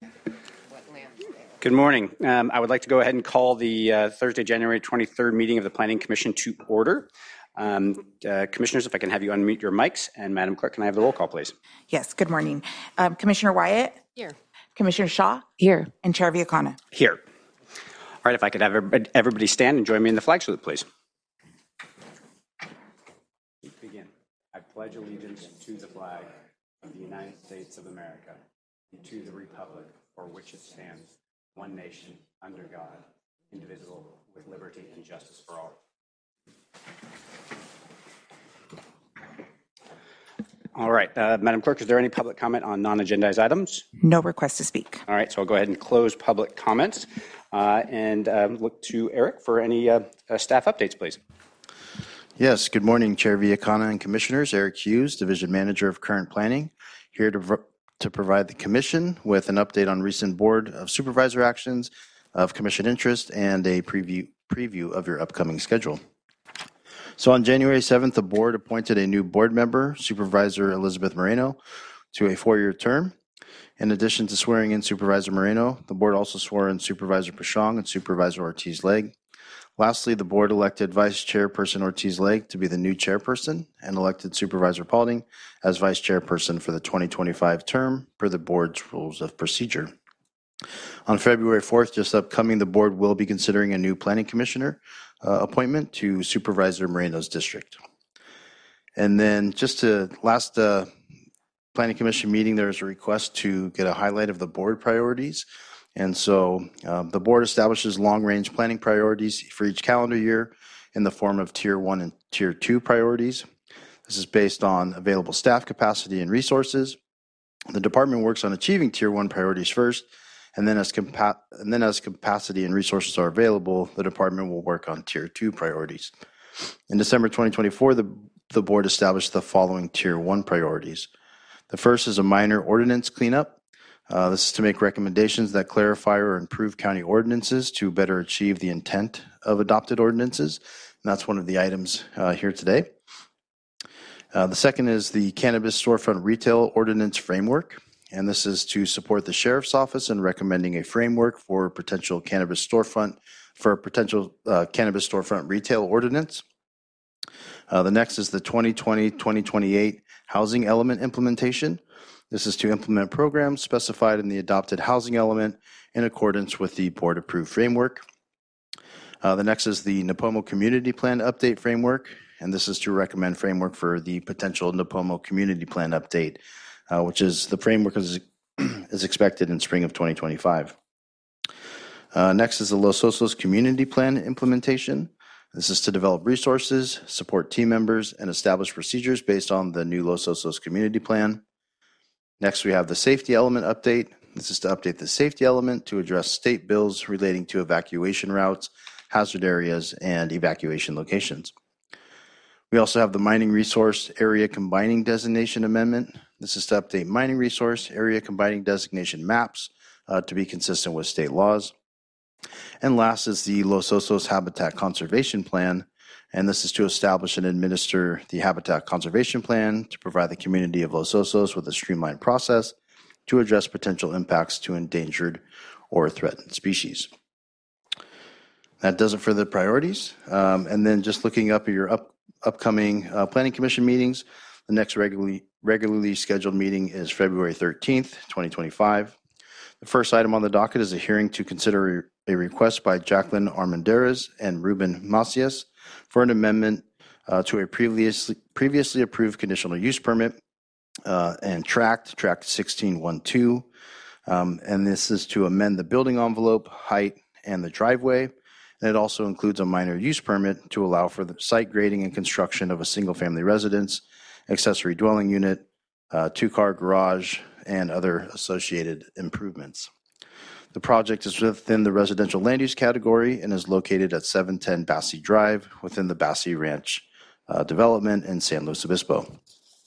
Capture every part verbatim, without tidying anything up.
Good morning. Um, I would like to go ahead and call the uh, Thursday, January twenty-third meeting of the Planning Commission to order. Um, uh, Commissioners, if I can have you unmute your mics, and Madam Clerk, can I have the roll call, please? Yes, good morning. Um, Commissioner Wyatt? Here. Commissioner Shaw? Here. And Chair Viacana? Here. All right, if I could have everybody, everybody stand and join me in the flag salute, please. Begin. I pledge allegiance to the flag of the United States of America and to the republic for which it stands, one nation, under God, indivisible, with liberty and justice for all. All right, uh, Madam Clerk, is there any public comment on non-agendized items? No request to speak. All right, so I'll go ahead and close public comments uh, and um, look to Eric for any uh, uh, staff updates, please. Yes, good morning, Chair Viacana and Commissioners. Eric Hughes, Division Manager of Current Planning, here to, to provide the Commission with an update on recent Board of Supervisor actions of Commission interest and a preview, preview of your upcoming schedule. So on January seventh, the Board appointed a new board member, Supervisor Elizabeth Moreno, to a four-year term. In addition to swearing in Supervisor Moreno, the Board also swore in Supervisor Pashong and Supervisor Ortiz-Legg. Lastly, the Board elected Vice Chairperson Ortiz-Legg to be the new chairperson and elected Supervisor Paulding as Vice Chairperson for the twenty twenty-five term per the Board's Rules of Procedure. On February fourth, just upcoming, the Board will be considering a new Planning Commissioner uh, appointment to Supervisor Moreno's district. And then just to last uh, Planning Commission meeting, there was a request to get a highlight of the Board priorities. And so uh, the Board establishes long-range planning priorities for each calendar year in the form of Tier one and Tier two priorities. This is based on available staff capacity and resources. The Department works on achieving Tier one priorities first, and then as, compa- and then as capacity and resources are available, the Department will work on Tier two priorities. In December twenty twenty-four, the, the Board established the following Tier one priorities. The first is a minor ordinance cleanup. Uh, this is to make recommendations that clarify or improve county ordinances to better achieve the intent of adopted ordinances. And that's one of the items uh, here today. Uh, the second is the Cannabis Storefront Retail Ordinance Framework. And this is to support the Sheriff's Office in recommending a framework for potential cannabis storefront, for a potential uh, cannabis storefront retail ordinance. Uh, the next is the twenty twenty to twenty twenty-eight housing element implementation. This is to implement programs specified in the adopted housing element in accordance with the board-approved framework. Uh, the next is the Nipomo Community Plan Update Framework, and this is to recommend framework for the potential Nipomo Community Plan Update, uh, which is the framework is, is expected in spring of twenty twenty-five. Uh, next is the Los Osos Community Plan Implementation. This is to develop resources, support team members, and establish procedures based on the new Los Osos Community Plan. Next, we have the safety element update. This is to update the safety element to address state bills relating to evacuation routes, hazard areas, and evacuation locations. We also have the mining resource area combining designation amendment. This is to update mining resource area combining designation maps uh, to be consistent with state laws. And last is the Los Osos Habitat Conservation Plan. And this is to establish and administer the Habitat Conservation Plan to provide the community of Los Osos with a streamlined process to address potential impacts to endangered or threatened species. That does it for the priorities. Um, and then just looking up at your up, upcoming uh, Planning Commission meetings, the next regularly, regularly scheduled meeting is February thirteenth, twenty twenty-five. The first item on the docket is a hearing to consider a request by Jacqueline Armendariz and Ruben Macias for an amendment uh, to a previously previously approved conditional use permit uh, and tract, tract sixteen twelve. Um, and this is to amend the building envelope, height, and the driveway. And it also includes a minor use permit to allow for the site grading and construction of a single-family residence, accessory dwelling unit, uh, two-car garage, and other associated improvements. The project is within the residential land use category and is located at seven ten Bassi Drive within the Bassi Ranch uh, development in San Luis Obispo.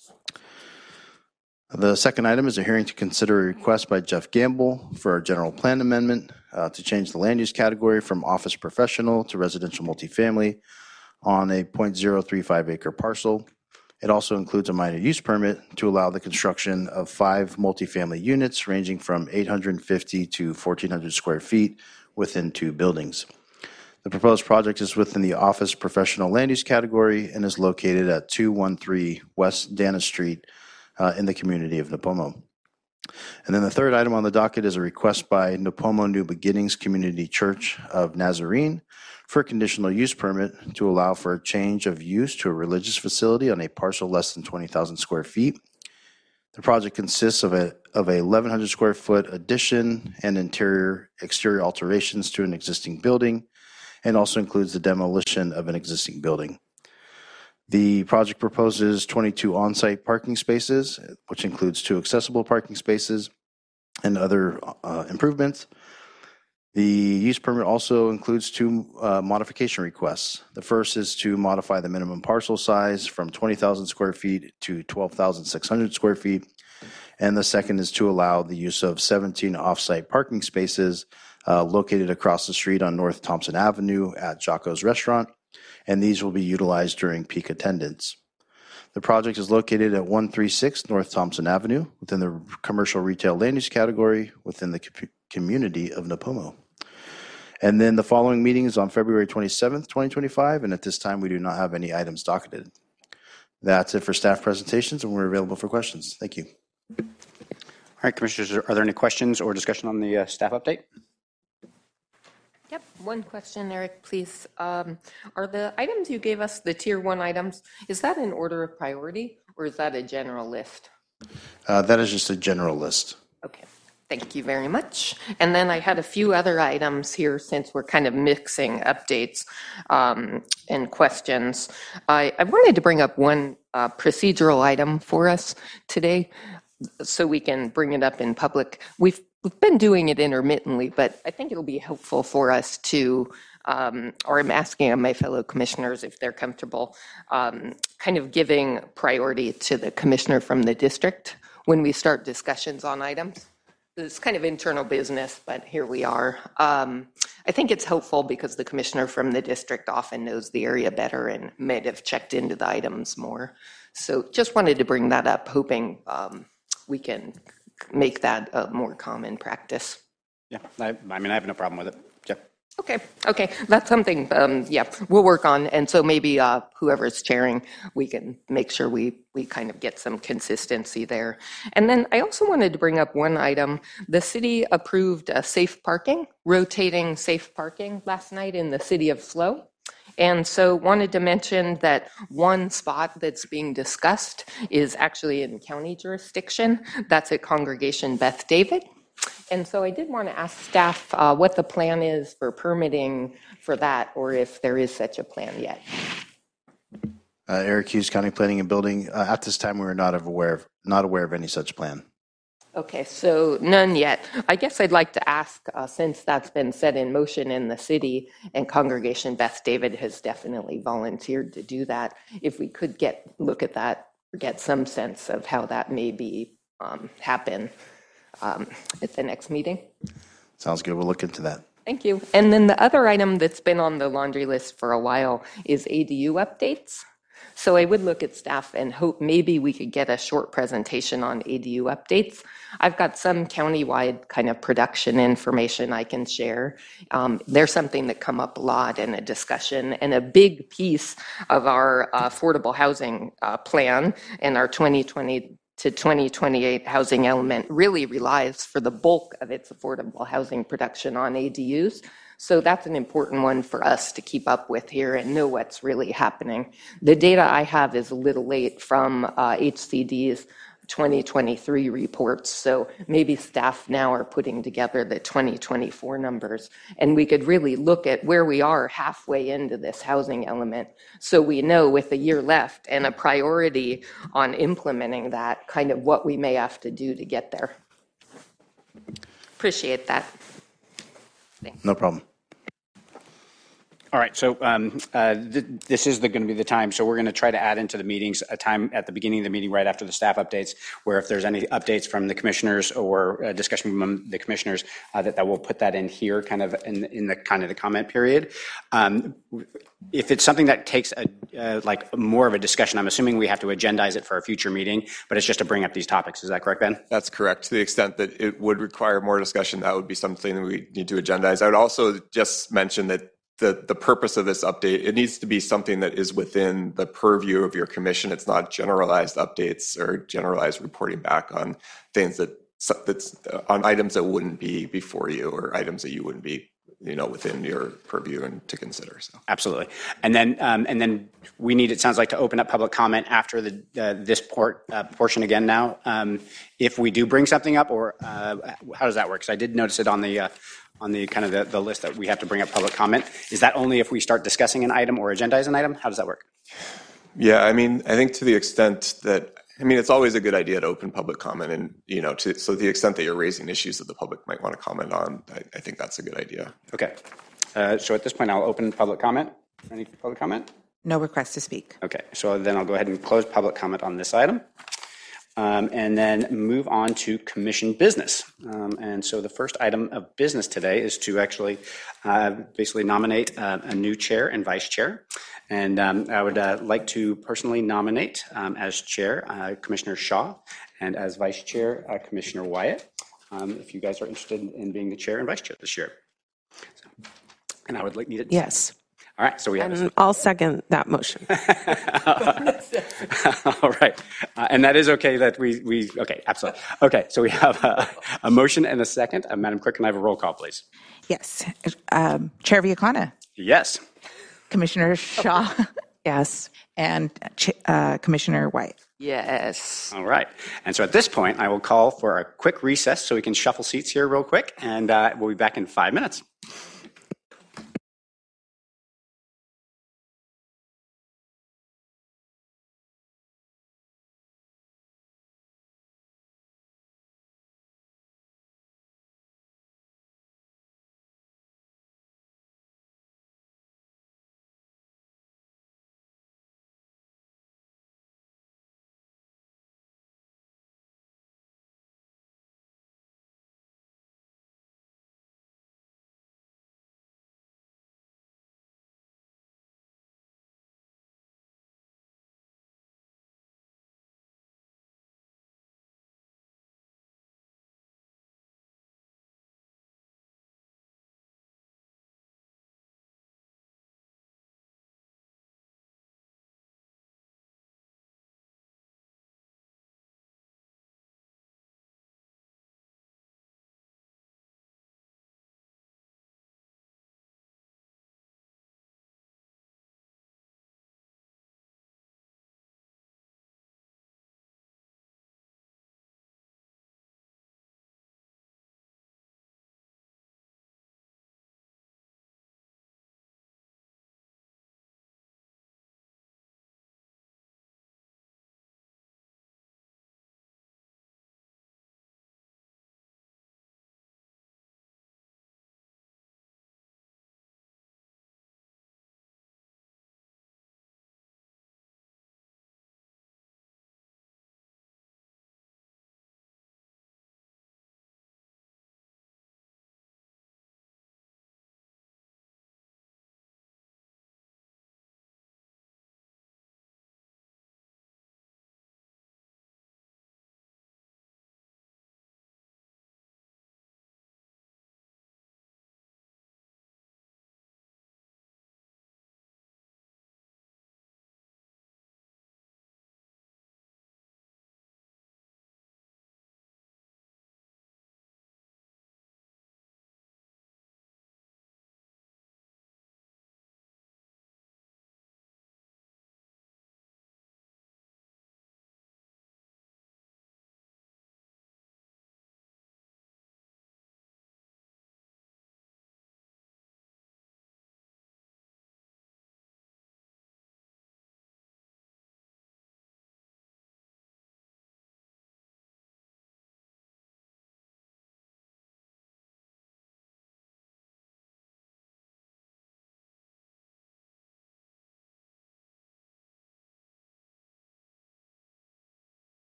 The second item is a hearing to consider a request by Jeff Gamble for a general plan amendment uh, to change the land use category from office professional to residential multifamily on a zero point zero three five acre parcel. It also includes a minor use permit to allow the construction of five multifamily units ranging from eight hundred fifty to fourteen hundred square feet within two buildings. The proposed project is within the office professional land use category and is located at two thirteen West Dana Street uh, in the community of Nipomo. And then the third item on the docket is a request by Nipomo New Beginnings Community Church of Nazarene for a conditional use permit to allow for a change of use to a religious facility on a parcel less than twenty thousand square feet. The project consists of a of a eleven hundred square foot addition and interior exterior alterations to an existing building, and also includes the demolition of an existing building. The project proposes twenty-two on-site parking spaces, which includes two accessible parking spaces and other uh, improvements. The use permit also includes two uh, modification requests. The first is to modify the minimum parcel size from twenty thousand square feet to twelve thousand six hundred square feet. And the second is to allow the use of seventeen off-site parking spaces uh, located across the street on North Thompson Avenue at Jocko's Restaurant, and these will be utilized during peak attendance. The project is located at one thirty-six North Thompson Avenue within the commercial retail land use category within the co- community of Nipomo. And then the following meeting is on February twenty-seventh, twenty twenty-five, and at this time we do not have any items docketed. That's it for staff presentations, and we're available for questions. Thank you. All right, Commissioners, are there any questions or discussion on the uh, staff update? Yep, one question, Eric, please. Um, are the items you gave us, the tier one items, is that in order of priority or is that a general list? Uh, that is just a general list. Okay, thank you very much. And then I had a few other items here since we're kind of mixing updates um, and questions. I, I wanted to bring up one uh, procedural item for us today so we can bring it up in public. We've We've been doing it intermittently, but I think it'll be helpful for us to, um, or I'm asking my fellow commissioners if they're comfortable, um, kind of giving priority to the commissioner from the district when we start discussions on items. It's kind of internal business, but here we are. Um, I think it's helpful because the commissioner from the district often knows the area better and might have checked into the items more. So just wanted to bring that up, hoping um, we can make that a more common practice. Yeah, I, I mean, I have no problem with it. Jeff? Okay, okay, that's something, um, yeah, we'll work on. And so maybe uh, whoever's chairing, we can make sure we, we kind of get some consistency there. And then I also wanted to bring up one item. The city approved uh, safe parking, rotating safe parking last night in the city of Slow. And so wanted to mention that one spot that's being discussed is actually in county jurisdiction. That's at Congregation Beth David. And so I did want to ask staff uh, what the plan is for permitting for that, or if there is such a plan yet. Uh, Eric Hughes, County Planning and Building. Uh, at this time, we are not aware of, not aware of any such plan. Okay, so none yet. I guess I'd like to ask, uh, since that's been set in motion in the city and Congregation Beth David has definitely volunteered to do that, if we could get look at that, get some sense of how that may be um, happen um, at the next meeting. Sounds good. We'll look into that. Thank you. And then the other item that's been on the laundry list for a while is A D U updates. So I would look at staff and hope maybe we could get a short presentation on A D U updates. I've got some countywide kind of production information I can share. Um, there's something that come up a lot in a discussion, and a big piece of our uh, affordable housing uh, plan and our twenty twenty to twenty twenty-eight housing element really relies for the bulk of its affordable housing production on A D Us. So that's an important one for us to keep up with here and know what's really happening. The data I have is a little late from uh, H C D's twenty twenty-three reports, so maybe staff now are putting together the twenty twenty-four numbers, and we could really look at where we are halfway into this housing element, so we know with a year left and a priority on implementing that, kind of what we may have to do to get there. Appreciate that. Thanks. No problem. All right, so um, uh, th- this is going to be the time. So we're going to try to add into the meetings a time at the beginning of the meeting, right after the staff updates, where if there's any updates from the commissioners or uh, discussion from the commissioners, uh, that, that we'll put that in here, kind of in, in the kind of the comment period. Um, if it's something that takes a uh, like more of a discussion, I'm assuming we have to agendize it for a future meeting, but it's just to bring up these topics. Is that correct, Ben? That's correct. To the extent that it would require more discussion, that would be something that we need to agendize. I would also just mention that the, the purpose of this update, it needs to be something that is within the purview of your commission. It's not generalized updates or generalized reporting back on things that that's on items that wouldn't be before you or items that you wouldn't be, you know, within your purview and to consider. So absolutely, and then um, and then we need, it sounds like, to open up public comment after the uh, this port uh, portion again. Now, um, if we do bring something up, or uh, how does that work? Because I did notice it on the uh, on the kind of the, the list that we have to bring up public comment. Is that only if we start discussing an item or agendize an item? How does that work? Yeah, I mean, I think to the extent that, I mean, it's always a good idea to open public comment, and, you know, to, so to the extent that you're raising issues that the public might want to comment on, I, I think that's a good idea. Okay. Uh, so at this point, I'll open public comment. Any public comment? No request to speak. Okay. So then I'll go ahead and close public comment on this item. Um, and then move on to commission business. Um, and so the first item of business today is to actually uh, basically nominate uh, a new chair and vice chair. And um, I would uh, like to personally nominate um, as chair uh, Commissioner Shaw, and as vice chair uh, Commissioner Wyatt, um, if you guys are interested in being the chair and vice chair this year. So, and I would like need it. Yes. All right, so we have. And I'll second that motion. All right, uh, and that is okay that we, we, okay, absolutely. Okay, so we have a, a motion and a second. Uh, Madam Clerk, can I have a roll call, please? Yes. Um, Chair Viacana, Yes. Commissioner Shaw, Yes. and Ch- uh, Commissioner Wyatt. Yes. All right, and so at this point, I will call for a quick recess so we can shuffle seats here real quick, and uh, we'll be back in five minutes.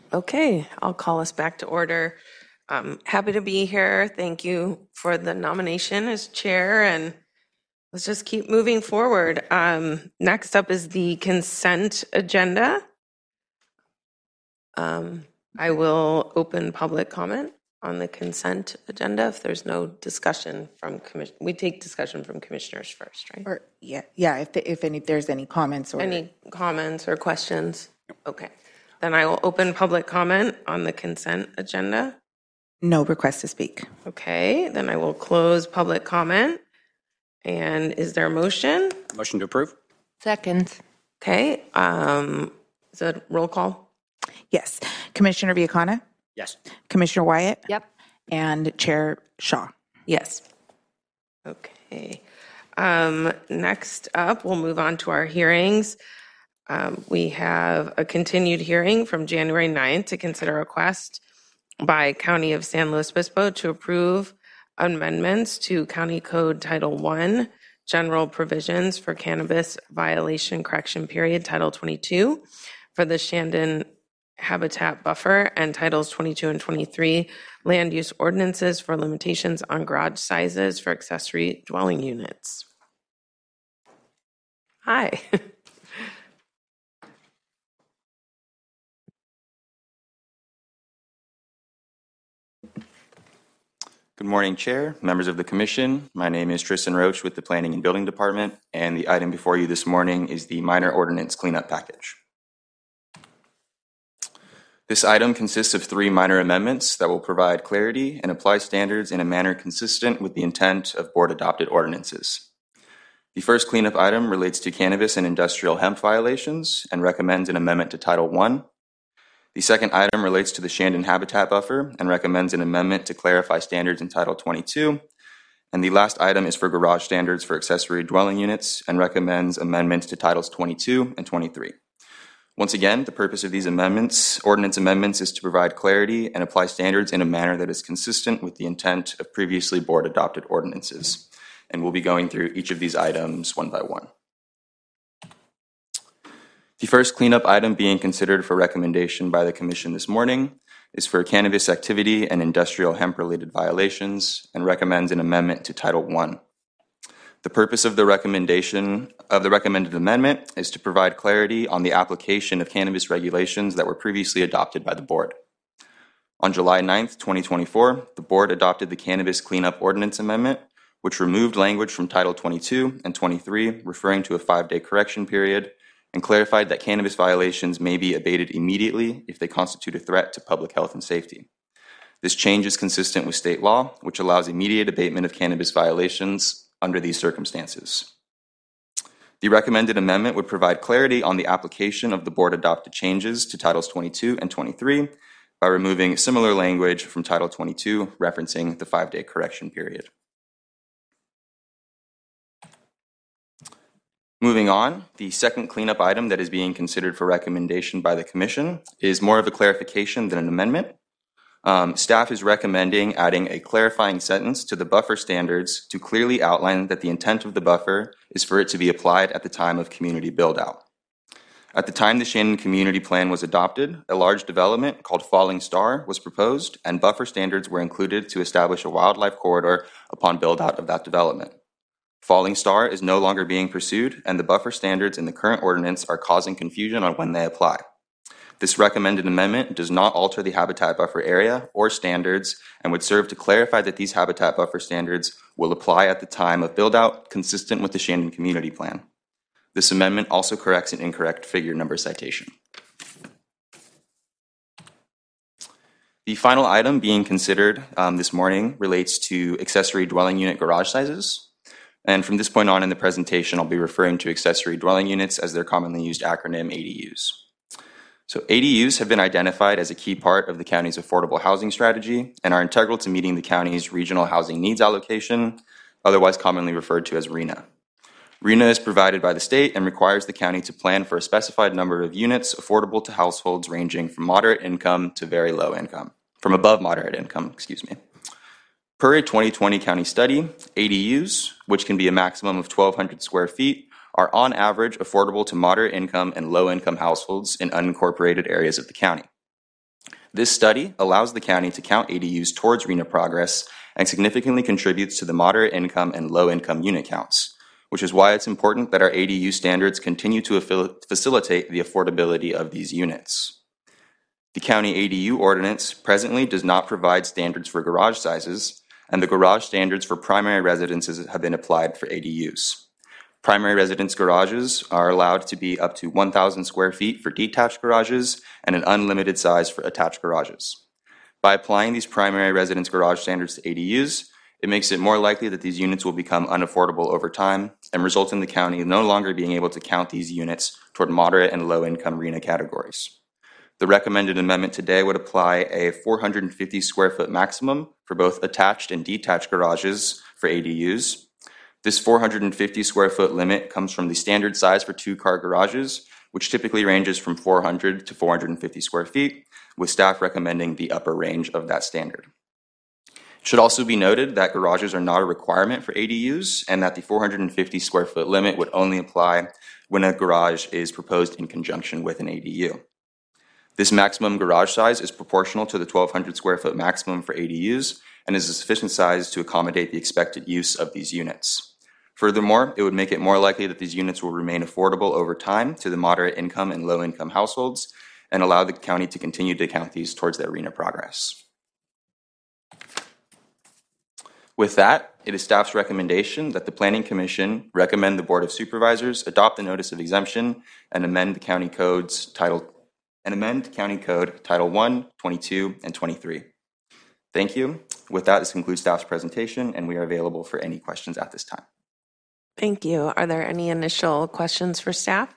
Okay, I'll call us back to order. Um, happy to be here. Thank you for the nomination as chair, and let's just keep moving forward. Um, next up is the consent agenda. Um, I will open public comment on the consent agenda if there's no discussion from commission. We take discussion from commissioners first, right? Or, yeah, yeah, if, if any, there's any comments or. Any comments or questions? Okay. Then I will open public comment on the consent agenda. No request to speak. Okay, then I will close public comment. And is there a motion? Motion to approve? Second. Okay, um, is it roll call? Yes. Commissioner Viacana, Yes. Commissioner Wyatt, Yep. and Chair Shaw. Yes. Okay. Um, next up, we'll move on to our hearings. Um, we have a continued hearing from January ninth to consider a request by County of San Luis Obispo to approve amendments to County Code Title one, General Provisions for Cannabis Violation Correction Period, Title twenty-two, for the Shandon Habitat Buffer, and Titles twenty-two and twenty-three, Land Use Ordinances for limitations on garage sizes for accessory dwelling units. Hi. Good morning, Chair, members of the Commission. My name is Tristan Roach with the Planning and Building Department, and the item before you this morning is the minor ordinance cleanup package. This item consists of three minor amendments that will provide clarity and apply standards in a manner consistent with the intent of board-adopted ordinances. The first cleanup item relates to cannabis and industrial hemp violations and recommends an amendment to Title one. The second item relates to the Shandon Habitat Buffer and recommends an amendment to clarify standards in Title twenty-two. And the last item is for garage standards for accessory dwelling units and recommends amendments to Titles twenty-two and twenty-three. Once again, the purpose of these amendments, ordinance amendments, is to provide clarity and apply standards in a manner that is consistent with the intent of previously board-adopted ordinances. And we'll be going through each of these items one by one. The first cleanup item being considered for recommendation by the Commission this morning is for cannabis activity and industrial hemp-related violations and recommends an amendment to Title one. The purpose of the recommendation of the recommended amendment is to provide clarity on the application of cannabis regulations that were previously adopted by the Board. On July ninth, twenty twenty-four, the Board adopted the Cannabis Cleanup Ordinance Amendment, which removed language from Title twenty-two and twenty-three referring to a five-day correction period and clarified that cannabis violations may be abated immediately if they constitute a threat to public health and safety. This change is consistent with state law, which allows immediate abatement of cannabis violations under these circumstances. The recommended amendment would provide clarity on the application of the board-adopted changes to Titles twenty-two and twenty-three by removing similar language from Title twenty-two referencing the five-day correction period. Moving on, the second cleanup item that is being considered for recommendation by the Commission is more of a clarification than an amendment. Um, staff is recommending adding a clarifying sentence to the buffer standards to clearly outline that the intent of the buffer is for it to be applied at the time of community build-out. At the time the Shandon Community Plan was adopted, a large development called Falling Star was proposed, and buffer standards were included to establish a wildlife corridor upon build-out of that development. Falling Star is no longer being pursued, and the buffer standards in the current ordinance are causing confusion on when they apply. This recommended amendment does not alter the habitat buffer area or standards and would serve to clarify that these habitat buffer standards will apply at the time of build-out, consistent with the Shandon Community Plan. This amendment also corrects an incorrect figure number citation. The final item being considered um, this morning relates to accessory dwelling unit garage sizes. And from this point on in the presentation, I'll be referring to accessory dwelling units as their commonly used acronym A D Us. So A D Us have been identified as a key part of the county's affordable housing strategy and are integral to meeting the county's regional housing needs allocation, otherwise commonly referred to as RHNA. RHNA is provided by the state and requires the county to plan for a specified number of units affordable to households ranging from moderate income to very low income, from above moderate income, excuse me. Per a twenty twenty county study, A D Us, which can be a maximum of twelve hundred square feet, are on average affordable to moderate income and low income households in unincorporated areas of the county. This study allows the county to count A D Us towards R E N A progress and significantly contributes to the moderate income and low income unit counts, which is why it's important that our A D U standards continue to facilitate the affordability of these units. The county A D U ordinance presently does not provide standards for garage sizes, and the garage standards for primary residences have been applied for A D Us. Primary residence garages are allowed to be up to one thousand square feet for detached garages and an unlimited size for attached garages. By applying these primary residence garage standards to A D Us, it makes it more likely that these units will become unaffordable over time and result in the county no longer being able to count these units toward moderate and low income R E N A categories. The recommended amendment today would apply a four hundred fifty square foot maximum for both attached and detached garages for A D Us. This four hundred fifty square foot limit comes from the standard size for two-car garages, which typically ranges from four hundred to four hundred fifty square feet, with staff recommending the upper range of that standard. It should also be noted that garages are not a requirement for A D Us and that the four hundred fifty square foot limit would only apply when a garage is proposed in conjunction with an A D U. This maximum garage size is proportional to the twelve hundred square foot maximum for A D Us and is a sufficient size to accommodate the expected use of these units. Furthermore, it would make it more likely that these units will remain affordable over time to the moderate income and low income households and allow the county to continue to count these towards their R E N A progress. With that, it is staff's recommendation that the Planning Commission recommend the Board of Supervisors adopt the Notice of Exemption and amend the County Codes Title and amend County Code Title one, twenty-two, and twenty-three. Thank you. With that, this concludes staff's presentation, and we are available for any questions at this time. Thank you. Are there any initial questions for staff?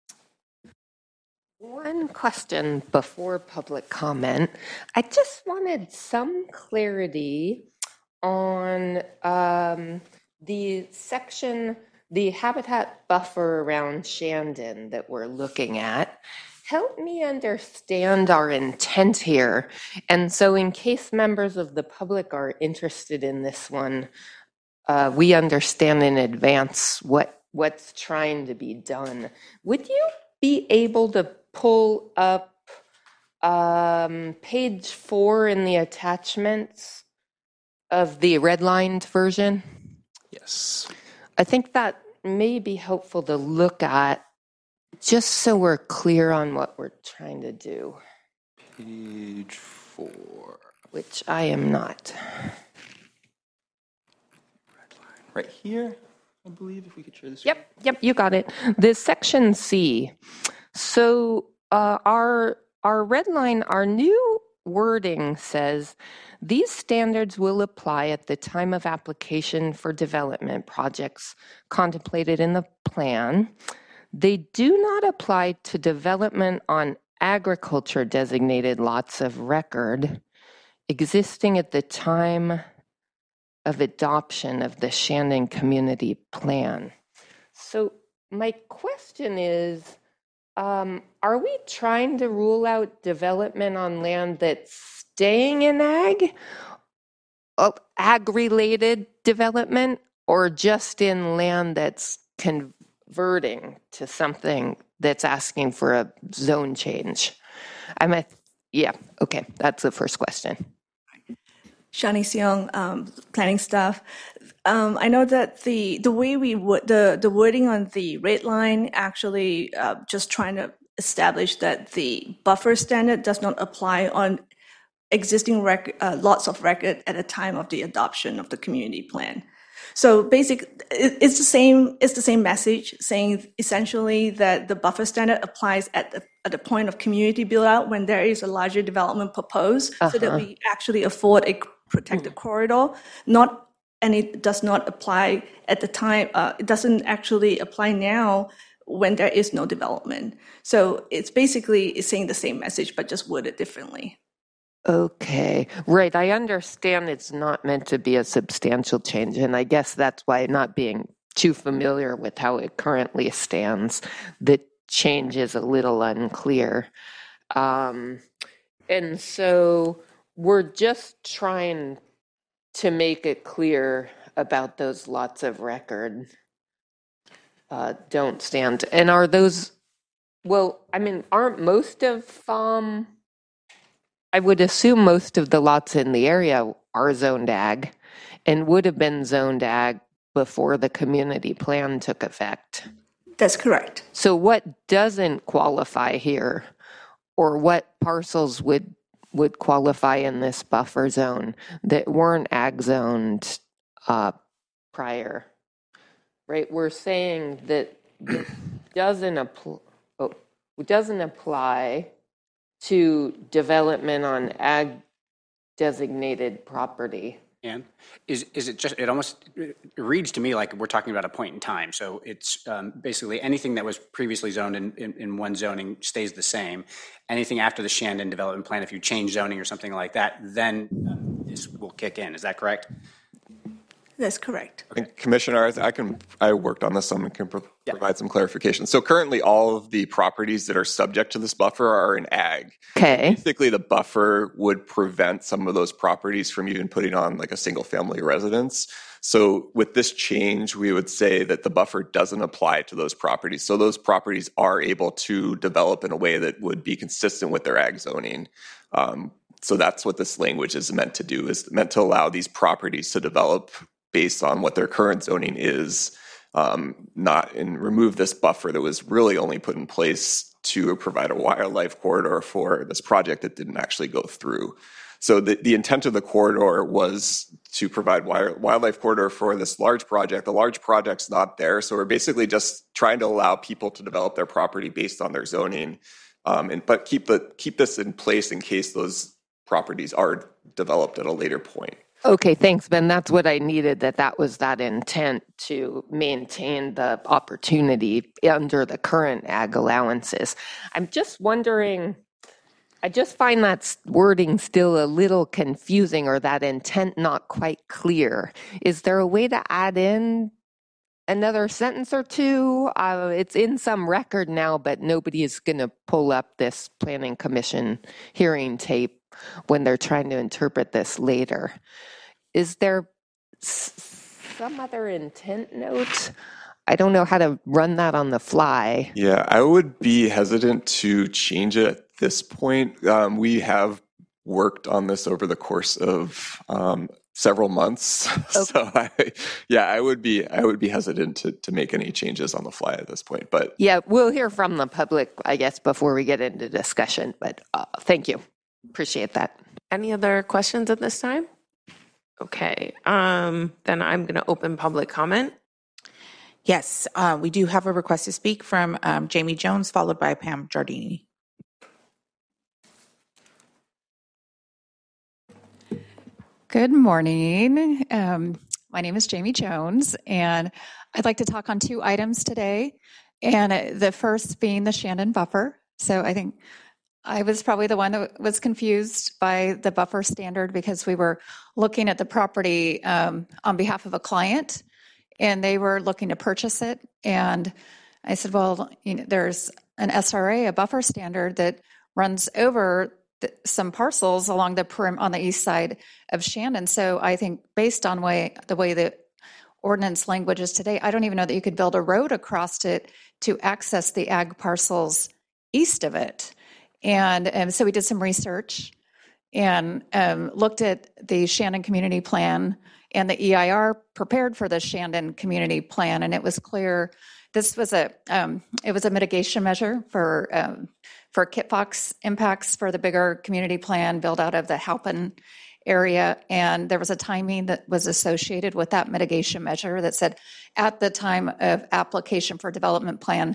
One question before public comment. I just wanted some clarity on um, the section, the habitat buffer around Shandon that we're looking at. Help me understand our intent here. And so in case members of the public are interested in this one, uh, we understand in advance what what's trying to be done. Would you be able to pull up um, page four in the attachments of the redlined version? Yes. I think that may be helpful to look at just so we're clear on what we're trying to do. Page four. Which I am not. Right here, I believe, if we could share this. Yep, yep, you got it. This section C. So uh, our our red line, our new wording says, these standards will apply at the time of application for development projects contemplated in the plan. They do not apply to development on agriculture designated lots of record existing at the time of adoption of the Shandon Community Plan. So my question is, um, are we trying to rule out development on land that's staying in ag, oh, ag-related development, or just in land that's converting to something that's asking for a zone change? I'm a, yeah, okay, that's the first question. Shani Seong, um, planning staff. Um, I know that the the way we would the the wording on the red line actually uh, just trying to establish that the buffer standard does not apply on existing rec- uh, lots of record at the time of the adoption of the community plan. So basic, it's the same. It's the same message saying essentially that the buffer standard applies at the at the point of community build out when there is a larger development proposed, uh-huh. so that we actually afford a protected mm-hmm. corridor. Not and it does not apply at the time. Uh, it doesn't actually apply now when there is no development. So it's basically it's saying the same message but just worded differently. Okay, right. I understand it's not meant to be a substantial change, and I guess that's why, not being too familiar with how it currently stands, the change is a little unclear. Um, and so we're just trying to make it clear about those lots of record uh, don't stand. And are those, well, I mean, aren't most of um, I would assume most of the lots in the area are zoned ag and would have been zoned ag before the community plan took effect. That's correct. So what doesn't qualify here, or what parcels would would qualify in this buffer zone that weren't ag zoned uh, prior? Right, we're saying that this doesn't apply. Oh, doesn't apply to development on ag designated property. And is is it just, it almost it reads to me like we're talking about a point in time. So it's um, basically anything that was previously zoned in, in, in one zoning stays the same. Anything after the Shandon development plan, if you change zoning or something like that, then um, this will kick in. Is that correct? That's correct. And Commissioner, I I can, I worked on this, so I can pro- Yeah. provide some clarification. So currently, all of the properties that are subject to this buffer are in ag. Okay. Basically, the buffer would prevent some of those properties from even putting on like a single family residence. So with this change, we would say that the buffer doesn't apply to those properties. So those properties are able to develop in a way that would be consistent with their ag zoning. Um, so that's what this language is meant to do, is meant to allow these properties to develop based on what their current zoning is, um, not and remove this buffer that was really only put in place to provide a wildlife corridor for this project that didn't actually go through. So the, the intent of the corridor was to provide wild, wildlife corridor for this large project. The large project's not there, so we're basically just trying to allow people to develop their property based on their zoning, um, and but keep the keep this in place in case those properties are developed at a later point. Okay, thanks, Ben. That's what I needed, that that was that intent to maintain the opportunity under the current ag allowances. I'm just wondering, I just find that wording still a little confusing, or that intent not quite clear. Is there a way to add in another sentence or two? Uh, it's in some record now, but nobody is going to pull up this planning commission hearing tape when they're trying to interpret this later. Is there s- some other intent note? I don't know how to run that on the fly. Yeah, I would be hesitant to change it at this point. Um, we have worked on this over the course of um, several months, Okay. so I, yeah, I would be I would be hesitant to to make any changes on the fly at this point. But Yeah, we'll hear from the public, I guess, before we get into discussion. But uh, thank you. Appreciate that. Any other questions at this time? Okay, um, then I'm going to open public comment. Yes, uh, we do have a request to speak from um, Jamie Jones, followed by Pam Giardini. Good morning. Um, my name is Jamie Jones, and I'd like to talk on two items today. And uh, the first being the Shandon buffer. So I think I was probably the one that was confused by the buffer standard, because we were looking at the property um, on behalf of a client, and they were looking to purchase it. And I said, well, you know, there's an S R A, a buffer standard that runs over th- some parcels along the perim- on the east side of Shandon. So I think based on way the way the ordinance language is today, I don't even know that you could build a road across it to access the ag parcels east of it. And um, so we did some research and um, looked at the Shandon Community Plan, and the E I R prepared for the Shandon Community Plan, and it was clear this was a um, it was a mitigation measure for um, for kitfox impacts for the bigger community plan built out of the Halpin area, and there was a timing that was associated with that mitigation measure that said at the time of application for development plan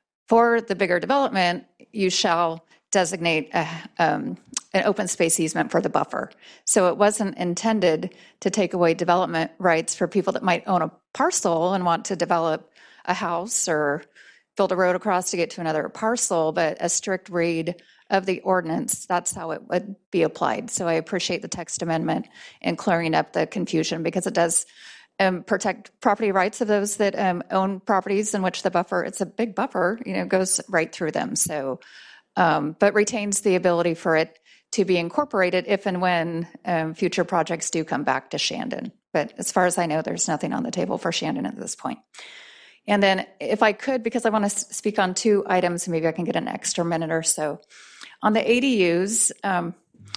for the bigger development, you shall designate a, um, an open space easement for the buffer. So it wasn't intended to take away development rights for people that might own a parcel and want to develop a house or build a road across to get to another parcel, but a strict read of the ordinance, that's how it would be applied. So I appreciate the text amendment and clearing up the confusion, because it does um, protect property rights of those that um, own properties in which the buffer, it's a big buffer, you know, goes right through them. So Um, but retains the ability for it to be incorporated if and when um, future projects do come back to Shandon. But as far as I know, there's nothing on the table for Shandon at this point. And then if I could, because I want to speak on two items, maybe I can get an extra minute or so. On the A D Us, um,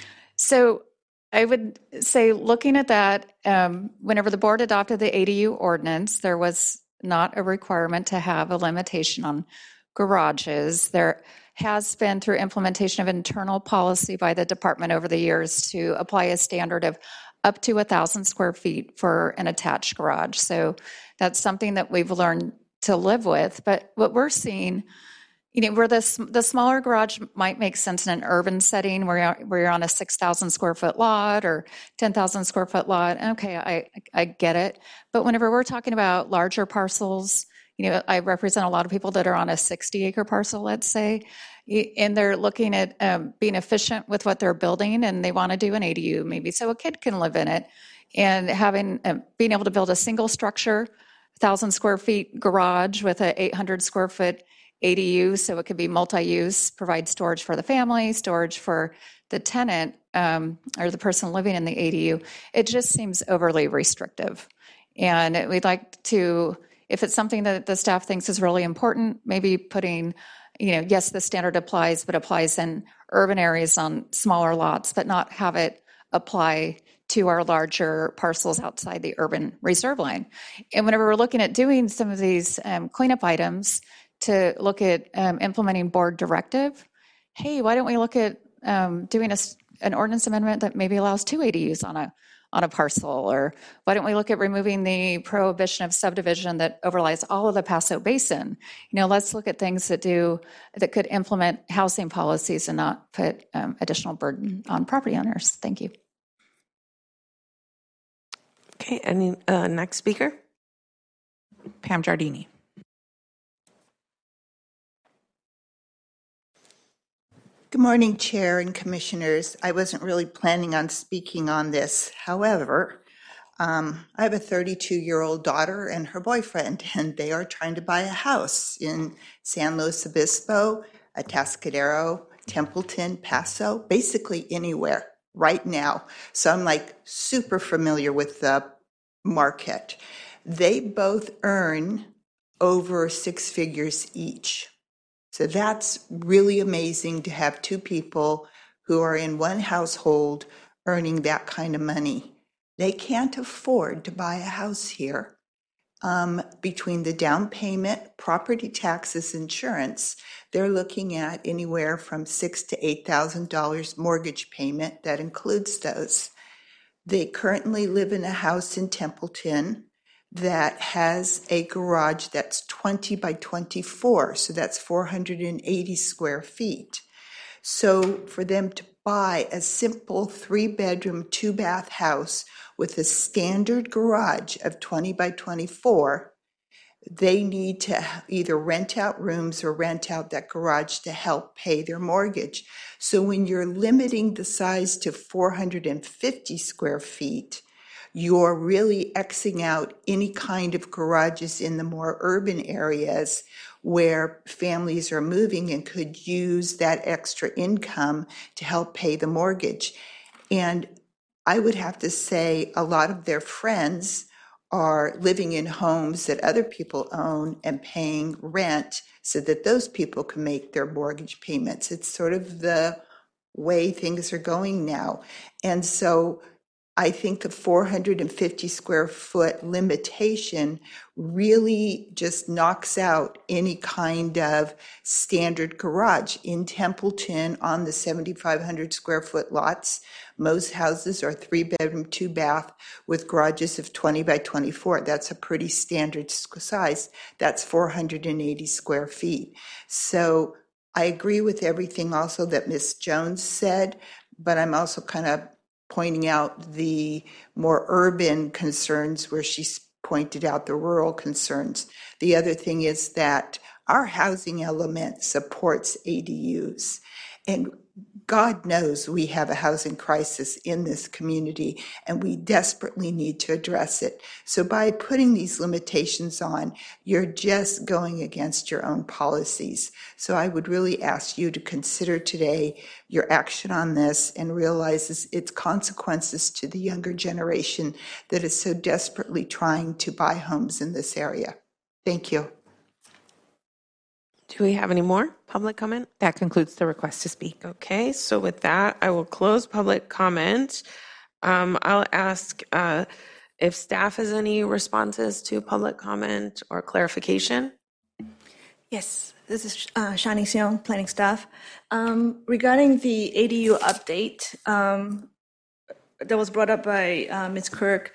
So I would say, looking at that, um, whenever the board adopted the A D U ordinance, there was not a requirement to have a limitation on garages. There has been, through implementation of internal policy by the department over the years, to apply a standard of up to one thousand square feet for an attached garage. So that's something that we've learned to live with. But what we're seeing, you know, where the, the smaller garage might make sense in an urban setting where you're, where you're on a six thousand square foot lot or ten thousand square foot lot, okay, I, I get it. But whenever we're talking about larger parcels, you know, I represent a lot of people that are on a sixty acre parcel, let's say, and they're looking at um, being efficient with what they're building, and they want to do an A D U maybe so a kid can live in it, and having uh, being able to build a single structure, one thousand square feet garage with a eight hundred square foot A D U, so it could be multi-use, provide storage for the family, storage for the tenant um, or the person living in the A D U. It just seems overly restrictive, and we'd like to, if it's something that the staff thinks is really important, maybe putting, you know, yes, the standard applies, but applies in urban areas on smaller lots, but not have it apply to our larger parcels outside the urban reserve line. And whenever we're looking at doing some of these um, cleanup items, to look at um, implementing board directive, hey, why don't we look at um, doing a, an ordinance amendment that maybe allows two A D Us on a on a parcel? Or why don't we look at removing the prohibition of subdivision that overlies all of the Paso Basin? You know, let's look at things that do that could implement housing policies and not put um, additional burden on property owners. Thank you. Okay, any uh, next speaker? Pam Giardini. Good morning, Chair and Commissioners. I wasn't really planning on speaking on this. However, um, I have a thirty-two-year-old daughter and her boyfriend, and they are trying to buy a house in San Luis Obispo, Atascadero, Templeton, Paso, basically anywhere right now. So I'm like super familiar with the market. They both earn over six figures each. So that's really amazing to have two people who are in one household earning that kind of money. They can't afford to buy a house here. Um, between the down payment, property taxes, insurance, they're looking at anywhere from six to eight thousand dollars mortgage payment. That includes those. They currently live in a house in Templeton that has a garage that's twenty by twenty-four, so that's four hundred eighty square feet. So for them to buy a simple three-bedroom, two-bath house with a standard garage of twenty by twenty-four, they need to either rent out rooms or rent out that garage to help pay their mortgage. So when you're limiting the size to four hundred fifty square feet, you're really Xing out any kind of garages in the more urban areas where families are moving and could use that extra income to help pay the mortgage. And I would have to say a lot of their friends are living in homes that other people own and paying rent so that those people can make their mortgage payments. It's sort of the way things are going now. And so I think the four hundred fifty square foot limitation really just knocks out any kind of standard garage. In Templeton, on the seventy-five hundred square foot lots, most houses are three bedroom, two bath with garages of twenty by twenty-four. That's a pretty standard size. That's four hundred eighty square feet. So I agree with everything also that Miz Jones said, but I'm also kind of pointing out the more urban concerns where she's pointed out the rural concerns. The other thing is that our housing element supports A D Us. And God knows we have a housing crisis in this community, and we desperately need to address it. So by putting these limitations on, you're just going against your own policies. So I would really ask you to consider today your action on this and realize its consequences to the younger generation that is so desperately trying to buy homes in this area. Thank you. Do we have any more public comment? That concludes the request to speak. Okay, so with that, I will close public comment. Um, I'll ask uh, if staff has any responses to public comment or clarification. Yes, this is uh, Shani Seong, planning staff. Um, regarding the A D U update um, that was brought up by uh, Miz Kirk,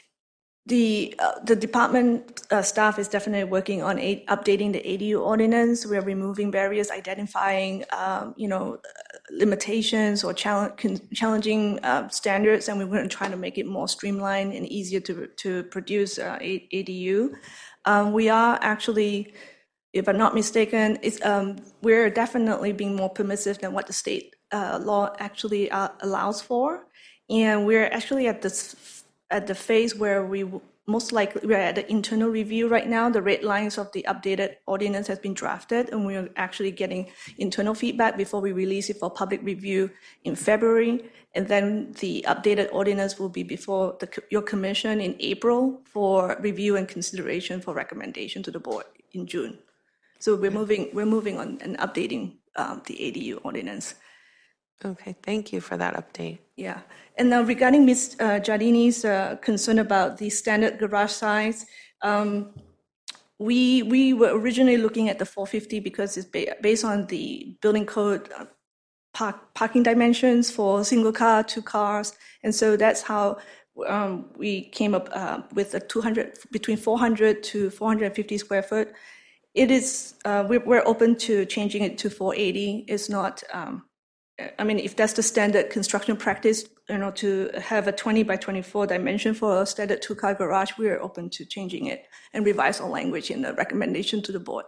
the uh, the department uh, staff is definitely working on a, updating the A D U ordinance. We are removing barriers, identifying um, you know limitations or challenge, challenging uh, standards, and we're going to try to make it more streamlined and easier to to produce uh, A D U. Um, we are actually, if I'm not mistaken, it's, um, we're definitely being more permissive than what the state uh, law actually uh, allows for. And we're actually at this at the phase where we w- most likely, we're at the internal review right now. The red lines of the updated ordinance has been drafted, and we're actually getting internal feedback before we release it for public review in February. And then the updated ordinance will be before the, your commission in April for review and consideration for recommendation to the board in June. So we're moving, we're moving on and updating um, the A D U ordinance. Okay, thank you for that update. Yeah, and now regarding Miz Uh, Giardini's uh, concern about the standard garage size, um, we we were originally looking at the four fifty because it's ba- based on the building code uh, park, parking dimensions for single car, two cars, and so that's how um, we came up uh, with a two hundred between four hundred to four hundred fifty square foot. It is uh, we're, we're open to changing it to four eighty. It's not. Um, I mean, if that's the standard construction practice, you know, to have a twenty by twenty-four dimension for a standard two-car garage, we are open to changing it and revise our language in the recommendation to the board.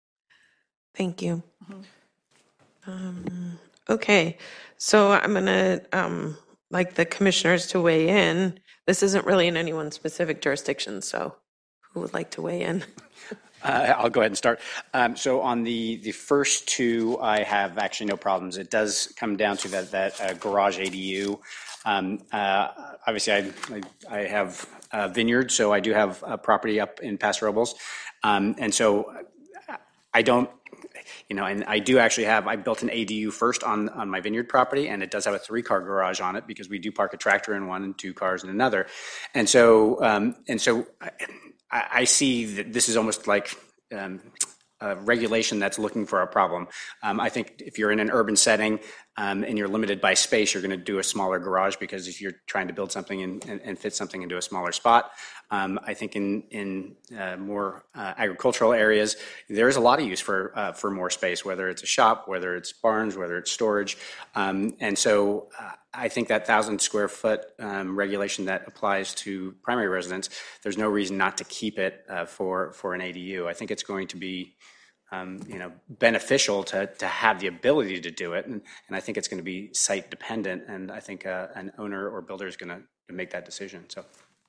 Thank you. Mm-hmm. Um, okay, so I'm going to um, like the commissioners to weigh in. This isn't really in anyone's specific jurisdiction, so who would like to weigh in? Uh, I'll go ahead and start. Um, so on the, the first two, I have actually no problems. It does come down to that, that uh, garage A D U. Um, uh, obviously, I, I, I have a vineyard, so I do have a property up in Paso Robles. Um, and so I don't, you know, and I do actually have, I built an A D U first on, on my vineyard property, and it does have a three-car garage on it because we do park a tractor in one and two cars in another. And so, um, and so I, I see that this is almost like um, a regulation that's looking for a problem. Um, I think if you're in an urban setting um, and you're limited by space, you're going to do a smaller garage because if you're trying to build something and, and, and fit something into a smaller spot. Um, I think in in uh, more uh, agricultural areas, there is a lot of use for uh, for more space, whether it's a shop, whether it's barns, whether it's storage. Um, and so uh, I think that thousand square foot um, regulation that applies to primary residence, there's no reason not to keep it uh, for for an A D U. I think it's going to be um, you know beneficial to to have the ability to do it, and, and I think it's going to be site dependent. And I think uh, an owner or builder is going to make that decision. So.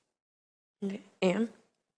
Anne?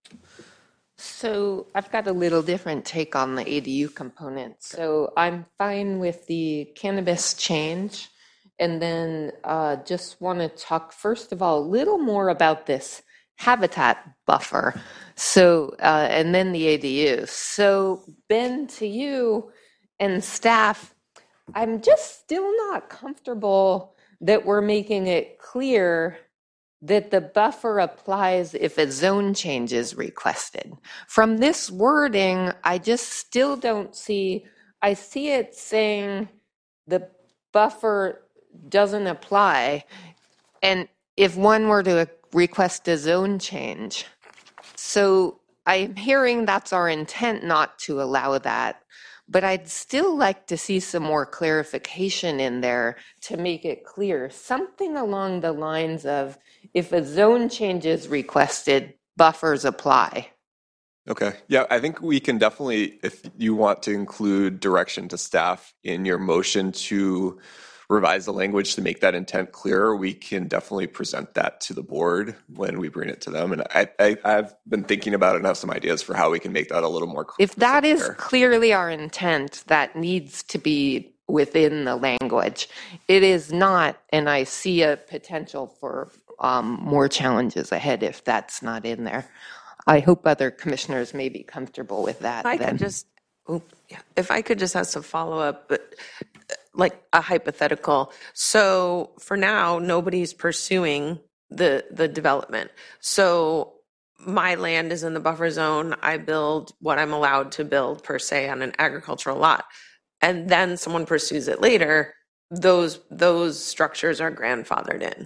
So I've got a little different take on the A D U component. So I'm fine with the cannabis change. And then uh, just want to talk, first of all, a little more about this habitat buffer. So, uh, and then the A D U. So Ben, to you and staff, I'm just still not comfortable that we're making it clear that the buffer applies if a zone change is requested. From this wording, I just still don't see, I see it saying the buffer doesn't apply, and if one were to request a zone change. So I'm hearing that's our intent not to allow that, but I'd still like to see some more clarification in there to make it clear. Something along the lines of, if a zone change is requested, buffers apply. Okay. Yeah, I think we can definitely, if you want to include direction to staff in your motion to revise the language to make that intent clearer, we can definitely present that to the board when we bring it to them. And I, I, I've been thinking about it and have some ideas for how we can make that a little more clear. If that is clearly our intent, that needs to be within the language. It is not, and I see a potential for um, more challenges ahead if that's not in there. I hope other commissioners may be comfortable with that. I then. can just Oop, yeah. If I could just ask a follow-up, but like a hypothetical. So for now, nobody's pursuing the the development. So my land is in the buffer zone. I build what I'm allowed to build per se on an agricultural lot. And then someone pursues it later. Those those structures are grandfathered in.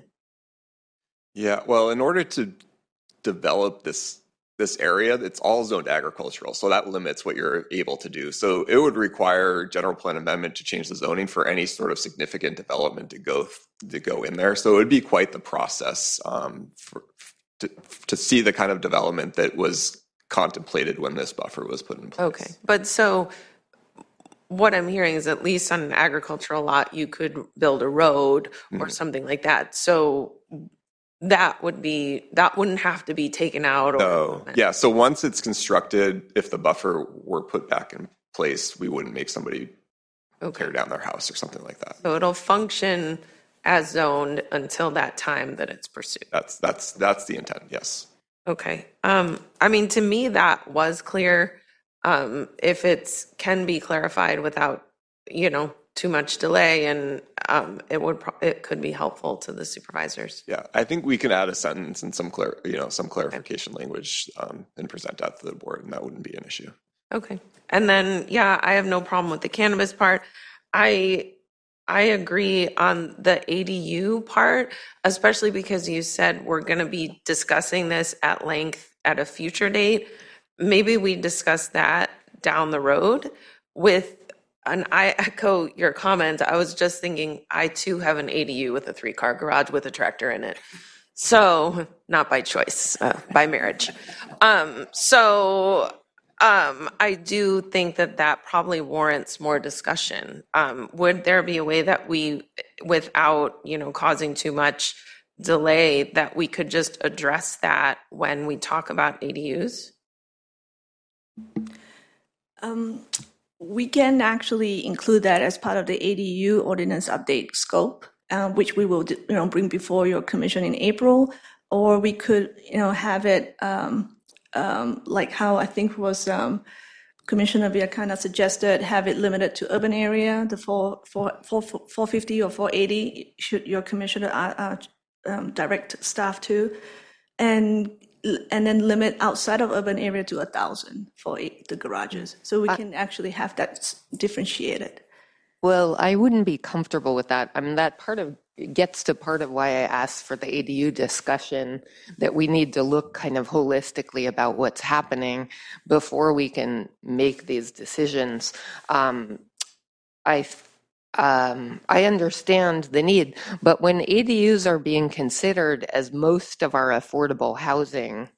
Yeah, well, in order to develop this this area, it's all zoned agricultural, so that limits what you're able to do. So it would require general plan amendment to change the zoning for any sort of significant development to go to go in there. So it would be quite the process um, for, to to see the kind of development that was contemplated when this buffer was put in place. Okay, but so what I'm hearing is at least on an agricultural lot, you could build a road or Mm-hmm. something like that. So that would be, that wouldn't have to be taken out. Or No, yeah. So once it's constructed, if the buffer were put back in place, we wouldn't make somebody Okay. tear down their house or something like that. So it'll function as zoned until that time that it's pursued. That's that's that's the intent. Yes. Okay. Um, I mean, to me, that was clear. Um, if it's can be clarified without, you know, too much delay, and um, it would pro- it could be helpful to the supervisors. Yeah, I think we can add a sentence and some clar- you know, some clarification language um, and present that to the board, and that wouldn't be an issue. Okay. And then, yeah, I have no problem with the cannabis part. I I agree on the A D U part, especially because you said we're going to be discussing this at length at a future date. Maybe we discuss that down the road with, and I echo your comment. I was just thinking, I too have an A D U with a three-car garage with a tractor in it. So, not by choice, uh, by marriage. Um, so, um, I do think that that probably warrants more discussion. Um, would there be a way that we, without, you know, causing too much delay, that we could just address that when we talk about A D Us? Um, we can actually include that as part of the A D U ordinance update scope, uh, which we will, you know, bring before your commission in April, or we could, you know, have it um, um, like how I think was um, Commissioner Viacana suggested, have it limited to urban area, the four, four, four, four fifty or four eighty, should your commissioner uh, uh, um, direct staff to, and and then limit outside of urban area to a thousand for the garages. So we can actually have that differentiated. Well, I wouldn't be comfortable with that. I mean, that part of gets to part of why I asked for the A D U discussion, that we need to look kind of holistically about what's happening before we can make these decisions. Um, I um, I understand the need, but when A D Us are being considered as most of our affordable housing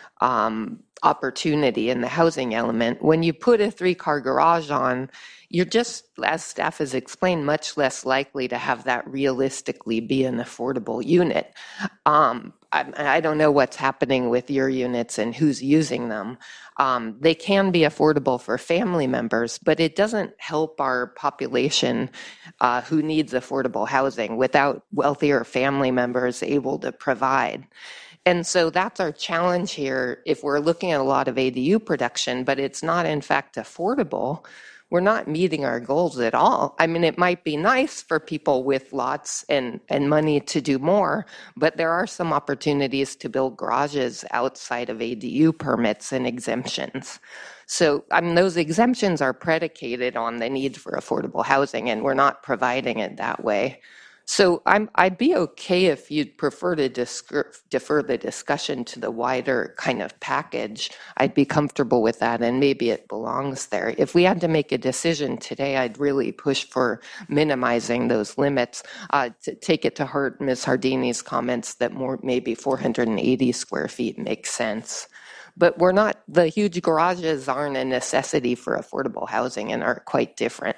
um, opportunity in the housing element, when you put a three-car garage on, you're just, as staff has explained, much less likely to have that realistically be an affordable unit. Um, I, I don't know what's happening with your units and who's using them. Um, they can be affordable for family members, but it doesn't help our population uh, who needs affordable housing without wealthier family members able to provide. And so that's our challenge here. If we're looking at a lot of A D U production, but it's not in fact affordable, we're not meeting our goals at all. I mean, it might be nice for people with lots and, and money to do more, but there are some opportunities to build garages outside of A D U permits and exemptions. So, I mean, those exemptions are predicated on the need for affordable housing, and we're not providing it that way. So I'm, I'd be okay if you'd prefer to discur- defer the discussion to the wider kind of package. I'd be comfortable with that, and maybe it belongs there. If we had to make a decision today, I'd really push for minimizing those limits. Uh, to take it to heart, Miz Hardini's comments that more maybe four hundred eighty square feet makes sense. But we're not, the huge garages aren't a necessity for affordable housing and are quite different.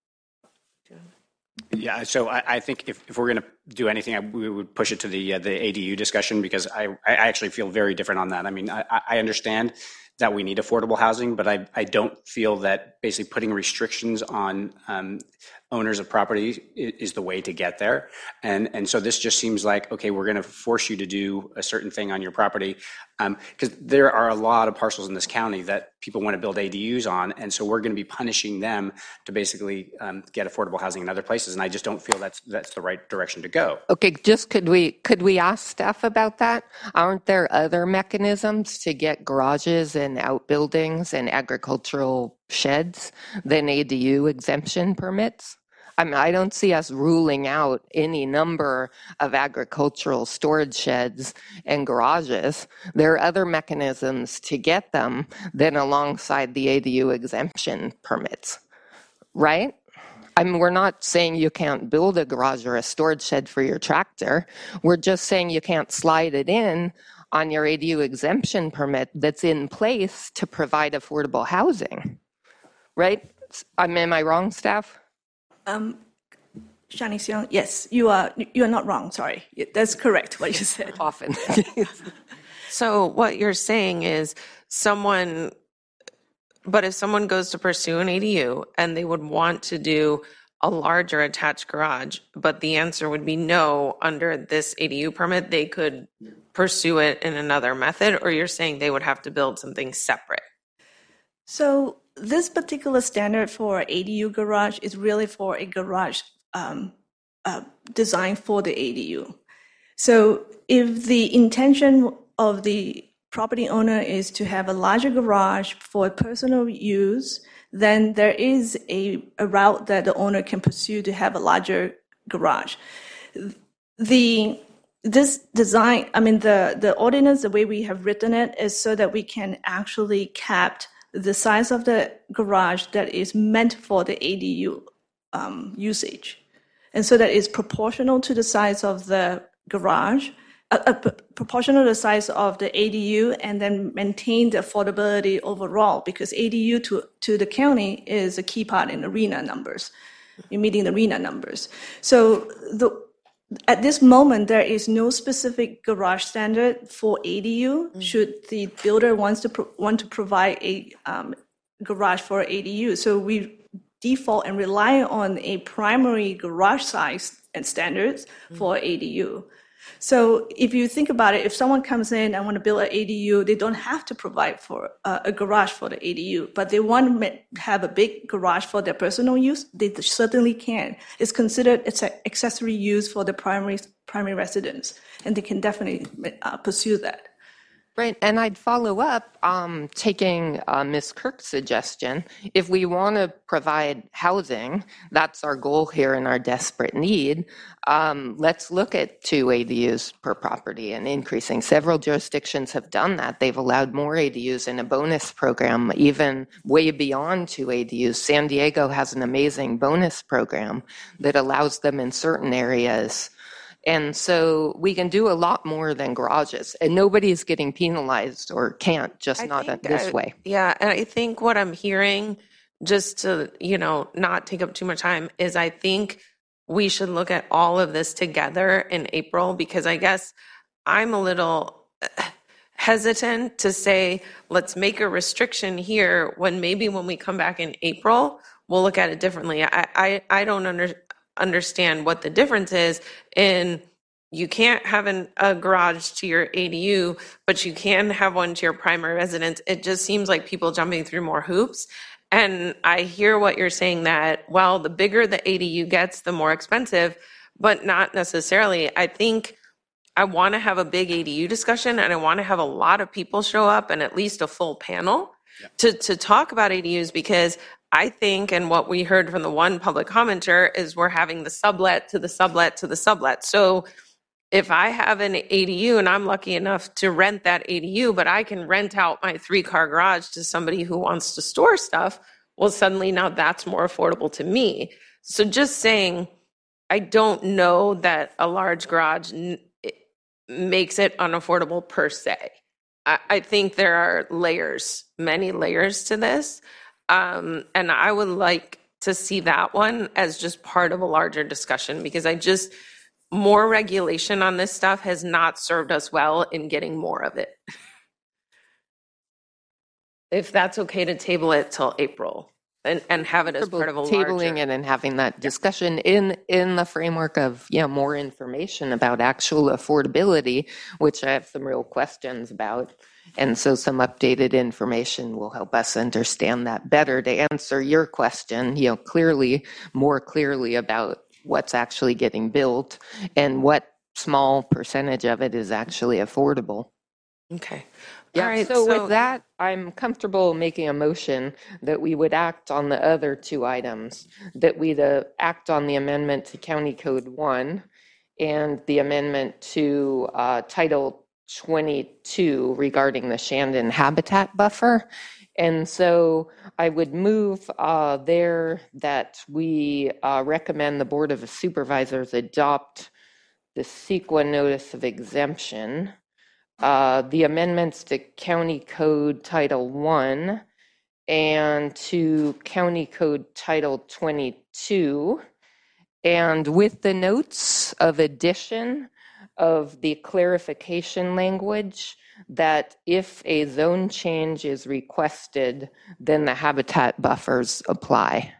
Yeah, so I, I think if, if we're going to do anything, I, we would push it to the uh, the A D U discussion, because I, I actually feel very different on that. I mean, I, I understand that we need affordable housing, but I, I don't feel that basically putting restrictions on um, owners of property is the way to get there. And, and so this just seems like, okay, we're going to force you to do a certain thing on your property. Because um, there are a lot of parcels in this county that people want to build A D Us on. And so we're going to be punishing them to basically um, get affordable housing in other places. And I just don't feel that's that's the right direction to go. Okay, just could we could we ask staff about that? Aren't there other mechanisms to get garages and outbuildings and agricultural sheds than A D U exemption permits? I mean, I don't see us ruling out any number of agricultural storage sheds and garages. There are other mechanisms to get them than alongside the A D U exemption permits, right? I mean, we're not saying you can't build a garage or a storage shed for your tractor. We're just saying you can't slide it in on your A D U exemption permit that's in place to provide affordable housing, right? I mean, am I wrong, staff? Um, Shani Xiong, yes, you are. You are not wrong. Sorry, that's correct what you said. Often. So what you're saying is someone, but if someone goes to pursue an A D U and they would want to do a larger attached garage, but the answer would be no under this A D U permit, they could pursue it in another method, or you're saying they would have to build something separate? So this particular standard for A D U garage is really for a garage um, uh, designed for the A D U. So if the intention of the property owner is to have a larger garage for personal use, then there is a, a route that the owner can pursue to have a larger garage. The this design, I mean, the, the ordinance, the way we have written it is so that we can actually cap the size of the garage that is meant for the A D U um, usage. And so that is proportional to the size of the garage, uh, uh, p- proportional to the size of the A D U, and then maintain the affordability overall, because A D U to, to the county is a key part in arena numbers, in meeting the arena numbers. So the At this moment, there is no specific garage standard for A D U. Mm-hmm. Should the builder wants to pro- want to provide a um, garage for A D U, so we default and rely on a primary garage size and standards mm-hmm. for A D U. So if you think about it, if someone comes in and want to build an A D U, they don't have to provide for uh, a garage for the A D U, but they want to have a big garage for their personal use, they certainly can. It's considered it's an accessory use for the primary primary residence, and they can definitely uh, pursue that. Right, and I'd follow up, um, taking uh, Miz Kirk's suggestion. If we want to provide housing, that's our goal here and our desperate need, um, let's look at two A D Us per property and increasing. Several jurisdictions have done that. They've allowed more A D Us in a bonus program, even way beyond two A D Us. San Diego has an amazing bonus program that allows them in certain areas. And so we can do a lot more than garages, and nobody's getting penalized or can't, just I not think this I, way. Yeah, and I think what I'm hearing, just to, you know, not take up too much time, is I think we should look at all of this together in April, because I guess I'm a little hesitant to say, let's make a restriction here, when maybe when we come back in April, we'll look at it differently. I, I, I don't understand. understand what the difference is in you can't have an, a garage to your A D U, but you can have one to your primary residence. It just seems like people jumping through more hoops. And I hear what you're saying that, well, the bigger the A D U gets, the more expensive, but not necessarily. I think I want to have a big A D U discussion, and I want to have a lot of people show up and at least a full panel yeah. to, to talk about A D Us, because I think, and what we heard from the one public commenter, is we're having the sublet to the sublet to the sublet. So if I have an A D U and I'm lucky enough to rent that A D U, but I can rent out my three-car garage to somebody who wants to store stuff, well, suddenly now that's more affordable to me. So just saying, I don't know that a large garage n- it makes it unaffordable per se. I, I think there are layers, many layers to this. Um, and I would like to see that one as just part of a larger discussion, because I just, more regulation on this stuff has not served us well in getting more of it. If that's okay to table it till April. and, and have it as part of a tabling larger. it and having that discussion in in the framework of yeah more information about actual affordability, which I have some real questions about. And so some updated information will help us understand that better to answer your question, you know, clearly, more clearly about what's actually getting built and what small percentage of it is actually affordable. Okay. Yeah, All right. so, with that, I'm comfortable making a motion that we would act on the other two items, that we'd uh, act on the amendment to County Code one and the amendment to uh, Title twenty-two regarding the Shandon Habitat Buffer. And so I would move uh, there that we uh, recommend the Board of Supervisors adopt the CEQA Notice of Exemption, uh, the amendments to County Code Title one and to County Code Title twenty-two, and with the notes of addition of the clarification language that if a zone change is requested, then the habitat buffers apply.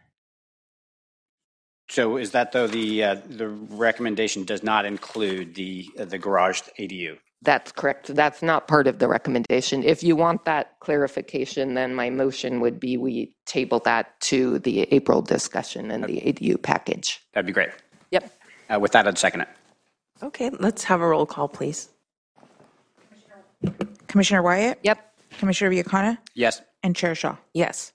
So is that though the uh, the recommendation does not include the uh, the garaged A D U? That's correct. That's not part of the recommendation. If you want that clarification, then my motion would be we table that to the April discussion and the A D U package. That'd be great. Yep. Uh, with that, I'd second it. Okay, let's have a roll call, please. Commissioner Wyatt? Yep. Commissioner Viacana? Yes. And Chair Shaw? Yes.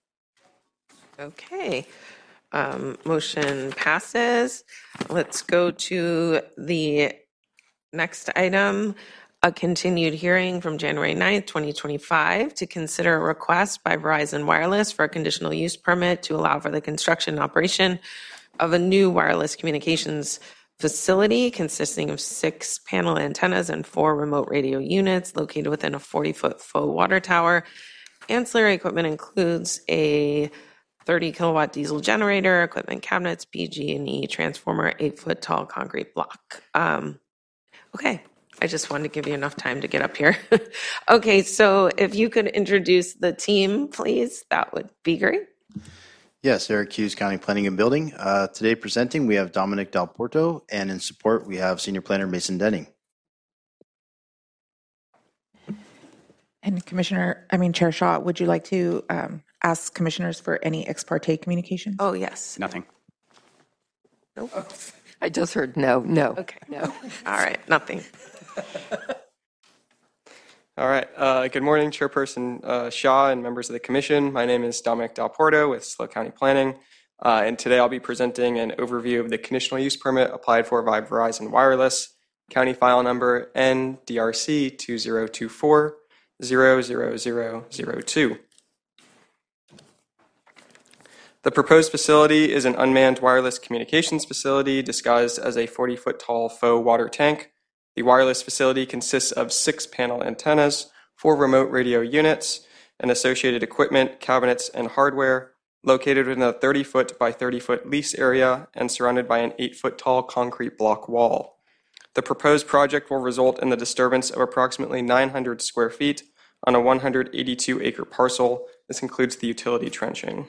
Okay. Um, motion passes. Let's go to the next item, a continued hearing from January ninth, twenty twenty-five to consider a request by Verizon Wireless for a conditional use permit to allow for the construction and operation of a new wireless communications facility consisting of six panel antennas and four remote radio units located within a forty-foot faux water tower. Ancillary equipment includes a thirty kilowatt diesel generator, equipment cabinets, P G and E transformer, eight foot tall concrete block. Um, okay, I just wanted to give you enough time to get up here. Okay, so if you could introduce the team, please, that would be great. Yes, Eric Hughes, County Planning and Building. Uh, today presenting, we have Dominic Del Porto, and in support, we have Senior Planner Mason Denning. And Commissioner, I mean, Chair Shaw, would you like to um, ask commissioners for any ex parte communications? Oh, yes. Nothing. Nope. I just heard no, no. Okay. No. All right, nothing. All right. Uh, good morning, Chairperson uh, Shaw and members of the Commission. My name is Dominic Del Porto with SLO County Planning, uh, and today I'll be presenting an overview of the conditional use permit applied for by Verizon Wireless, county file number N D R C two zero two four zero zero zero zero two. The proposed facility is an unmanned wireless communications facility disguised as a forty-foot tall faux water tank. The wireless facility consists of six panel antennas, four remote radio units, and associated equipment, cabinets, and hardware located within a thirty-foot by thirty-foot lease area and surrounded by an eight-foot tall concrete block wall. The proposed project will result in the disturbance of approximately nine hundred square feet on a one hundred eighty-two acre parcel. This includes the utility trenching.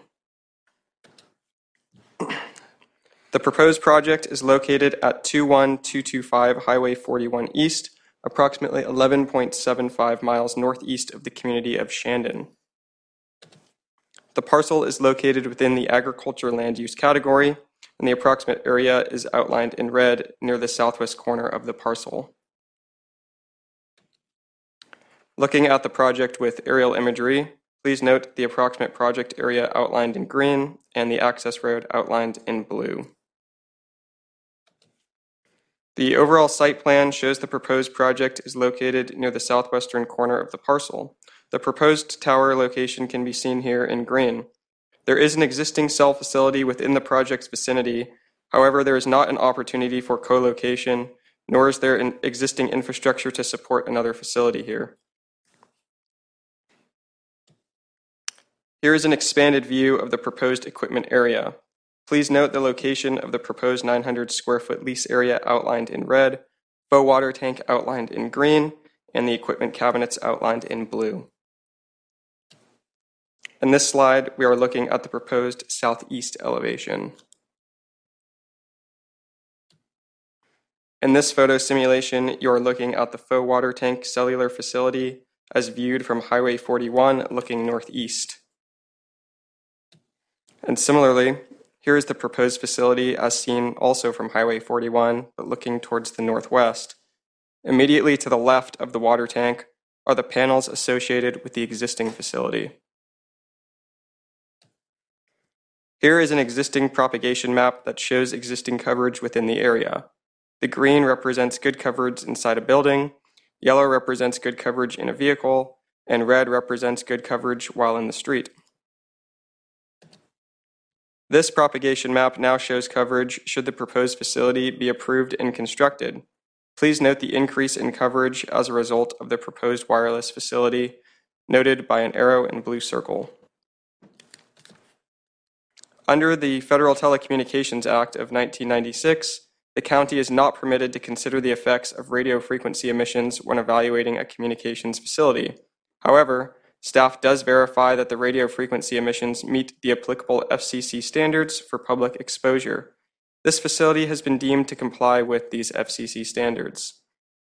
The proposed project is located at two one two two five Highway forty-one East, approximately eleven point seven five miles northeast of the community of Shandon. The parcel is located within the agriculture land use category, and the approximate area is outlined in red near the southwest corner of the parcel. Looking at the project with aerial imagery, please note the approximate project area outlined in green and the access road outlined in blue. The overall site plan shows the proposed project is located near the southwestern corner of the parcel. The proposed tower location can be seen here in green. There is an existing cell facility within the project's vicinity. However, there is not an opportunity for co-location, nor is there an existing infrastructure to support another facility here. Here is an expanded view of the proposed equipment area. Please note the location of the proposed nine hundred square foot lease area outlined in red, faux water tank outlined in green, and the equipment cabinets outlined in blue. In this slide, we are looking at the proposed southeast elevation. In this photo simulation, you are looking at the faux water tank cellular facility as viewed from Highway forty-one looking northeast. And similarly, here is the proposed facility as seen also from Highway forty-one, but looking towards the northwest. Immediately to the left of the water tank are the panels associated with the existing facility. Here is an existing propagation map that shows existing coverage within the area. The green represents good coverage inside a building, yellow represents good coverage in a vehicle, and red represents good coverage while in the street. This propagation map now shows coverage should the proposed facility be approved and constructed. Please note the increase in coverage as a result of the proposed wireless facility, noted by an arrow and blue circle. Under the Federal Telecommunications Act of nineteen ninety-six, the county is not permitted to consider the effects of radio frequency emissions when evaluating a communications facility. However, staff does verify that the radio frequency emissions meet the applicable F C C standards for public exposure. This facility has been deemed to comply with these F C C standards.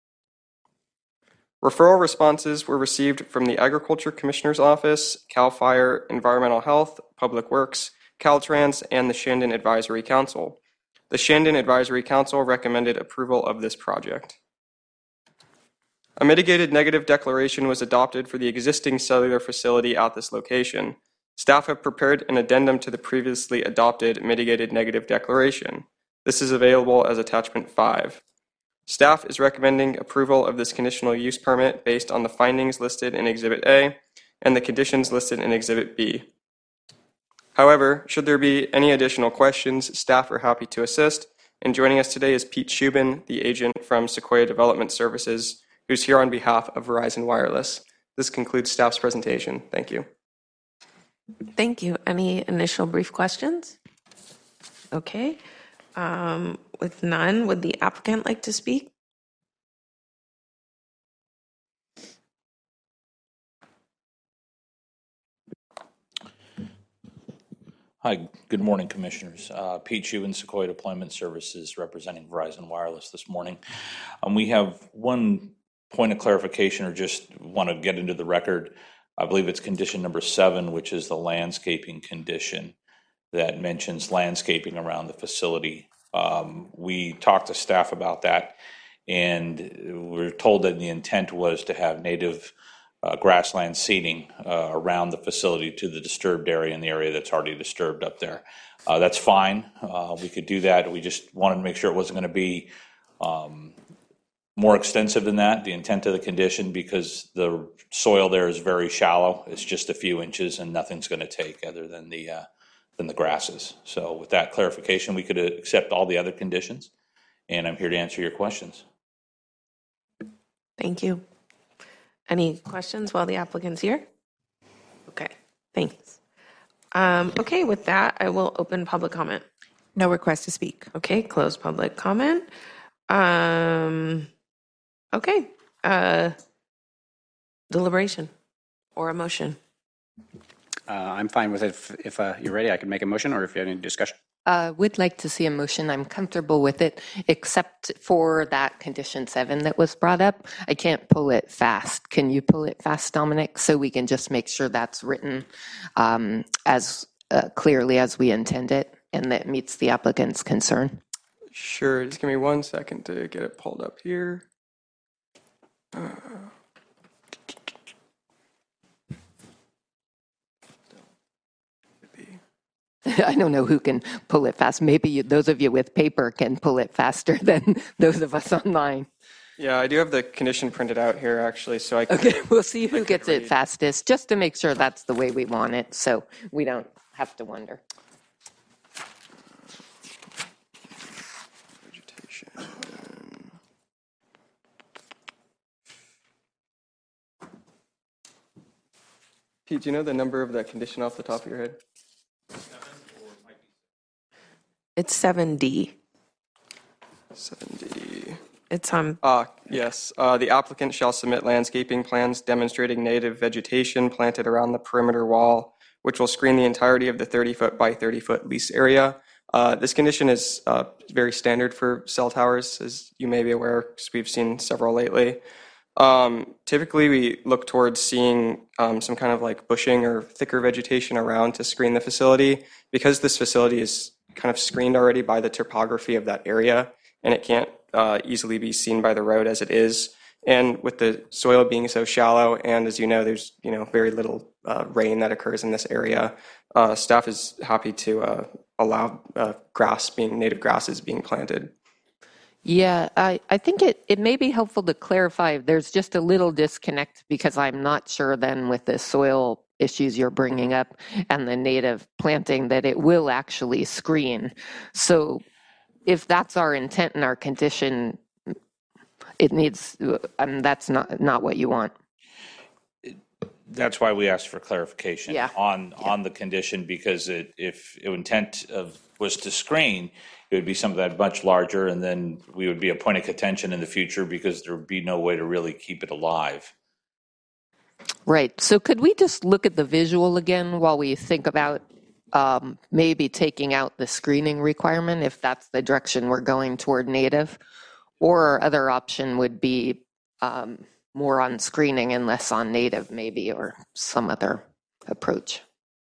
Referral responses were received from the Agriculture Commissioner's Office, CAL FIRE, Environmental Health, Public Works, Caltrans, and the Shandon Advisory Council. The Shandon Advisory Council recommended approval of this project. A mitigated negative declaration was adopted for the existing cellular facility at this location. Staff have prepared an addendum to the previously adopted mitigated negative declaration. This is available as attachment five. Staff is recommending approval of this conditional use permit based on the findings listed in Exhibit A and the conditions listed in Exhibit B. However, should there be any additional questions, staff are happy to assist. And joining us today is Pete Shubin, the agent from Sequoia Development Services, who's here on behalf of Verizon Wireless. This concludes staff's presentation. Thank you. Thank you. Any initial brief questions? Okay. Um, with none, would the applicant like to speak? Hi, good morning, Commissioners. Uh, Pete Shubin, Sequoia Deployment Services, representing Verizon Wireless this morning. Um, we have one point of clarification, or just want to get into the record. I believe it's condition number seven, which is the landscaping condition that mentions landscaping around the facility. Um, we talked to staff about that, and we were told that the intent was to have native Uh, grassland seating uh, around the facility to the disturbed area in the area that's already disturbed up there. Uh, that's fine. Uh, we could do that. We just wanted to make sure it wasn't going to be um, more extensive than that, the intent of the condition, because the soil there is very shallow. It's just a few inches and nothing's going to take other than the, uh, than the grasses. So with that clarification, we could accept all the other conditions, and I'm here to answer your questions. Thank you. Any questions while the applicant's here? Okay, thanks. Um, okay, with that, I will open public comment. No request to speak. Okay, close public comment. Um, okay, uh, deliberation or a motion. Uh, I'm fine with it. If, if uh, you're ready, I can make a motion, or if you have any discussion. Uh, would like to see a motion. I'm comfortable with it, except for that condition seven that was brought up. I can't pull it fast. Can you pull it fast, Dominic, so we can just make sure that's written um, as uh, clearly as we intend it and that meets the applicant's concern? Sure, just give me one second to get it pulled up here. Uh, I don't know who can pull it fast. Maybe you, those of you with paper can pull it faster than those of us online. Yeah, I do have the condition printed out here, actually, so I can... Okay, we'll see who gets it fastest, just to make sure that's the way we want it, so we don't have to wonder. Vegetation. Pete, do you know the number of that condition off the top of your head? It's seven D. seven D. It's on. Ah, yes. Uh, the applicant shall submit landscaping plans demonstrating native vegetation planted around the perimeter wall which will screen the entirety of the thirty foot by thirty foot lease area. Uh, this condition is uh, very standard for cell towers, as you may be aware, because we've seen several lately. Um, typically, we look towards seeing um, some kind of like bushing or thicker vegetation around to screen the facility. Because this facility is kind of screened already by the topography of that area, and it can't uh, easily be seen by the road as it is. And with the soil being so shallow, and as you know, there's you know very little uh, rain that occurs in this area, uh, staff is happy to uh, allow uh, grass being native grasses being planted. Yeah, I, I think it, it may be helpful to clarify. There's just a little disconnect because I'm not sure then with the soil issues you're bringing up and the native planting that it will actually screen. So if that's our intent and our condition, it needs, um, that's not, not what you want. That's why we asked for clarification Yeah. on Yeah. on the condition, because it, if the intent of was to screen, it would be something that much larger, and then we would be a point of contention in the future because there would be no way to really keep it alive. Right. So could we just look at the visual again while we think about um, maybe taking out the screening requirement if that's the direction we're going toward native? Or our other option would be um, more on screening and less on native maybe, or some other approach.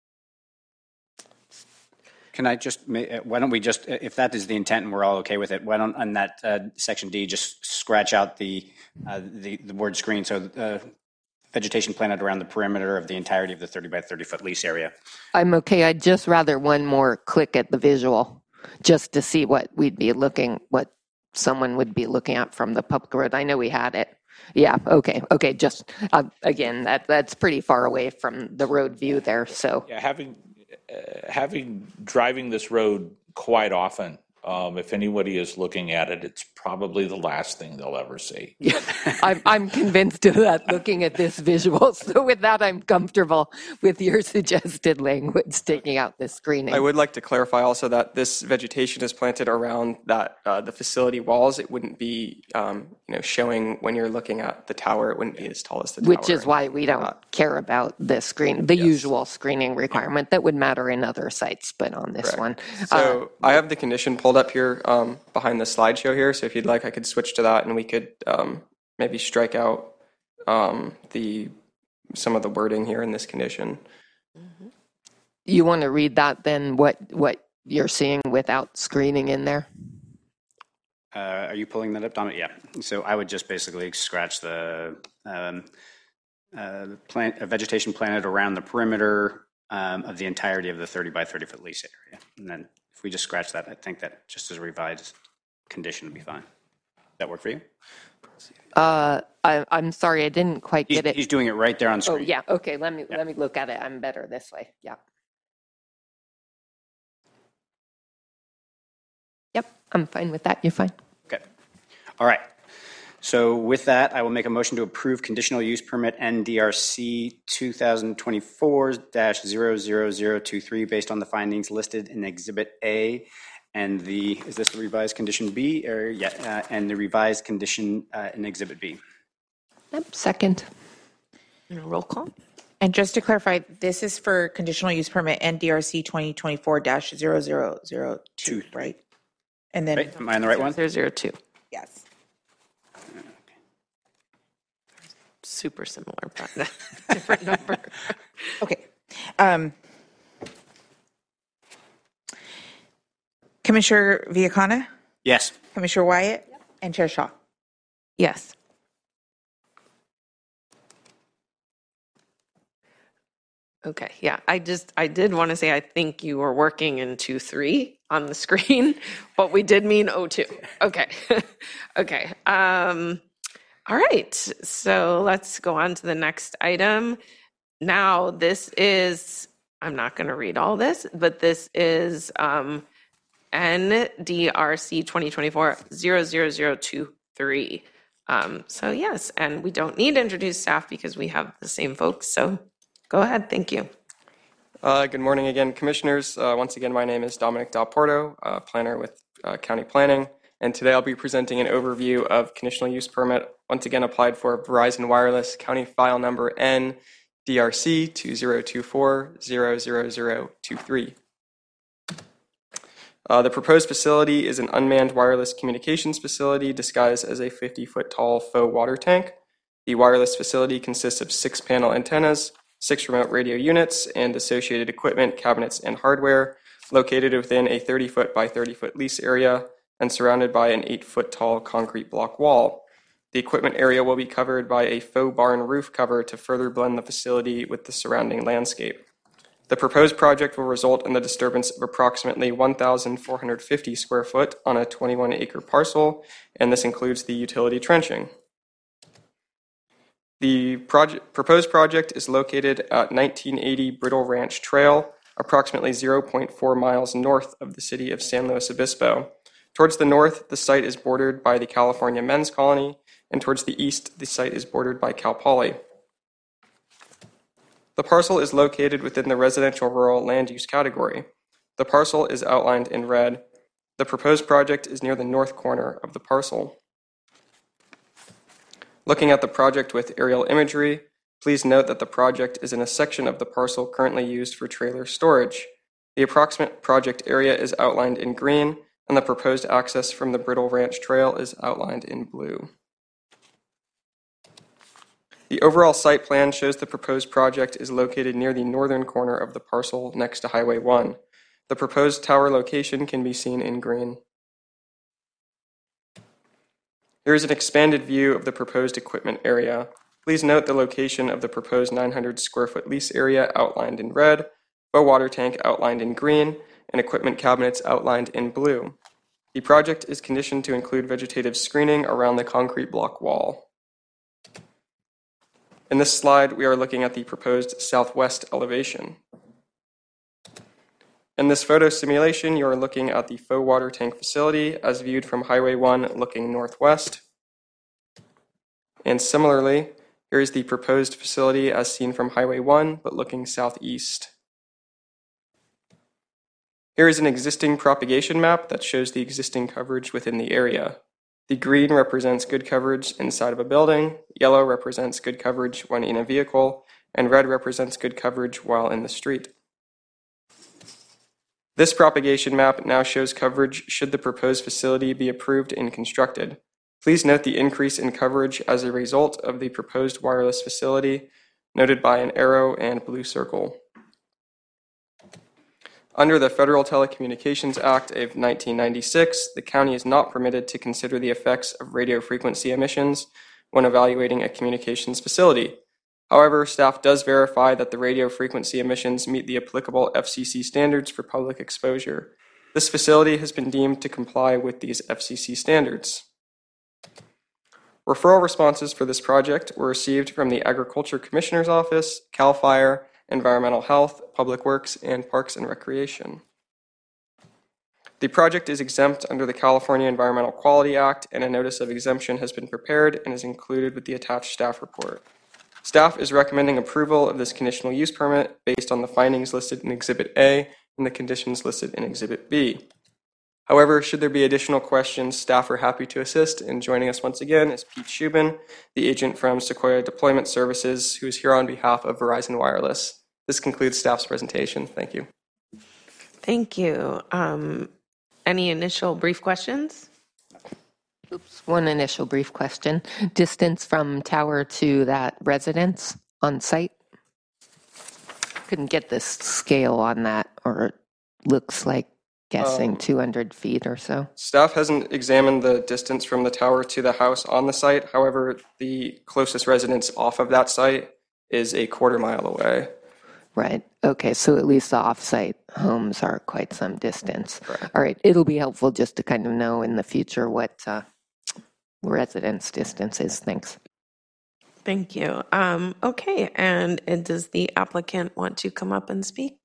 Can I just, ma- uh, why don't we just, uh, if that is the intent and we're all okay with it, why don't, on that uh, section D, just scratch out the, uh, the, the word screen, so uh, vegetation planted around the perimeter of the entirety of the thirty by thirty foot lease area. I'm okay. I'd just rather one more click at the visual just to see what we'd be looking, what someone would be looking at from the public road. I know we had it. Yeah, okay, okay, just, uh, again, that that's pretty far away from the road view there, so. Yeah, having uh, having driving this road quite often, um, if anybody is looking at it, it's probably the last thing they'll ever see. Yeah, I'm, I'm convinced of that looking at this visual. So with that, I'm comfortable with your suggested language, taking out the screening. I would like to clarify also that this vegetation is planted around that uh, the facility walls. It wouldn't be, um, you know, showing when you're looking at the tower. It wouldn't be as tall as the tower. Which is why we don't Uh, care about the screen, the Yes. usual screening requirement that would matter in other sites, but on this Correct. one. So I have the condition pulled up here um, behind the slideshow here. So if you'd like, I could switch to that, and we could um, maybe strike out um, the some of the wording here in this condition. You want to read that then, what, what you're seeing without screening in there? Uh, Are you pulling that up, Dominic? Yeah. So I would just basically scratch the um, uh, plant, uh, vegetation planted around the perimeter um, of the entirety of the thirty by thirty foot lease area. And then if we just scratch that, I think that just as a revised condition would be fine. Does that work for you? Uh, I, I'm sorry, I didn't quite He's, get it. he's doing it right there on Oh, screen. yeah, okay, let me, Yeah. let me look at it. I'm better this way, yeah. Yep, I'm fine with that, you're fine. Okay. All right. So with that, I will make a motion to approve conditional use permit N D R C twenty twenty-four dash zero zero zero two three based on the findings listed in Exhibit A and the, is this the revised condition B? Or, yeah, uh, and the revised condition uh, in Exhibit B. Yep, second. And a roll call. And just to clarify, this is for conditional use permit N D R C twenty twenty-four dash zero zero zero two, right? And then, Right? Am I on the right one? Zero zero two. yes. Super similar, but different number. Okay. Um, Commissioner Viacana, Yes. Commissioner Wyatt, and Chair Shaw. Yes. Okay, yeah, I just, I did want to say, I think you were working in two three on the screen, but we did mean oh two. Okay, okay. Um, all right, so let's go on to the next item. Now, this is, I'm not going to read all this, but this is um, N D R C twenty twenty-four dash zero zero zero two three. Um, so yes, and we don't need to introduce staff because we have the same folks, so go ahead, thank you. Uh, good morning again, commissioners. Uh, once again, my name is Dominic Del Porto, uh, planner with uh, County Planning, and today I'll be presenting an overview of conditional use permit, once again applied for Verizon Wireless, county file number N D R C two zero two four zero zero zero two three. Uh, the proposed facility is an unmanned wireless communications facility disguised as a fifty-foot tall faux water tank. The wireless facility consists of six panel antennas, six remote radio units, and associated equipment, cabinets, and hardware located within a thirty-foot by thirty-foot lease area and surrounded by an eight-foot tall concrete block wall. The equipment area will be covered by a faux barn roof cover to further blend the facility with the surrounding landscape. The proposed project will result in the disturbance of approximately one thousand four hundred fifty square foot on a twenty-one acre parcel, and this includes the utility trenching. The project, proposed project is located at nineteen eighty Brittle Ranch Trail, approximately zero point four miles north of the city of San Luis Obispo. Towards the north, the site is bordered by the California Men's Colony, and towards the east, the site is bordered by Cal Poly. The parcel is located within the residential rural land use category. The parcel is outlined in red. The proposed project is near the north corner of the parcel. Looking at the project with aerial imagery, please note that the project is in a section of the parcel currently used for trailer storage. The approximate project area is outlined in green, and the proposed access from the Brittle Ranch Trail is outlined in blue. The overall site plan shows the proposed project is located near the northern corner of the parcel next to Highway one. The proposed tower location can be seen in green. Here is an expanded view of the proposed equipment area. Please note the location of the proposed nine hundred square foot lease area outlined in red, a water tank outlined in green, and equipment cabinets outlined in blue. The project is conditioned to include vegetative screening around the concrete block wall. In this slide, we are looking at the proposed southwest elevation. In this photo simulation, you are looking at the faux water tank facility as viewed from Highway one looking northwest. And similarly, here is the proposed facility as seen from Highway one, but looking southeast. Here is an existing propagation map that shows the existing coverage within the area. The green represents good coverage inside of a building, yellow represents good coverage when in a vehicle, and red represents good coverage while in the street. This propagation map now shows coverage should the proposed facility be approved and constructed. Please note the increase in coverage as a result of the proposed wireless facility, noted by an arrow and blue circle. Under the Federal Telecommunications Act of nineteen ninety-six, the county is not permitted to consider the effects of radio frequency emissions when evaluating a communications facility. However, staff does verify that the radio frequency emissions meet the applicable F C C standards for public exposure. This facility has been deemed to comply with these F C C standards. Referral responses for this project were received from the Agriculture Commissioner's Office, CAL FIRE, Environmental Health, Public Works, and Parks and Recreation. The project is exempt under the California Environmental Quality Act, and a notice of exemption has been prepared and is included with the attached staff report. Staff is recommending approval of this conditional use permit based on the findings listed in Exhibit A and the conditions listed in Exhibit B. However, should there be additional questions, staff are happy to assist, and joining us once again is Pete Shubin, the agent from Sequoia Deployment Services, who is here on behalf of Verizon Wireless. This concludes staff's presentation. Thank you. Thank you. Um, any initial brief questions? Oops, one initial brief question. Distance from tower to that residence on site? Couldn't get this scale on that, or it looks like guessing um, two hundred feet or so. Staff hasn't examined the distance from the tower to the house on the site. However, the closest residence off of that site is a quarter mile away. Right. Okay. So at least the off-site homes are quite some distance. Correct. All right. It'll be helpful just to kind of know in the future what uh, residence distance is. Thanks. Thank you. Um, okay. And, and does the applicant want to come up and speak?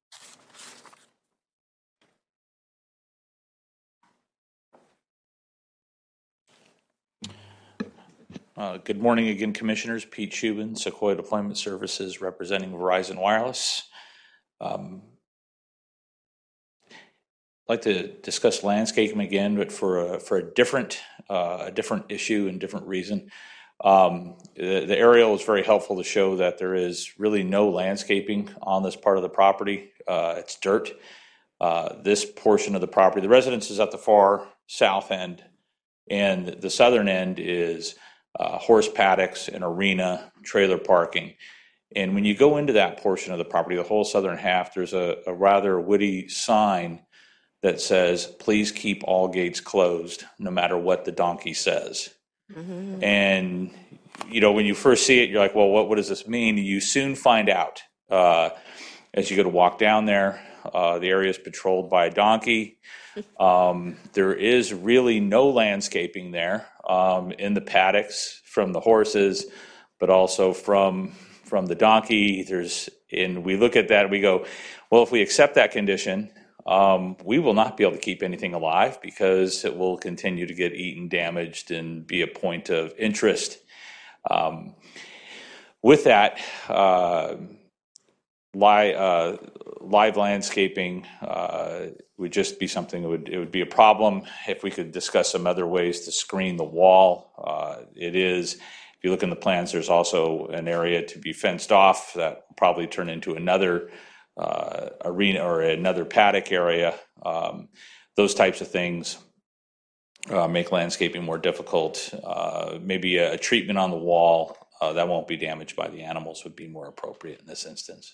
Uh, good morning again, Commissioners. Pete Shubin, Sequoia Deployment Services, representing Verizon Wireless. Um, I'd like to discuss landscaping again, but for a, for a different uh, a different issue and different reason. Um, the, the aerial is very helpful to show that there is really no landscaping on this part of the property. Uh, it's dirt. Uh, this portion of the property, the residence is at the far south end, and the southern end is uh, horse paddocks, an arena, trailer parking. And when you go into that portion of the property, the whole southern half, there's a, a rather witty sign that says, "Please keep all gates closed, no matter what the donkey says." Mm-hmm. And, you know, when you first see it, you're like, well, what, what does this mean? You soon find out. Uh, as you go to walk down there, uh, the area is patrolled by a donkey. Um, there is really no landscaping there um, in the paddocks from the horses, but also from from the donkey. There's, and we look at that and we go, well, if we accept that condition, um, we will not be able to keep anything alive because it will continue to get eaten, damaged, and be a point of interest. Um, with that, uh, li- uh, live landscaping uh, would just be something that would, it would be a problem. If we could discuss some other ways to screen the wall, uh, it is. If you look in the plans, there's also an area to be fenced off that will probably turn into another uh, arena or another paddock area. Um, those types of things uh, make landscaping more difficult. Uh, maybe a, a treatment on the wall uh, that won't be damaged by the animals would be more appropriate in this instance.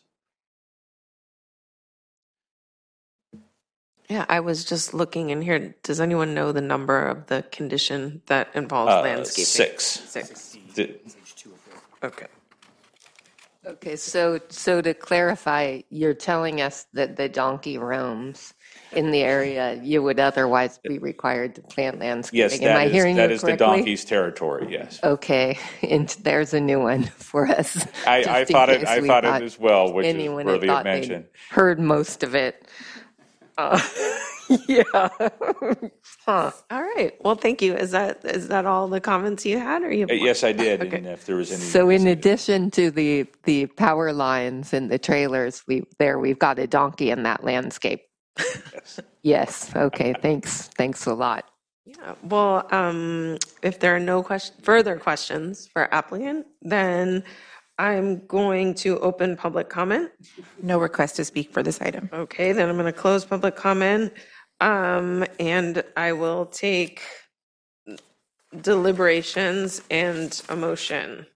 Yeah, I was just looking in here. Does anyone know the number of the condition that involves Uh, landscaping? six. Six. The- Okay. Okay, so so to clarify, you're telling us that the donkey roams in the area you would otherwise be required to plant landscaping. Yes, Am that I is, hearing that you is the correctly? donkey's territory, yes. Okay, and there's a new one for us. I, just I in thought it case I we thought thought it as well, which is anyone had worthy of thought they'd mention. heard most of it. Uh, yeah. Huh. All right. Well, thank you. Is that is that all the comments you had, or you? Have Uh, more? Yes, I did, Okay. and if there was any. So in addition to the the power lines and the trailers, we there we've got a donkey in that landscape. Yes. Yes. Okay. Thanks. Thanks a lot. Yeah. Well, um, if there are no question, further questions for applicant, then I'm going to open public comment. No request to speak for this item. Okay, then I'm going to close public comment, um, and I will take deliberations and a motion.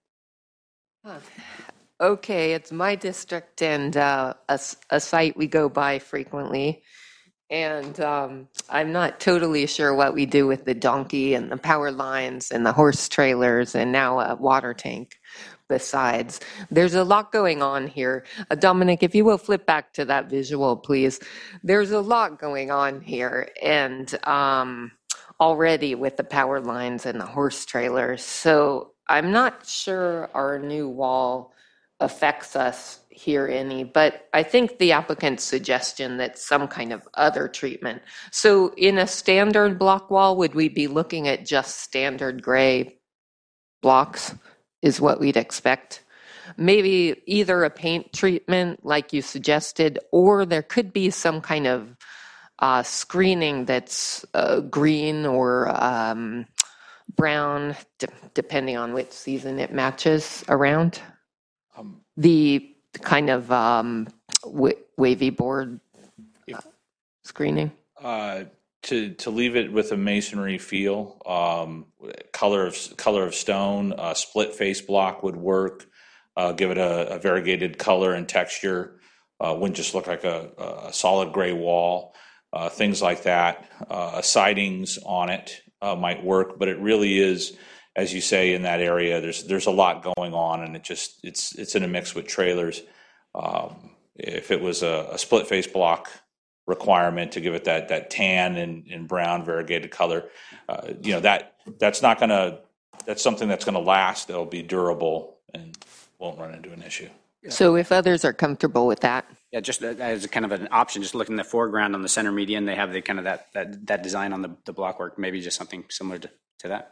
Okay, it's my district and uh, a, s- a site we go by frequently. And um, I'm not totally sure what we do with the donkey and the power lines and the horse trailers and now a water tank besides. There's a lot going on here. Uh, Dominic, if you will flip back to that visual, please. There's a lot going on here. And um, already with the power lines and the horse trailers. So I'm not sure our new wall affects us here any, but I think the applicant's suggestion that some kind of other treatment. So in a standard block wall, would we be looking at just standard gray blocks is what we'd expect? Maybe either a paint treatment like you suggested, or there could be some kind of uh, screening that's uh, green or um, brown, de- depending on which season it matches around. Um, The kind of um, w- wavy board uh, screening. Uh, to to leave it with a masonry feel, um, color of color of stone, uh, split face block would work. Uh, give it a, a variegated color and texture. Uh, wouldn't just look like a, a solid gray wall. Uh, things like that. Uh, sidings on it uh, might work, but it really is, as you say, in that area, there's there's a lot going on, and it just it's it's in a mix with trailers. Um, if it was a, a split face block requirement to give it that that tan and, and brown variegated color, uh, you know that that's not gonna that's something that's gonna last. That'll be durable and won't run into an issue. So if others are comfortable with that. Yeah, just as a kind of an option, just looking in the foreground on the center median, they have the kind of that that, that design on the, the block work, maybe just something similar to, to that.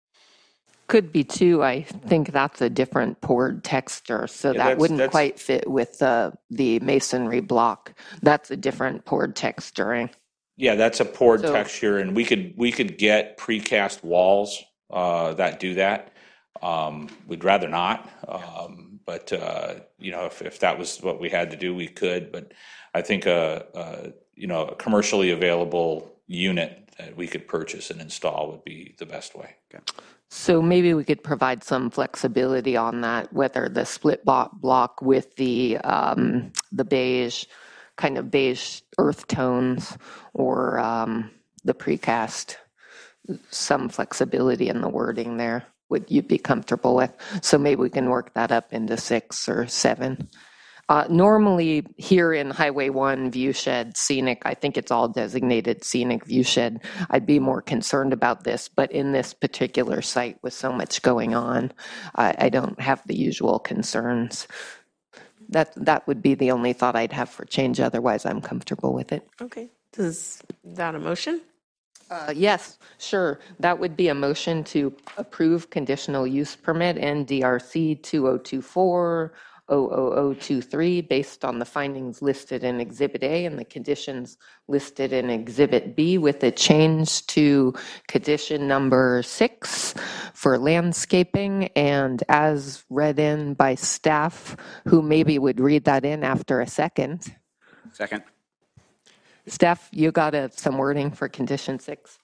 Could be too. I think that's a different poured texture, so Yeah, that that's- wouldn't that's- quite fit with the the masonry block. That's a different poured texturing. Yeah, that's a poured So- texture, and we could we could get precast walls uh, that do that. Um, we'd rather not, um, but uh, you know, if, if that was what we had to do, we could. But I think a, a you know a commercially available unit that we could purchase and install would be the best way. Okay. So maybe we could provide some flexibility on that, whether the split block with the um, the beige, kind of beige earth tones, or um, the precast. Some flexibility in the wording there. Would you be comfortable with? So maybe we can work that up into six or seven. Uh, normally here in Highway one Viewshed Scenic, I think it's all designated Scenic Viewshed. I'd be more concerned about this, but in this particular site with so much going on, I, I don't have the usual concerns. That that would be the only thought I'd have for change. Otherwise, I'm comfortable with it. Okay. Is that a motion? Uh, yes, sure. That would be a motion to approve conditional use permit N D R C two oh two four dash zero zero zero two three based on the findings listed in Exhibit A and the conditions listed in Exhibit B, with a change to condition number six for landscaping, and as read in by staff, who maybe would read that in after a second. Second. Staff, you got a, some wording for condition six?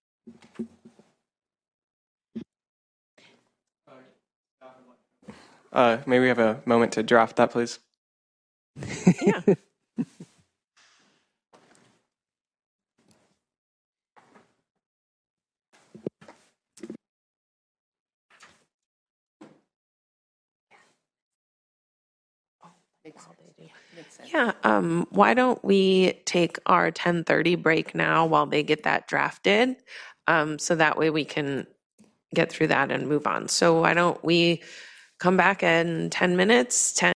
Uh, may we have a moment to draft that, please? Yeah. Yeah, um, why don't we take our ten thirty break now while they get that drafted, um, so that way we can get through that and move on. So why don't we come back in ten minutes? ten.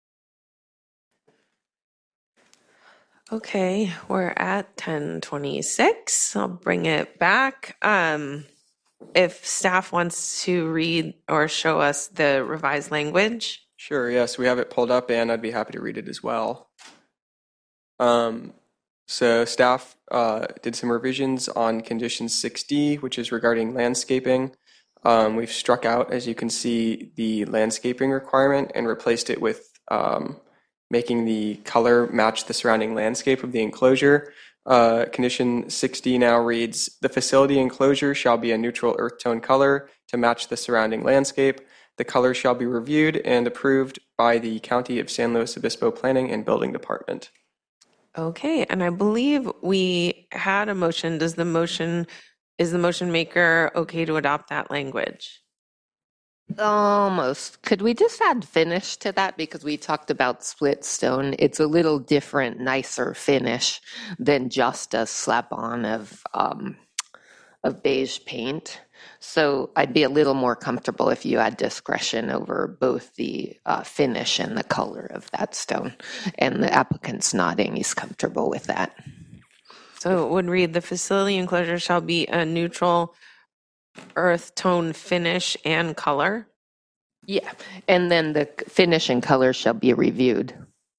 Okay, we're at ten twenty-six. I'll bring it back. Um, if staff wants to read or show us the revised language. Sure, yes, we have it pulled up, and I'd be happy to read it as well. Um, so staff uh, did some revisions on condition six D, which is regarding landscaping. Um, we've struck out, as you can see, the landscaping requirement and replaced it with um, making the color match the surrounding landscape of the enclosure. Uh, condition six D now reads, the facility enclosure shall be a neutral earth tone color to match the surrounding landscape. The color shall be reviewed and approved by the County of San Luis Obispo Planning and Building Department. Okay, and I believe we had a motion. Does the motion, is the motion maker okay to adopt that language? Almost. Could we just add finish to that? Because we talked about split stone. It's a little different, nicer finish than just a slap on of um, of beige paint. So I'd be a little more comfortable if you had discretion over both the uh, finish and the color of that stone. And the applicant's nodding, he's comfortable with that. So it would read, the facility enclosure shall be a neutral earth tone finish and color? Yeah, and then the finish and color shall be reviewed.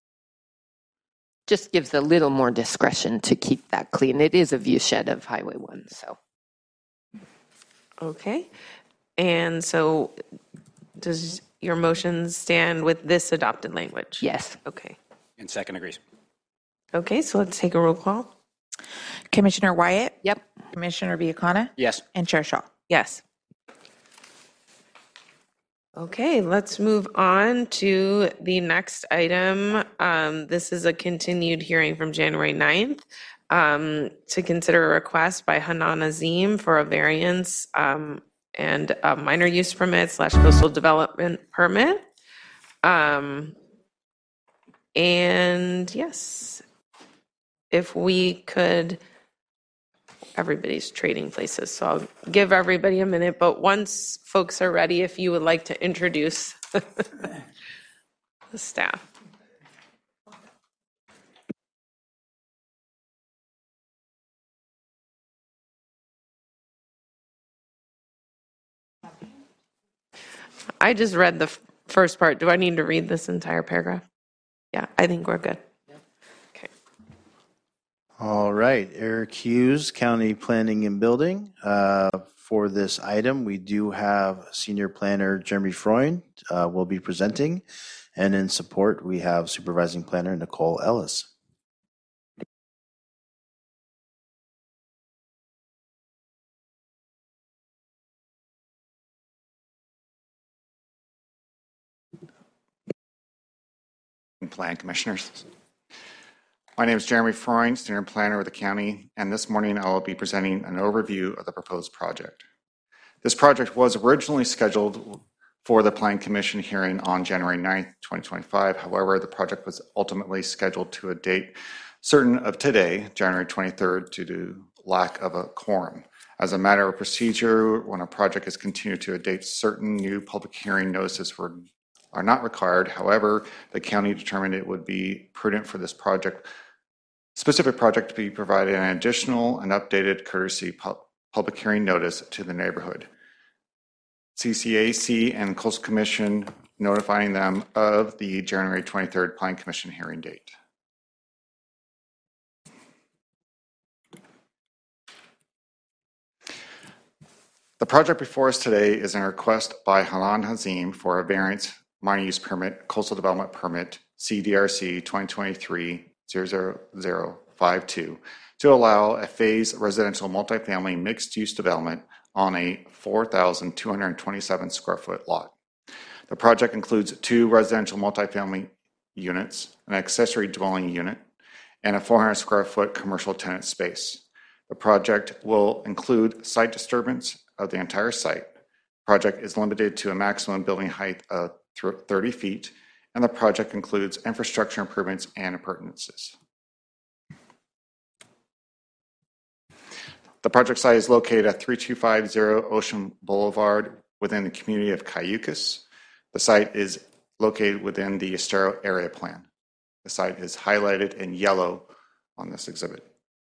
Just gives a little more discretion to keep that clean. It is a view shed of Highway one, so. Okay, and so does your motion stand with this adopted language? Yes. Okay. And second agrees. Okay, so let's take a roll call. Commissioner Wyatt? Yep. Commissioner Villacana? Yes. And Chair Shaw? Yes. Okay, let's move on to the next item. Um, this is a continued hearing from January ninth. Um, to consider a request by Hanan Azim for a variance um, and a minor use permit slash coastal development permit. Um, and yes, if we could, everybody's trading places, so I'll give everybody a minute, but once folks are ready, if you would like to introduce the staff. I just read the f- first part. Do I need to read this entire paragraph? Yeah, I think we're good. Okay. All right, Eric Hughes, County Planning and Building. Uh, for this item, we do have Senior Planner Jeremy Freund uh, will be presenting, and in support, we have Supervising Planner Nicole Ellis. Plan Commissioners. My name is Jeremy Freund, Senior Planner with the county, and this morning I will be presenting an overview of the proposed project. This project was originally scheduled for the Plan Commission hearing on January ninth, twenty twenty-five. However, the project was ultimately scheduled to a date certain of today, January twenty-third, due to lack of a quorum. As a matter of procedure, when a project is continued to a date certain, new public hearing notices were are not required. However, the county determined it would be prudent for this project, specific project to be provided an additional and updated courtesy pu- public hearing notice to the neighborhood. C C A C and Coastal Commission notifying them of the January twenty-third Plan Commission hearing date. The project before us today is a request by Hanan Hazim for a variance minor use permit, coastal development permit, C D R C twenty twenty-three dash zero zero zero five two, to allow a phased residential multifamily mixed use development on a four thousand two hundred twenty-seven square foot lot. The project includes two residential multifamily units, an accessory dwelling unit, and a four hundred square foot commercial tenant space. The project will include site disturbance of the entire site. The project is limited to a maximum building height of thirty feet, and the project includes infrastructure improvements and appurtenances. The project site is located at three two five zero Ocean Boulevard within the community of Cayucas. The site is located within the Estero Area Plan. The site is highlighted in yellow on this exhibit.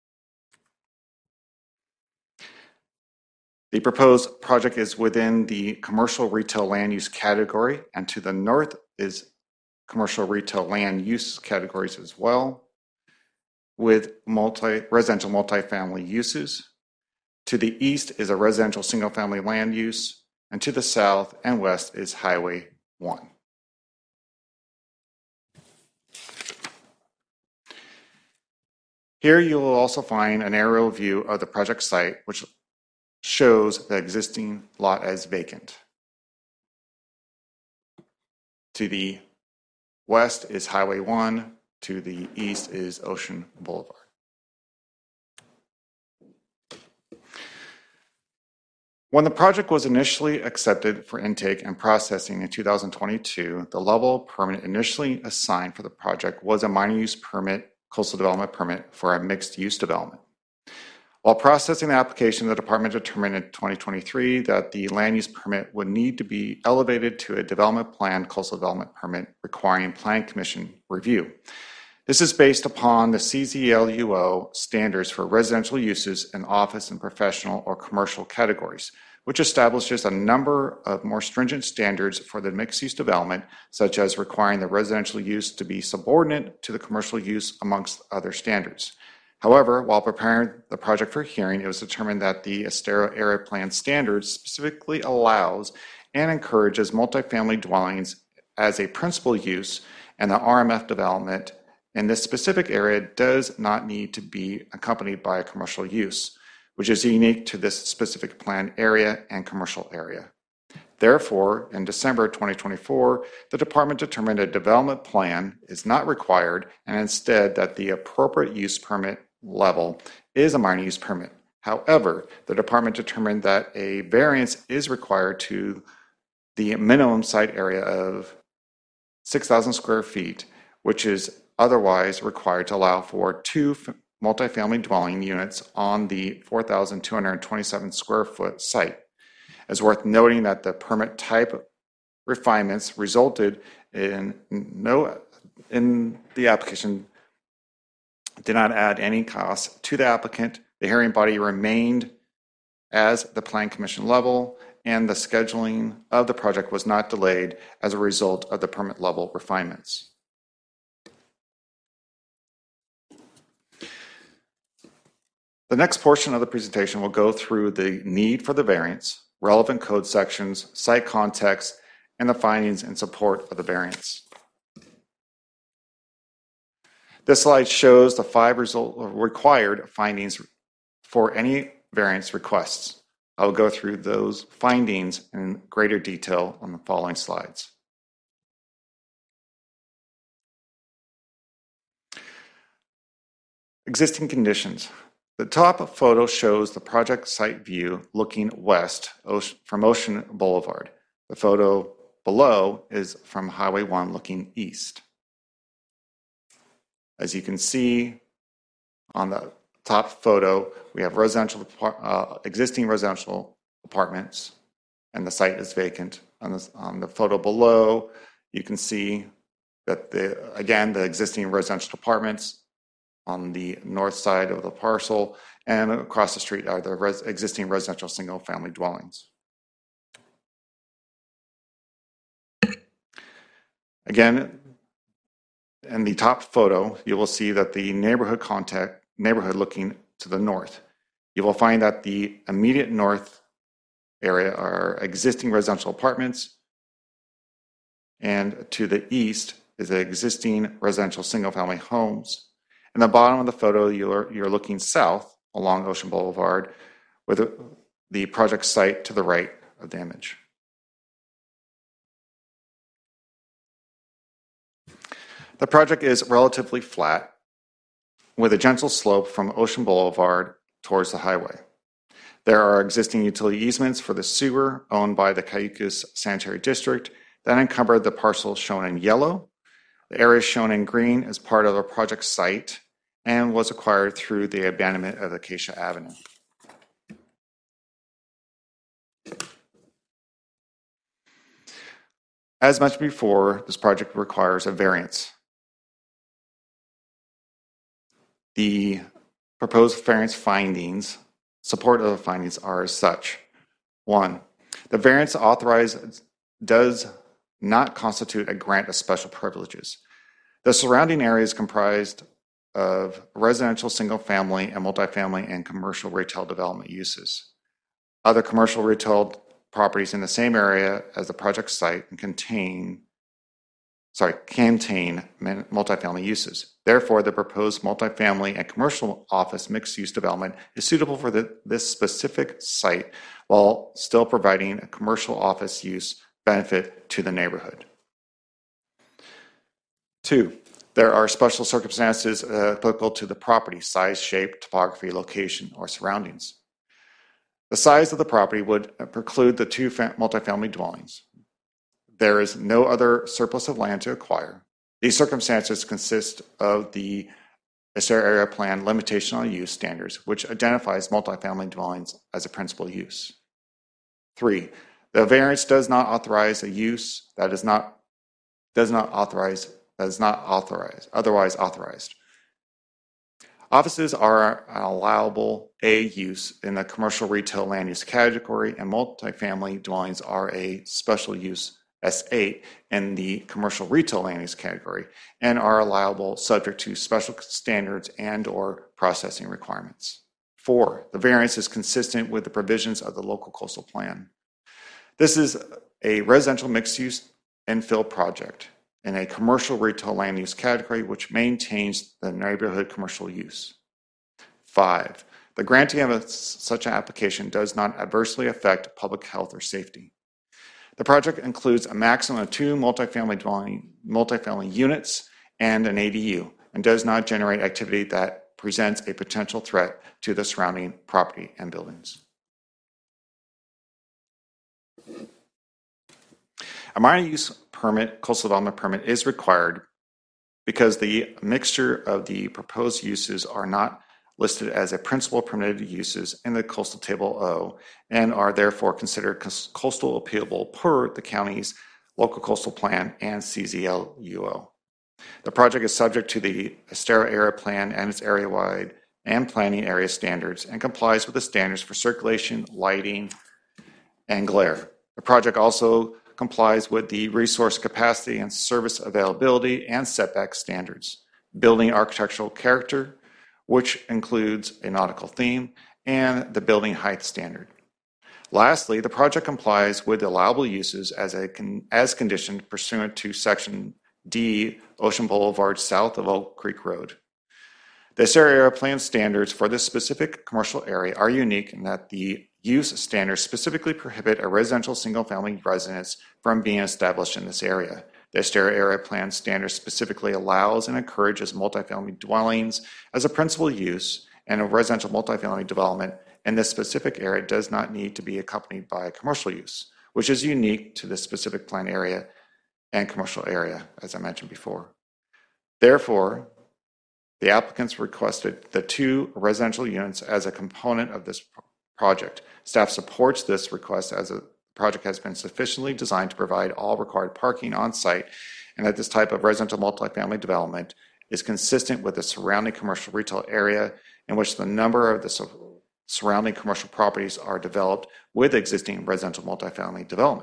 The proposed project is within the commercial retail land use category, and to the north is commercial retail land use categories as well, with multi residential multifamily uses. To the east is a residential single-family land use, and to the south and west is Highway one. Here you will also find an aerial view of the project site, which shows the existing lot as vacant. To the west is Highway one, to the east is Ocean Boulevard. When the project was initially accepted for intake and processing in two thousand twenty-two, the level of permit initially assigned for the project was a minor use permit, coastal development permit for a mixed use development. While processing the application, the department determined in twenty twenty-three that the land use permit would need to be elevated to a development plan coastal development permit requiring Plan Commission review. This is based upon the C Z L U O standards for residential uses in office and professional or commercial categories, which establishes a number of more stringent standards for the mixed-use development, such as requiring the residential use to be subordinate to the commercial use, amongst other standards. However, while preparing the project for hearing, it was determined that the Estero Area Plan standards specifically allows and encourages multifamily dwellings as a principal use, and the R M F development in this specific area does not need to be accompanied by a commercial use, which is unique to this specific planned area and commercial area. Therefore, in December twenty twenty-four, the department determined a development plan is not required, and instead that the appropriate use permit level is a minor use permit. However, the department determined that a variance is required to the minimum site area of six thousand square feet, which is otherwise required to allow for two multifamily dwelling units on the four thousand two hundred twenty-seven square foot site. It's worth noting that the permit type refinements resulted in no in the application did not add any costs to the applicant. The hearing body remained as the Plan Commission level, and the scheduling of the project was not delayed as a result of the permit level refinements. The next portion of the presentation will go through the need for the variance, relevant code sections, site context, and the findings in support of the variance. This slide shows the five result, required findings for any variance requests. I will go through those findings in greater detail on the following slides. Existing conditions. The top photo shows the project site view looking west from Ocean Boulevard. The photo below is from Highway one looking east. As you can see on the top photo, we have residential, uh, existing residential apartments, and the site is vacant. On, this, on the photo below, you can see that, the, again, the existing residential apartments on the north side of the parcel, and across the street are the res existing residential single-family dwellings. Again, in the top photo, you will see that the neighborhood contact, neighborhood looking to the north. You will find that the immediate north area are existing residential apartments, and to the east is the existing residential single-family homes. In the bottom of the photo, you're, you're looking south along Ocean Boulevard with the, the project site to the right of the image. The project is relatively flat with a gentle slope from Ocean Boulevard towards the highway. There are existing utility easements for the sewer owned by the Cayucos Sanitary District that encumber the parcel shown in yellow. The area shown in green is part of a project site and was acquired through the abandonment of Acacia Avenue. As mentioned before, this project requires a variance. The proposed variance findings, support of the findings are as such. One, the variance authorized does not constitute a grant of special privileges. The surrounding area is comprised of residential, single-family, and multifamily and commercial retail development uses. Other commercial retail properties in the same area as the project site and contain, sorry, contain multifamily uses. Therefore, the proposed multifamily and commercial office mixed-use development is suitable for the, this specific site while still providing a commercial office use benefit to the neighborhood. Two, there are special circumstances uh, applicable to the property, size, shape, topography, location, or surroundings. The size of the property would preclude the two multifamily dwellings. There is no other surplus of land to acquire. These circumstances consist of the Estero Area Plan Limitation on Use Standards, which identifies multifamily dwellings as a principal use. Three, the variance does not authorize a use that is not does not authorize that is not authorized otherwise authorized. Offices are an allowable A use in the commercial retail land use category, and multifamily dwellings are a special use S eight in the commercial retail land use category and are allowable subject to special standards and or processing requirements. Four, the variance is consistent with the provisions of the local coastal plan. This is a residential mixed-use infill project in a commercial retail land use category which maintains the neighborhood commercial use. Five, the granting of a, such an application does not adversely affect public health or safety. The project includes a maximum of two multifamily dwelling, multifamily units and an A D U, and does not generate activity that presents a potential threat to the surrounding property and buildings. A minor use permit, coastal development permit, is required because the mixture of the proposed uses are not listed as a principal permitted uses in the coastal table O and are therefore considered coastal appealable per the county's local coastal plan and C Z L U O. The project is subject to the Estero Area Plan and its area-wide and planning area standards and complies with the standards for circulation, lighting, and glare. The project also complies with the resource capacity and service availability and setback standards, building architectural character, which includes a nautical theme and the building height standard. Lastly, the project complies with allowable uses as, a con- as conditioned pursuant to Section D, Ocean Boulevard south of Oak Creek Road. The Estero Area Plan standards for this specific commercial area are unique in that the use standards specifically prohibit a residential single-family residence from being established in this area. The Estero Area Plan standard specifically allows and encourages multifamily dwellings as a principal use, and a residential multifamily development in this specific area does not need to be accompanied by commercial use, which is unique to this specific plan area and commercial area, as I mentioned before. Therefore, the applicants requested the two residential units as a component of this project. Staff supports this request as a project has been sufficiently designed to provide all required parking on site, and that this type of residential multifamily development is consistent with the surrounding commercial retail area in which the number of the su- surrounding commercial properties are developed with existing residential multifamily development.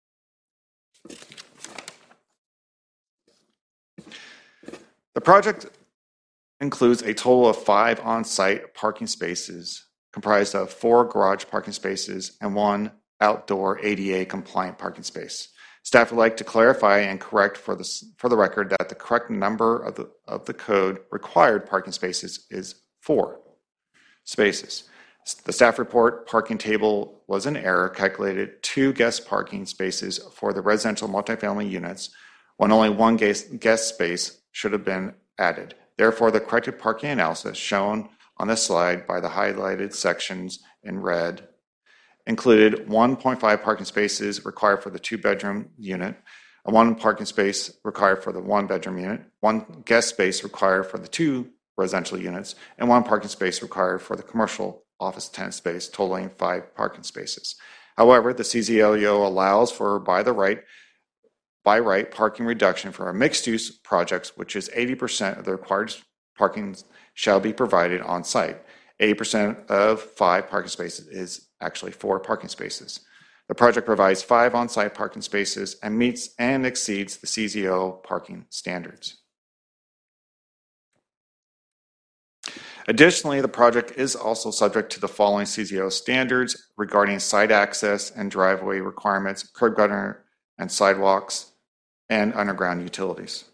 The project includes a total of five on-site parking spaces comprised of four garage parking spaces and one outdoor A D A compliant parking space. Staff would like to clarify and correct for the, for the record that the correct number of the, of the code required parking spaces is four spaces. The staff report parking table was in error, calculated two guest parking spaces for the residential multifamily units when only one guest, guest space should have been added. Therefore, the corrected parking analysis shown on this slide by the highlighted sections in red included one point five parking spaces required for the two-bedroom unit, a one parking space required for the one-bedroom unit, one guest space required for the two residential units, and one parking space required for the commercial office tenant space, totaling five parking spaces. However, the C Z L E O allows for by the right by right parking reduction for our mixed-use projects, which is eighty percent of the required parking shall be provided on site. eighty percent of five parking spaces is actually four parking spaces. The project provides five on-site parking spaces and meets and exceeds the C Z O parking standards. Additionally, the project is also subject to the following C Z O standards regarding site access and driveway requirements, curb gutter and sidewalks, and underground utilities.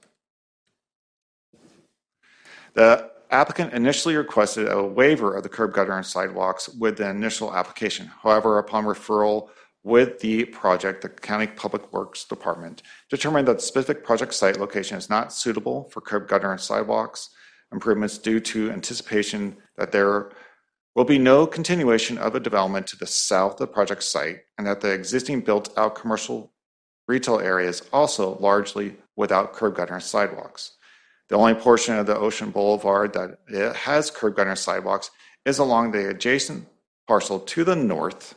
The applicant initially requested a waiver of the curb gutter and sidewalks with the initial application. However, upon referral with the project, the County Public Works Department determined that the specific project site location is not suitable for curb gutter and sidewalks improvements due to anticipation that there will be no continuation of a development to the south of the project site, and that the existing built-out commercial retail area is also largely without curb gutter and sidewalks. The only portion of the Ocean Boulevard that it has curb gutter and sidewalks is along the adjacent parcel to the north,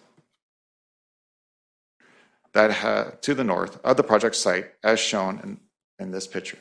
that ha- to the north of the project site, as shown in, in this picture.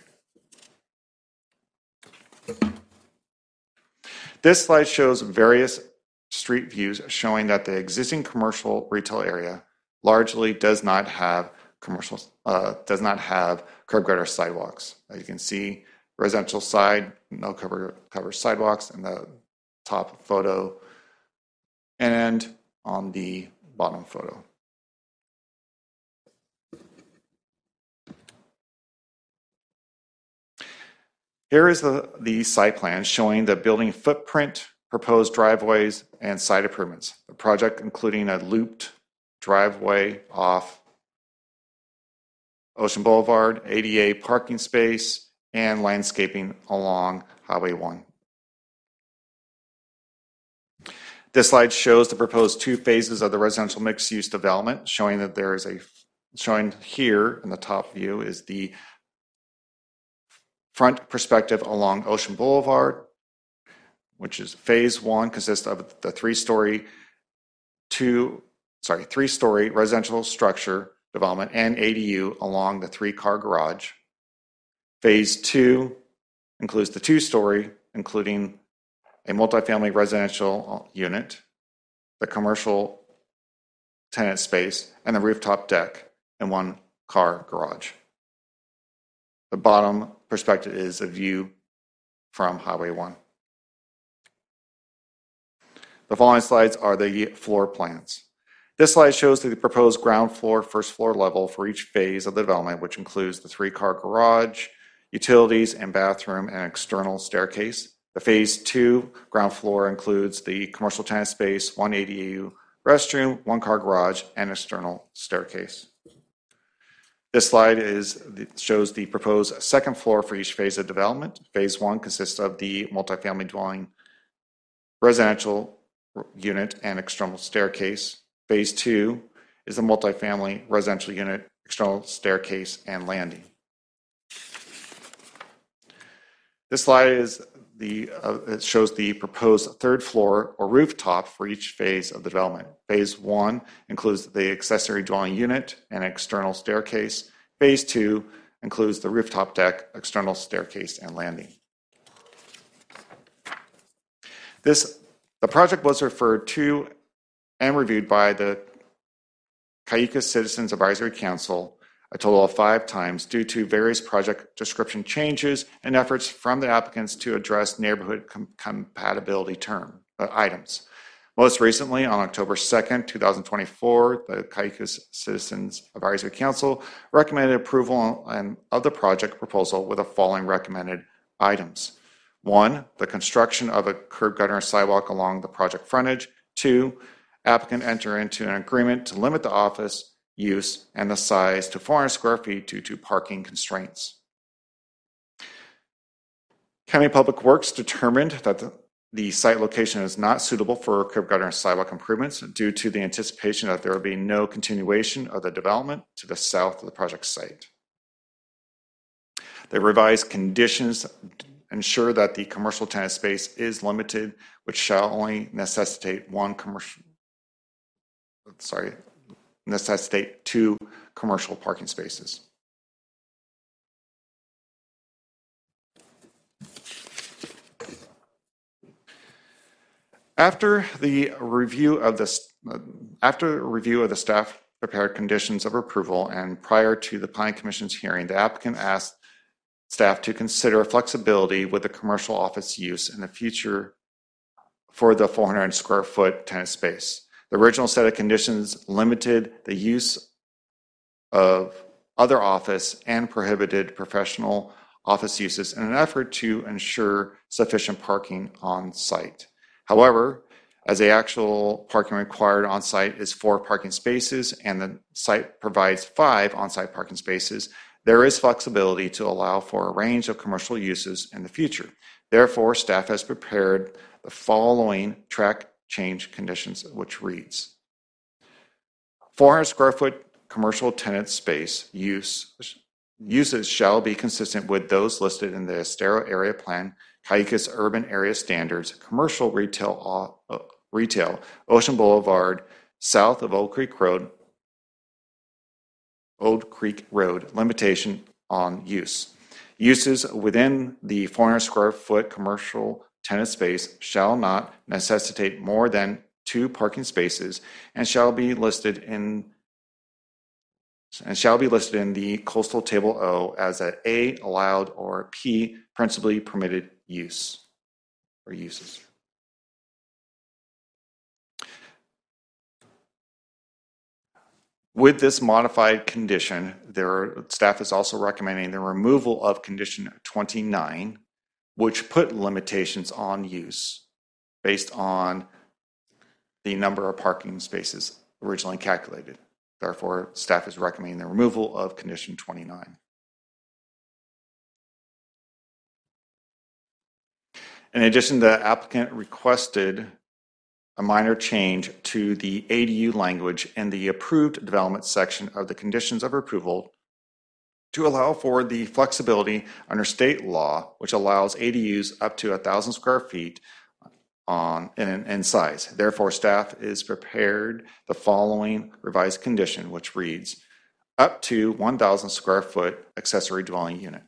This slide shows various street views showing that the existing commercial retail area largely does not have commercial, uh, does not have curb gutter sidewalks. As you can see, residential side, no cover cover sidewalks in the top photo, and on the bottom photo. Here is the, the site plan showing the building footprint, proposed driveways, and site improvements. The project including a looped driveway off Ocean Boulevard, A D A parking space, and landscaping along Highway one. This slide shows the proposed two phases of the residential mixed-use development, showing that there is a, showing here in the top view is the front perspective along Ocean Boulevard, which is phase one, consists of the three-story, two, sorry, three-story residential structure development and A D U along the three-car garage. Phase two includes the two-story, including a multifamily residential unit, the commercial tenant space, and the rooftop deck, and one car garage. The bottom perspective is a view from Highway one. The following slides are the floor plans. This slide shows the proposed ground floor, first floor level for each phase of the development, which includes the three-car garage, utilities, and bathroom and external staircase. The phase two ground floor includes the commercial tenant space, one A D U restroom, one-car garage, and external staircase. This slide is shows the proposed second floor for each phase of development. Phase one consists of the multifamily dwelling, residential unit, and external staircase. Phase two is the multifamily residential unit, external staircase, and landing. This slide is the uh, it shows the proposed third floor or rooftop for each phase of the development. Phase one includes the accessory dwelling unit and external staircase. Phase two includes the rooftop deck, external staircase, and landing. This the project was referred to and reviewed by the Cayucos Citizens Advisory Council a total of five times due to various project description changes and efforts from the applicants to address neighborhood com- compatibility term uh, items. Most recently, on October second, twenty twenty-four, the Cayucos Citizens Advisory Council recommended approval and, of the project proposal with the following recommended items. One, the construction of a curb gutter sidewalk along the project frontage. Two, applicant enter into an agreement to limit the office use and the size to four hundred square feet due to parking constraints. County Public Works determined that the, the site location is not suitable for curb gutter and sidewalk improvements due to the anticipation that there will be no continuation of the development to the south of the project site. The revised conditions ensure that the commercial tenant space is limited, which shall only necessitate one commercial, sorry, necessitate two commercial parking spaces. After the review of the after review of the staff prepared conditions of approval and prior to the Planning Commission's hearing, the applicant asked staff to consider flexibility with the commercial office use in the future for the four hundred square foot tenant space. The original set of conditions limited the use of other office and prohibited professional office uses in an effort to ensure sufficient parking on site. However, as the actual parking required on site is four parking spaces and the site provides five on-site parking spaces, there is flexibility to allow for a range of commercial uses in the future. Therefore, staff has prepared the following track change conditions, which reads, four hundred square foot commercial tenant space use uses shall be consistent with those listed in the Estero Area Plan, Cayucos Urban Area Standards, Commercial Retail, uh, Retail, Ocean Boulevard, south of Old Creek Road, Old Creek Road, limitation on use. Uses within the four hundred square foot commercial tenant space shall not necessitate more than two parking spaces and shall be listed in and shall be listed in the coastal table O as an A allowed or P principally permitted use or uses. With this modified condition, their staff is also recommending the removal of condition twenty-nine, which put limitations on use based on the number of parking spaces originally calculated. Therefore, staff is recommending the removal of condition twenty-nine. In addition, the applicant requested a minor change to the A D U language in the approved development section of the conditions of approval to allow for the flexibility under state law, which allows A D Us up to one thousand square feet on in, in size. Therefore, staff is prepared the following revised condition, which reads, up to one thousand square foot accessory dwelling unit.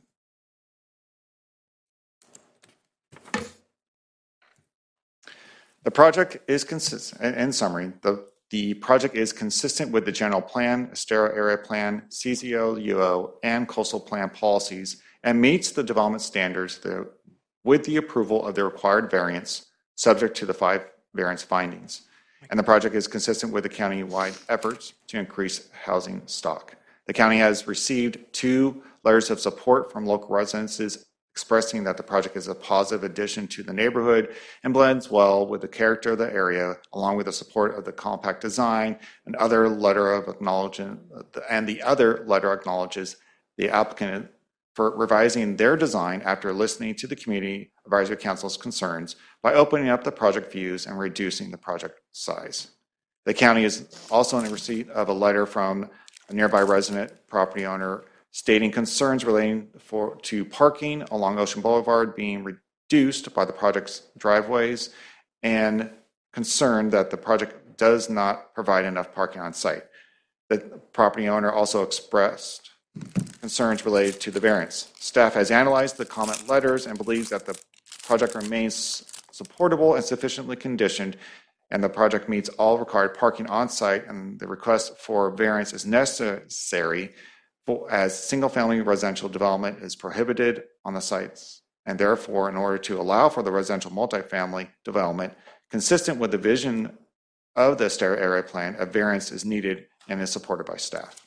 The project is consistent, in summary, the, the project is consistent with the general plan, Estero Area Plan, C Z L U O, and Coastal Plan policies and meets the development standards the, with the approval of the required variance subject to the five variance findings. And the project is consistent with the county-wide efforts to increase housing stock. The county has received two letters of support from local residences expressing that the project is a positive addition to the neighborhood and blends well with the character of the area, along with the support of the compact design. And other letter of acknowledgement, and the other letter acknowledges the applicant for revising their design after listening to the Community Advisory Council's concerns by opening up the project views and reducing the project size. The county is also in receipt of a letter from a nearby resident property owner stating concerns relating for, to parking along Ocean Boulevard being reduced by the project's driveways, and concerned that the project does not provide enough parking on site. The property owner also expressed concerns related to the variance. Staff has analyzed the comment letters and believes that the project remains supportable and sufficiently conditioned, and the project meets all required parking on site, and the request for variance is necessary as single-family residential development is prohibited on the sites, and therefore, in order to allow for the residential multifamily development consistent with the vision of the Estero Area Plan, a variance is needed and is supported by staff.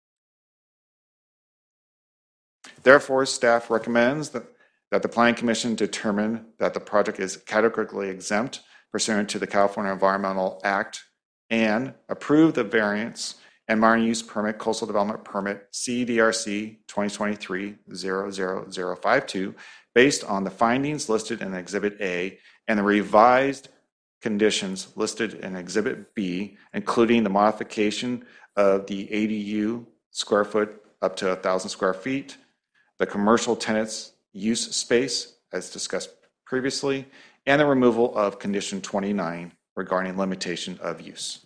Therefore, staff recommends that, that the Planning Commission determine that the project is categorically exempt pursuant to the California Environmental Act and approve the variance and minor use permit, coastal development permit C D R C twenty twenty-three dash zero zero zero five two based on the findings listed in Exhibit A and the revised conditions listed in Exhibit B, including the modification of the A D U square foot up to one thousand square feet, the commercial tenants use space as discussed previously, and the removal of condition twenty-nine regarding limitation of use.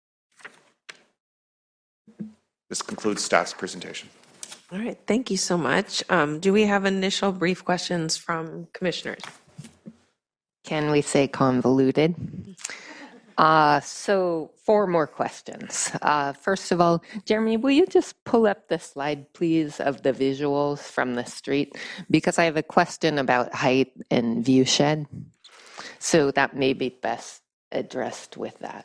This concludes staff's presentation. All right, thank you so much. Um, do we have initial brief questions from commissioners? Can we say convoluted? Uh, so four more questions. Uh, first of all, Jeremy, will you just pull up the slide, please, of the visuals from the street? Because I have a question about height and view shed. So that may be best addressed with that.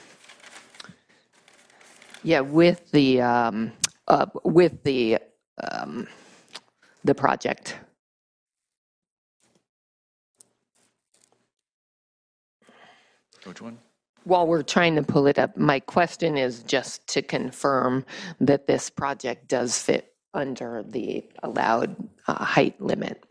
Yeah, with the um, uh, with the um, the project. Which one? While we're trying to pull it up, my question is just to confirm that this project does fit under the allowed uh, height limit.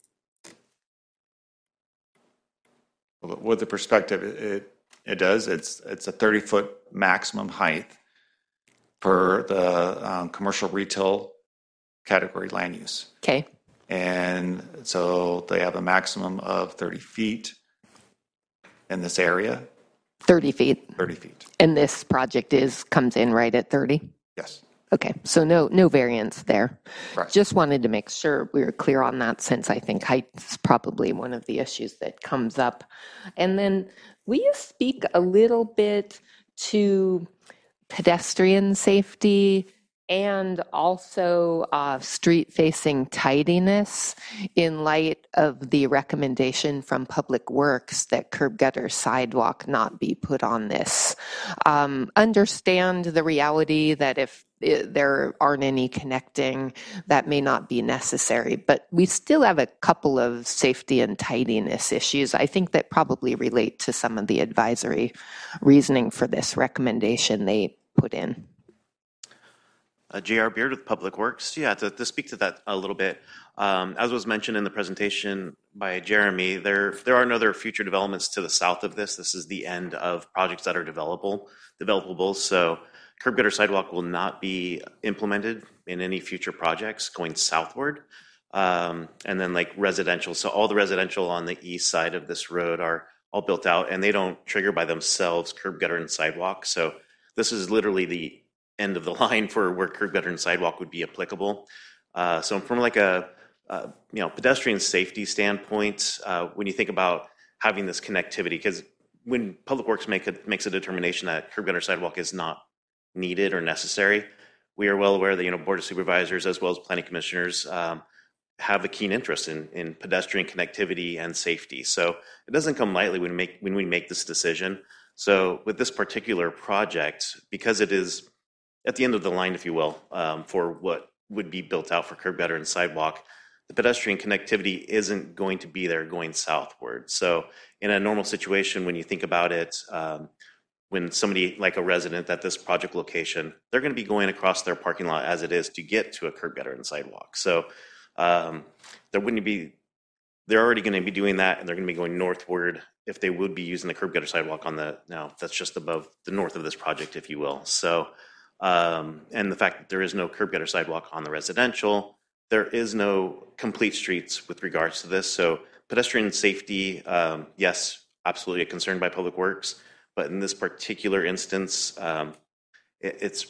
With the perspective, it it does. It's it's a thirty foot maximum height for the um, commercial retail category land use. Okay. And so they have a maximum of thirty feet in this area. thirty feet. thirty feet. And this project is comes in right at thirty? Yes. Okay, so no no variance there. Right. Just wanted to make sure we were clear on that, since I think height is probably one of the issues that comes up. And then will you speak a little bit to pedestrian safety and also uh, street-facing tidiness in light of the recommendation from Public Works that curb gutter sidewalk not be put on this? Um, understand the reality that if it, there aren't any connecting, that may not be necessary, but we still have a couple of safety and tidiness issues, I think, that probably relate to some of the advisory reasoning for this recommendation they put in. Uh, J R Beard with Public Works. Yeah, to, to speak to that a little bit, um, as was mentioned in the presentation by Jeremy, there there are no other future developments to the south of this. This is the end of projects that are developable, developable. So curb gutter sidewalk will not be implemented in any future projects going southward. Um, and then like residential, so all the residential on the east side of this road are all built out, and they don't trigger by themselves curb gutter and sidewalk. So this is literally the end of the line for where curb gutter and sidewalk would be applicable. Uh, so from like a, uh, you know, pedestrian safety standpoint, uh, when you think about having this connectivity, because when Public Works make a, makes a determination that curb gutter sidewalk is not needed or necessary, we are well aware that, you know, Board of Supervisors as well as Planning Commissioners um, have a keen interest in, in pedestrian connectivity and safety. So it doesn't come lightly when we make, when we make this decision. So with this particular project, because it is at the end of the line, if you will, um, for what would be built out for curb gutter and sidewalk, the pedestrian connectivity isn't going to be there going southward. So in a normal situation, when you think about it, um, when somebody like a resident at this project location, they're going to be going across their parking lot as it is to get to a curb gutter and sidewalk. So um, there wouldn't be, they're already going to be doing that, and they're going to be going northward if they would be using the curb gutter sidewalk on the, now that's just above the north of this project, if you will. So, um, and the fact that there is no curb gutter sidewalk on the residential, there is no complete streets with regards to this. So pedestrian safety, um, yes, absolutely a concern by Public Works. But in this particular instance, um, it, it's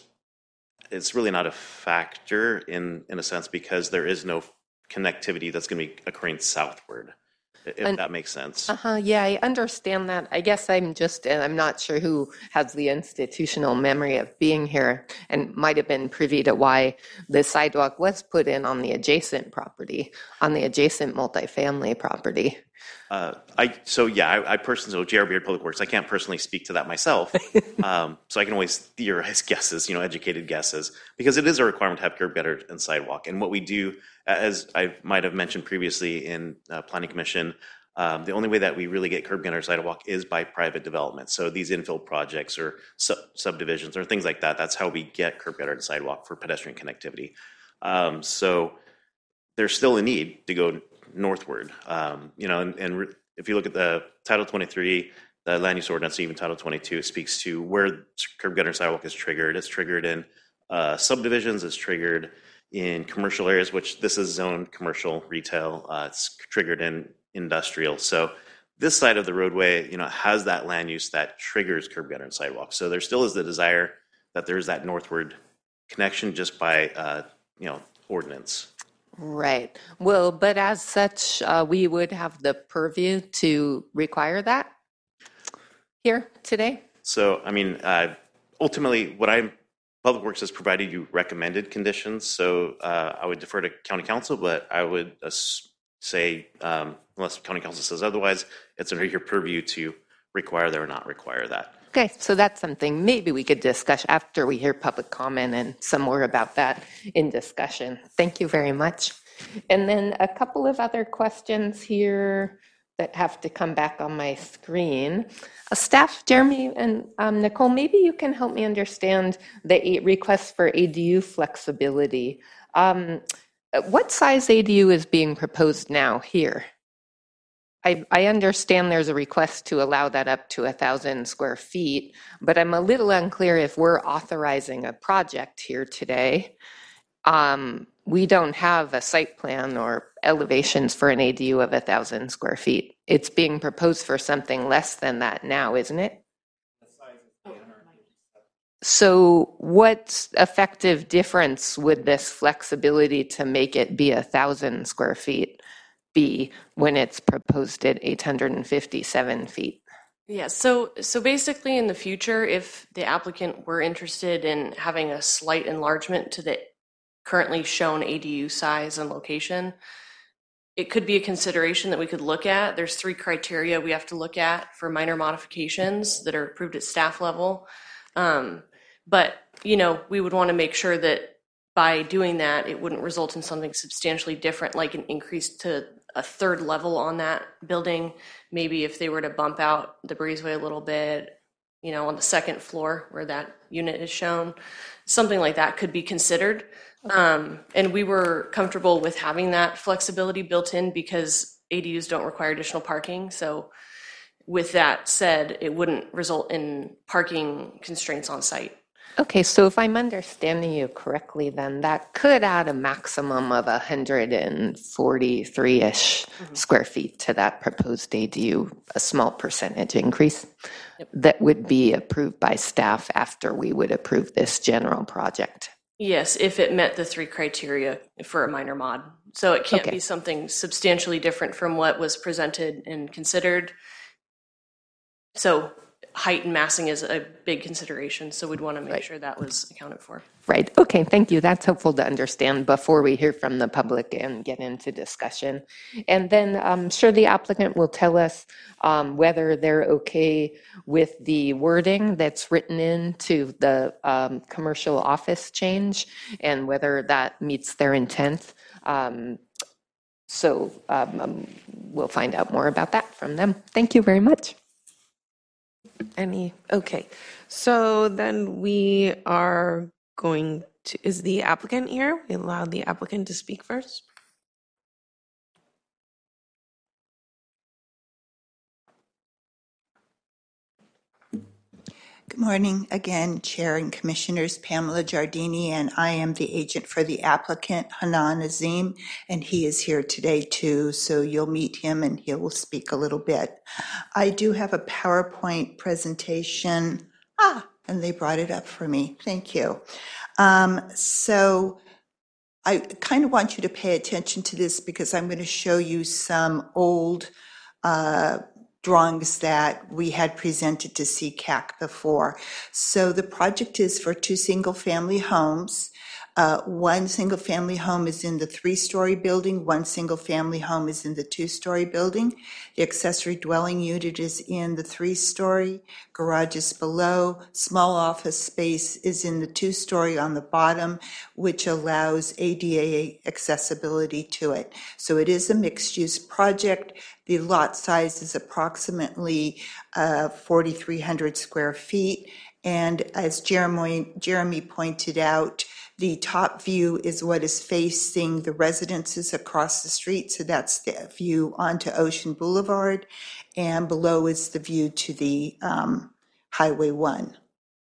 it's really not a factor in, in a sense, because there is no connectivity that's going to be occurring southward, if And- that makes sense. Uh-huh, yeah, I understand that. I guess I'm just, and I'm not sure who has the institutional memory of being here and might have been privy to why the sidewalk was put in on the adjacent property, on the adjacent multifamily property. Uh, I so yeah, I, I personally, so J R Beard Public Works, I can't personally speak to that myself, um, so I can always theorize guesses, you know, educated guesses, because it is a requirement to have curb gutter and sidewalk. And what we do, as I might have mentioned previously in uh, Planning Commission, um, the only way that we really get curb gutter and sidewalk is by private development. So these infill projects or sub- subdivisions or things like that, that's how we get curb gutter and sidewalk for pedestrian connectivity. Um, so there's still a need to go northward, um, you know, and, and re- if you look at the Title twenty-three, the land use ordinance, even Title twenty-two speaks to where curb gutter and sidewalk is triggered. It's triggered in uh, subdivisions, it's triggered in commercial areas, which this is zoned commercial retail. Uh, it's triggered in industrial. So this side of the roadway, you know, has that land use that triggers curb gutter and sidewalk. So there still is the desire that there's that northward connection just by, uh, you know, ordinance. Right. Well, but as such, uh, we would have the purview to require that here today? So, I mean, uh, ultimately, what I'm, Public Works has provided you recommended conditions. So uh, I would defer to County Council, but I would uh, say, um, unless County Council says otherwise, it's under your purview to require that or not require that. Okay, so that's something maybe we could discuss after we hear public comment and some more about that in discussion. Thank you very much. And then a couple of other questions here that have to come back on my screen. Uh, staff, Jeremy and um, Nicole, maybe you can help me understand the eight requests for A D U flexibility. Um, what size A D U is being proposed now here? I, I understand there's a request to allow that up to a thousand square feet, but I'm a little unclear if we're authorizing a project here today. Um, we don't have a site plan or elevations for an A D U of a thousand square feet. It's being proposed for something less than that now, isn't it? So what effective difference would this flexibility to make it be a thousand square feet be when it's proposed at eight hundred fifty-seven feet? Yeah, so so basically in the future, if the applicant were interested in having a slight enlargement to the currently shown A D U size and location, it could be a consideration that we could look at. There's three criteria we have to look at for minor modifications that are approved at staff level. Um, but, you know, we would want to make sure that by doing that, it wouldn't result in something substantially different, like an increase to a third level on that building. Maybe if they were to bump out the breezeway a little bit, you know, on the second floor where that unit is shown, something like that could be considered. Um, and we were comfortable with having that flexibility built in because A D Us don't require additional parking. So with that said, it wouldn't result in parking constraints on site. Okay, so if I'm understanding you correctly, then that could add a maximum of one hundred forty-three-ish mm-hmm. square feet to that proposed A D U, a small percentage increase. Yep. That would be approved by staff after we would approve this general project. Yes, if it met the three criteria for a minor mod. So it can't okay. be something substantially different from what was presented and considered. So height and massing is a big consideration, so we'd want to make Right. sure that was accounted for. Right. Okay. Thank you. That's helpful to understand before we hear from the public and get into discussion. And then I'm sure the applicant will tell us um, whether they're okay with the wording that's written into the um, commercial office change and whether that meets their intent. Um, so um, um, we'll find out more about that from them. Thank you very much. Any, okay. So then we are going to, is the applicant here? We allow the applicant to speak first. Good morning again, Chair and Commissioners. Pamela Giardini, and I am the agent for the applicant, Hanan Azim, and he is here today too, so you'll meet him and he will speak a little bit. I do have a PowerPoint presentation. Ah, and they brought it up for me. Thank you. Um, so I kind of want you to pay attention to this because I'm going to show you some old uh, drawings that we had presented to C C A C before. So the project is for two single-family homes. Uh, one single-family home is in the three-story building. One single-family home is in the two-story building. The accessory dwelling unit is in the three-story. Garage is below. Small office space is in the two-story on the bottom, which allows A D A accessibility to it. So it is a mixed-use project. The lot size is approximately uh, forty-three hundred square feet. And as Jeremy, Jeremy pointed out, the top view is what is facing the residences across the street. So that's the view onto Ocean Boulevard. And below is the view to the um, Highway one.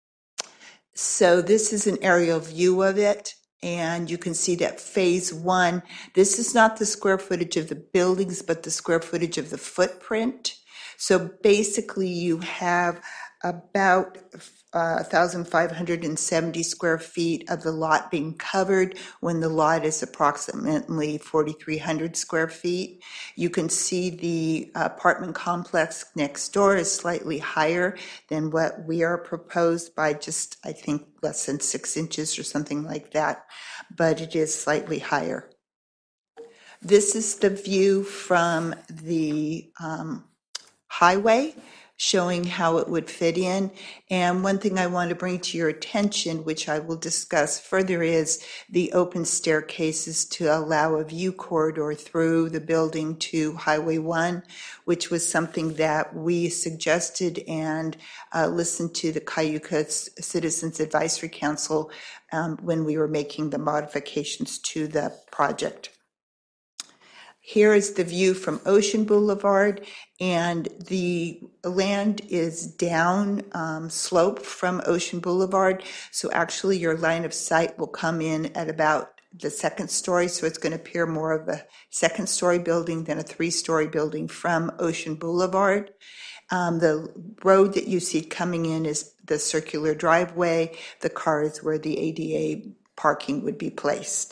So this is an aerial view of it. And you can see that phase one, this is not the square footage of the buildings, but the square footage of the footprint. So basically you have about uh, one thousand five hundred seventy square feet of the lot being covered when the lot is approximately forty-three hundred square feet. You can see the apartment complex next door is slightly higher than what we are proposed by just, I think, less than six inches or something like that, but it is slightly higher. This is the view from the um, highway, showing how it would fit in. And one thing I want to bring to your attention, which I will discuss further, is the open staircases to allow a view corridor through the building to Highway one, which was something that we suggested and uh, listened to the Cayuga Citizens Advisory Council um, when we were making the modifications to the project. Here is the view from Ocean Boulevard, and the land is down um, slope from Ocean Boulevard. So actually your line of sight will come in at about the second story. So it's going to appear more of a second story building than a three story building from Ocean Boulevard. Um, the road that you see coming in is the circular driveway. The car is where the A D A parking would be placed.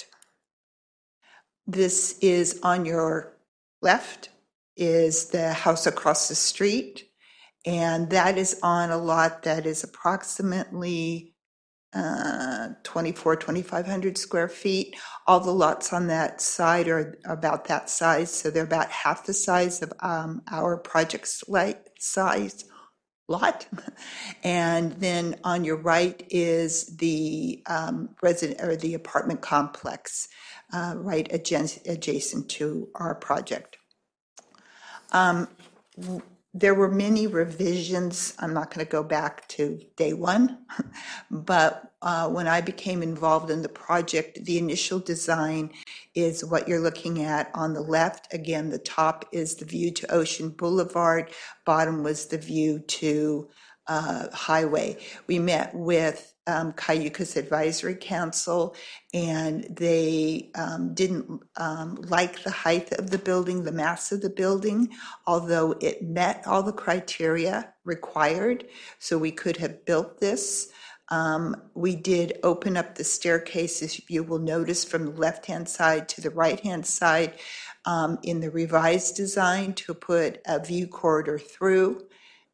This is on your left is the house across the street, and that is on a lot that is approximately uh, twenty-four, twenty-five hundred square feet. All the lots on that side are about that size, so they're about half the size of um, our project's light size lot. And then on your right is the um, resident or the apartment complex. Uh, right adjacent, adjacent to our project. Um, there were many revisions. I'm not going to go back to day one, but uh, when I became involved in the project, the initial design is what you're looking at on the left. Again, the top is the view to Ocean Boulevard. Bottom was the view to uh, Highway. We met with Um, Cayuga's Advisory Council, and they um, didn't um, like the height of the building, the mass of the building, although it met all the criteria required, so we could have built this. Um, we did open up the staircases, you will notice, from the left-hand side to the right-hand side um, in the revised design to put a view corridor through.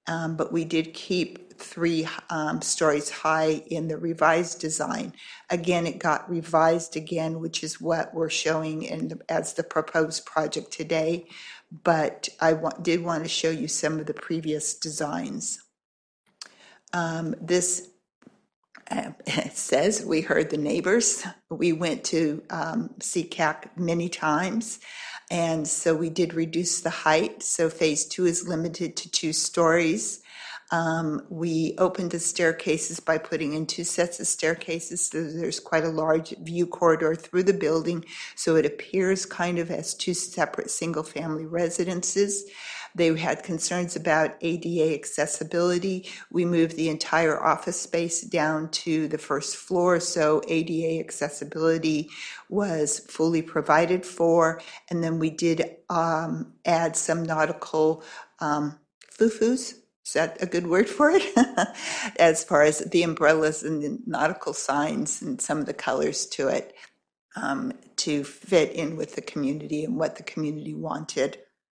um, but we did keep three um, stories high in the revised design. Again, it got revised again, which is what we're showing in the, as the proposed project today. But I wa- did want to show you some of the previous designs. Um, this uh, it says we heard the neighbors. We went to um, C C A C many times. And so we did reduce the height. So phase two is limited to two stories. Um, we opened the staircases by putting in two sets of staircases. So there's quite a large view corridor through the building. So it appears kind of as two separate single family residences. They had concerns about A D A accessibility. We moved the entire office space down to the first floor, so A D A accessibility was fully provided for. And then we did um, add some nautical um, foo-foos. Is that a good word for it? As far as the umbrellas and the nautical signs and some of the colors to it um, to fit in with the community and what the community wanted.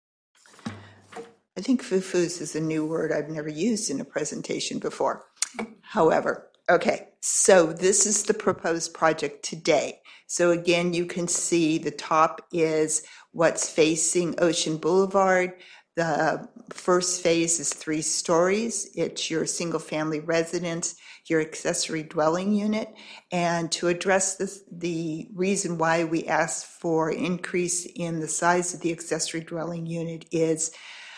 I think foo-foos is a new word I've never used in a presentation before. However, okay, so this is the proposed project today. So again, you can see the top is what's facing Ocean Boulevard. The first phase is three stories. It's your single family residence, your accessory dwelling unit. And to address this, the reason why we asked for increase in the size of the accessory dwelling unit is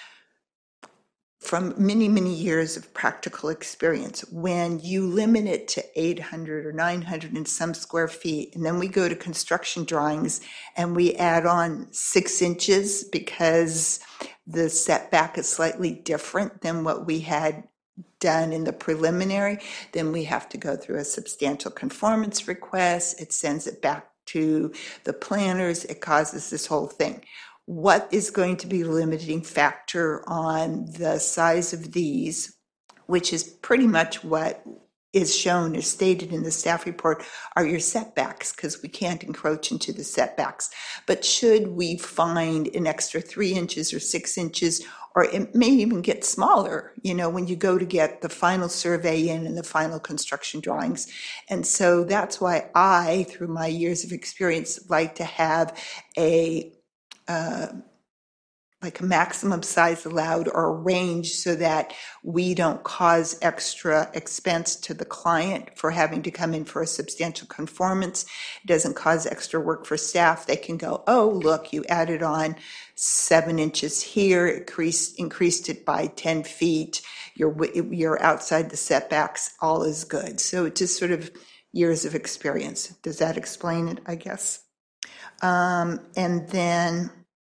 from many, many years of practical experience. When you limit it to eight hundred or nine hundred and some square feet, and then we go to construction drawings and we add on six inches because the setback is slightly different than what we had done in the preliminary, then we have to go through a substantial conformance request. It sends it back to the planners. It causes this whole thing. What is going to be the limiting factor on the size of these, which is pretty much what is shown or stated in the staff report, are your setbacks, because we can't encroach into the setbacks. But should we find an extra three inches or six inches, or it may even get smaller, you know, when you go to get the final survey in and the final construction drawings. And so that's why I, through my years of experience, like to have a Uh, like a maximum size allowed or a range so that we don't cause extra expense to the client for having to come in for a substantial conformance. It doesn't cause extra work for staff. They can go, oh, look, you added on seven inches here, increased, increased it by ten feet. You're, you're outside the setbacks, all is good. So it's just sort of years of experience. Does that explain it, I guess? Um, and then,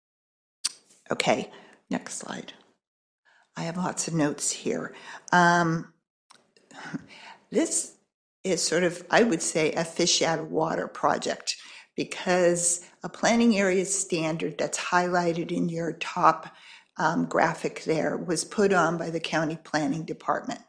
okay, next slide. I have lots of notes here. Um, this is sort of, I would say, a fish out of water project, because a planning area standard that's highlighted in your top um, graphic there was put on by the county planning department.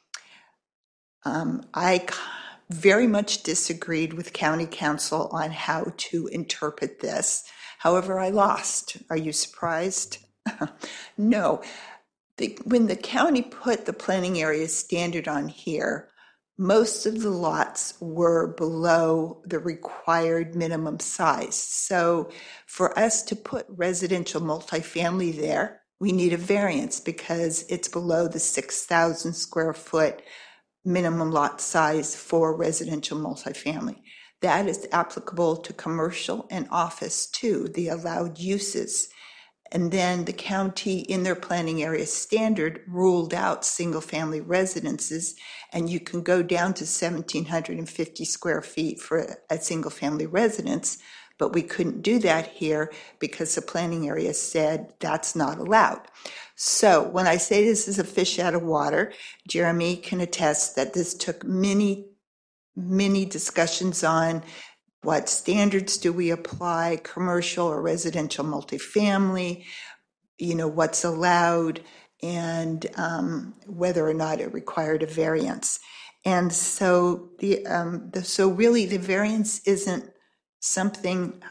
Um, I very much disagreed with county council on how to interpret this. However, I lost. Are you surprised? No. The, when the county put the planning area standard on here, most of the lots were below the required minimum size. So for us to put residential multifamily there, we need a variance because it's below the six thousand square foot minimum lot size for residential multifamily. That is applicable to commercial and office too, the allowed uses. And then the county, in their planning area standard, ruled out single family residences, and you can go down to one thousand seven hundred fifty square feet for a single family residence, but we couldn't do that here because the planning area said that's not allowed. So when I say this is a fish out of water, Jeremy can attest that this took many, many discussions on what standards do we apply, commercial or residential multifamily, you know, what's allowed, and um, whether or not it required a variance. And so the, um, the so really the variance isn't something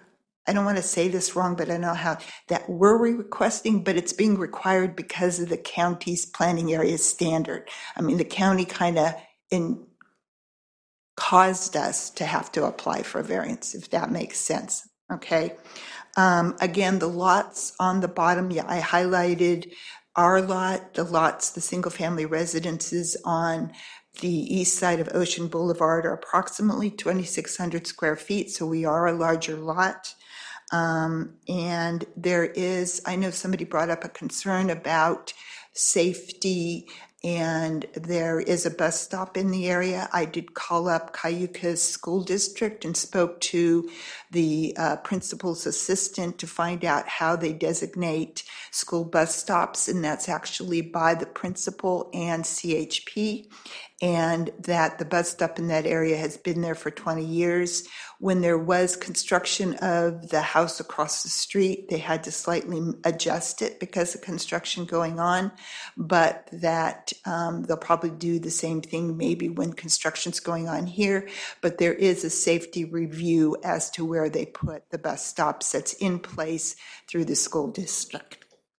I don't want to say this wrong, but I know how, that we're requesting, but it's being required because of the county's planning area standard. I mean, the county kind of in caused us to have to apply for a variance, if that makes sense. Okay. Um, again, the lots on the bottom, yeah, I highlighted our lot, the lots, the single family residences on the east side of Ocean Boulevard are approximately twenty-six hundred square feet, so we are a larger lot. Um, and there is, I know somebody brought up a concern about safety, and there is a bus stop in the area. I did call up Cayucas School District and spoke to the uh, principal's assistant to find out how they designate school bus stops, and that's actually by the principal and C H P, and that the bus stop in that area has been there for twenty years. When there was construction of the house across the street, they had to slightly adjust it because of construction going on, but that um, they'll probably do the same thing maybe when construction's going on here. But there is a safety review as to where they put the bus stops that's in place through the school district.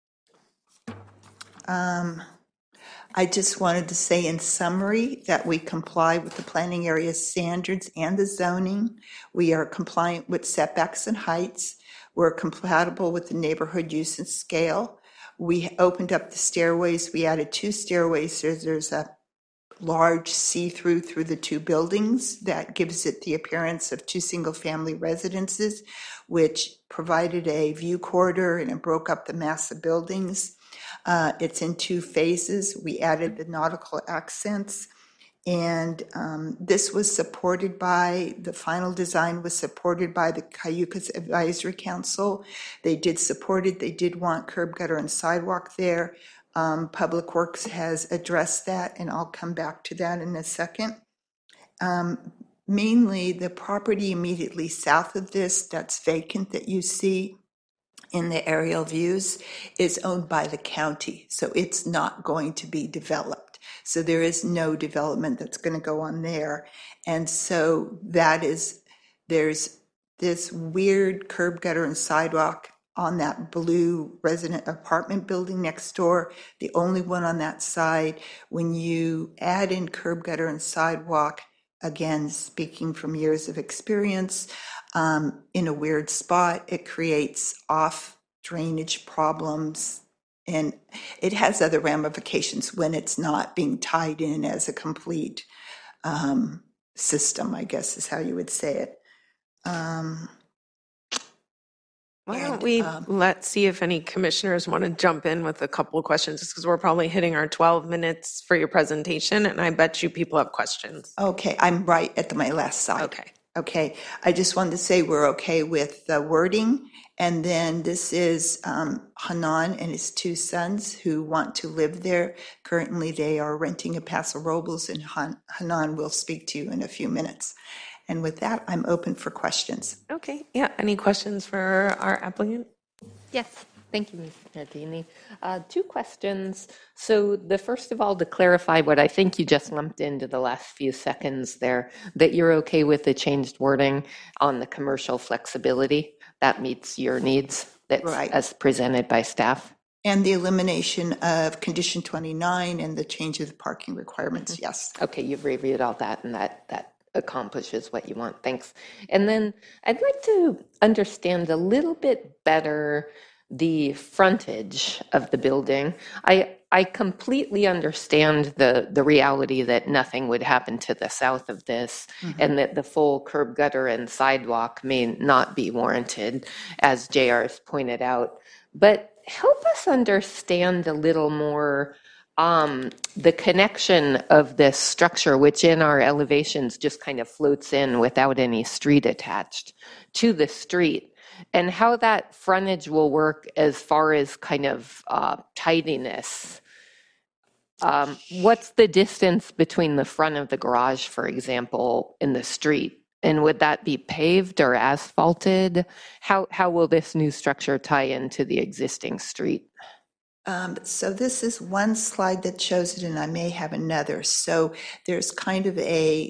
Um, I just wanted to say in summary that we comply with the planning area standards and the zoning. We are compliant with setbacks and heights. We're compatible with the neighborhood use and scale. We opened up the stairways. We added two stairways. There's, there's a large see-through through the two buildings that gives it the appearance of two single-family residences, which provided a view corridor, and it broke up the mass of buildings. Uh, it's in two phases. We added the nautical accents, and um, this was supported by, the final design was supported by the Cayucas Advisory Council. They did support it. They did want curb, gutter, and sidewalk there. Um, Public Works has addressed that, and I'll come back to that in a second. Um, mainly the property immediately south of this that's vacant that you see in the aerial views is owned by the county, so it's not going to be developed. So there is no development that's going to go on there. And so that is, there's this weird curb, gutter, and sidewalk on that blue resident apartment building next door, the only one on that side. When you add in curb, gutter, and sidewalk, again, speaking from years of experience, um, in a weird spot, it creates off drainage problems, and it has other ramifications when it's not being tied in as a complete um, system, I guess is how you would say it. Um, Why and, don't we um, let's see if any commissioners want to jump in with a couple of questions, just because we're probably hitting our twelve minutes for your presentation, and I bet you people have questions. Okay, I'm right at the, my last slide. Okay. Okay, I just wanted to say we're okay with the wording. And then this is um, Hanan and his two sons who want to live there. Currently, they are renting a Paso Robles, and Han- Hanan will speak to you in a few minutes. And with that, I'm open for questions. Okay, yeah, any questions for our applicant? Yes, thank you, Miz Nardini. Uh, two questions. So the first of all, to clarify what I think you just lumped into the last few seconds there, that you're okay with the changed wording on the commercial flexibility. That meets your needs, that's Right. as presented by staff. And the elimination of condition twenty-nine and the change of the parking requirements, Mm-hmm. yes. Okay, you've reviewed all that, and that, that accomplishes what you want. Thanks. And then I'd like to understand a little bit better the frontage of the building. I I completely understand the, the reality that nothing would happen to the south of this, mm-hmm. and that the full curb, gutter, and sidewalk may not be warranted, as J R has pointed out. But help us understand a little more um, the connection of this structure, which in our elevations just kind of floats in without any street attached, to the street, and how that frontage will work as far as kind of uh, tidiness. Um, what's the distance between the front of the garage, for example, and the street? And would that be paved or asphalted? How how will this new structure tie into the existing street? Um, so this is one slide that shows it, and I may have another. So there's kind of a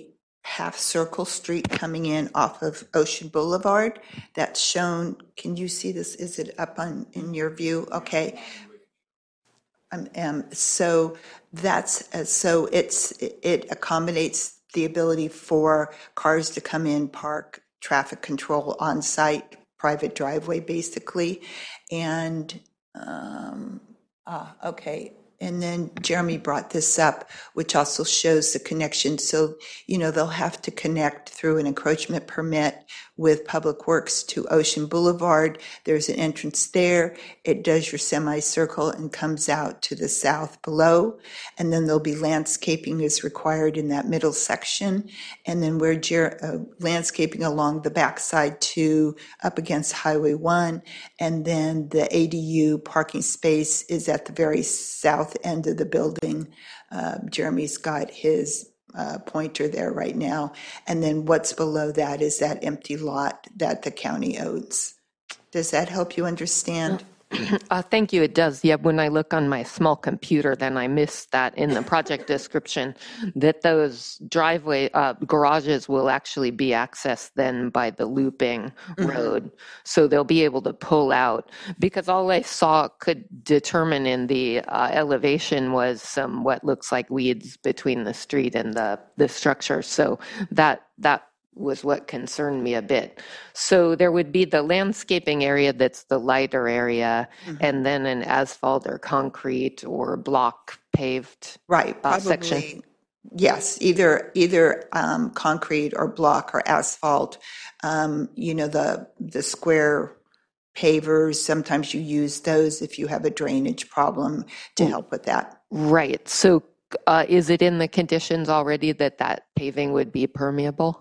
half circle street coming in off of Ocean Boulevard. That's shown, can you see this? Is it up on, in your view? Okay. Um, um, so that's, uh, so it's, it accommodates the ability for cars to come in, park, traffic control on site, private driveway basically. And, um, ah, okay. And then Jeremy brought this up, which also shows the connection. So, you know, they'll have to connect through an encroachment permit with Public Works to Ocean Boulevard. There's an entrance there. It does your semicircle and comes out to the south below. And then there'll be landscaping is required in that middle section. And then where Jer- uh, landscaping along the backside to up against Highway one. And then the A D U parking space is at the very south end of the building. Uh, Jeremy's got his uh, pointer there right now. And then what's below that is that empty lot that the county owns. Does that help you understand? Uh, thank you. It does. Yeah, when I look on my small computer, then I missed that in the project description that those driveway uh, garages will actually be accessed then by the looping Mhm. road. So they'll be able to pull out, because all I saw could determine in the uh, elevation was some what looks like weeds between the street and the, the structure. So that that was what concerned me a bit. So there would be the landscaping area that's the lighter area, Mhm. and then an asphalt or concrete or block paved Right, uh, probably, section. yes, either, either um, concrete or block or asphalt. Um, You know, the, the square pavers, sometimes you use those if you have a drainage problem to help with that. Right. So uh, is it in the conditions already that that paving would be permeable?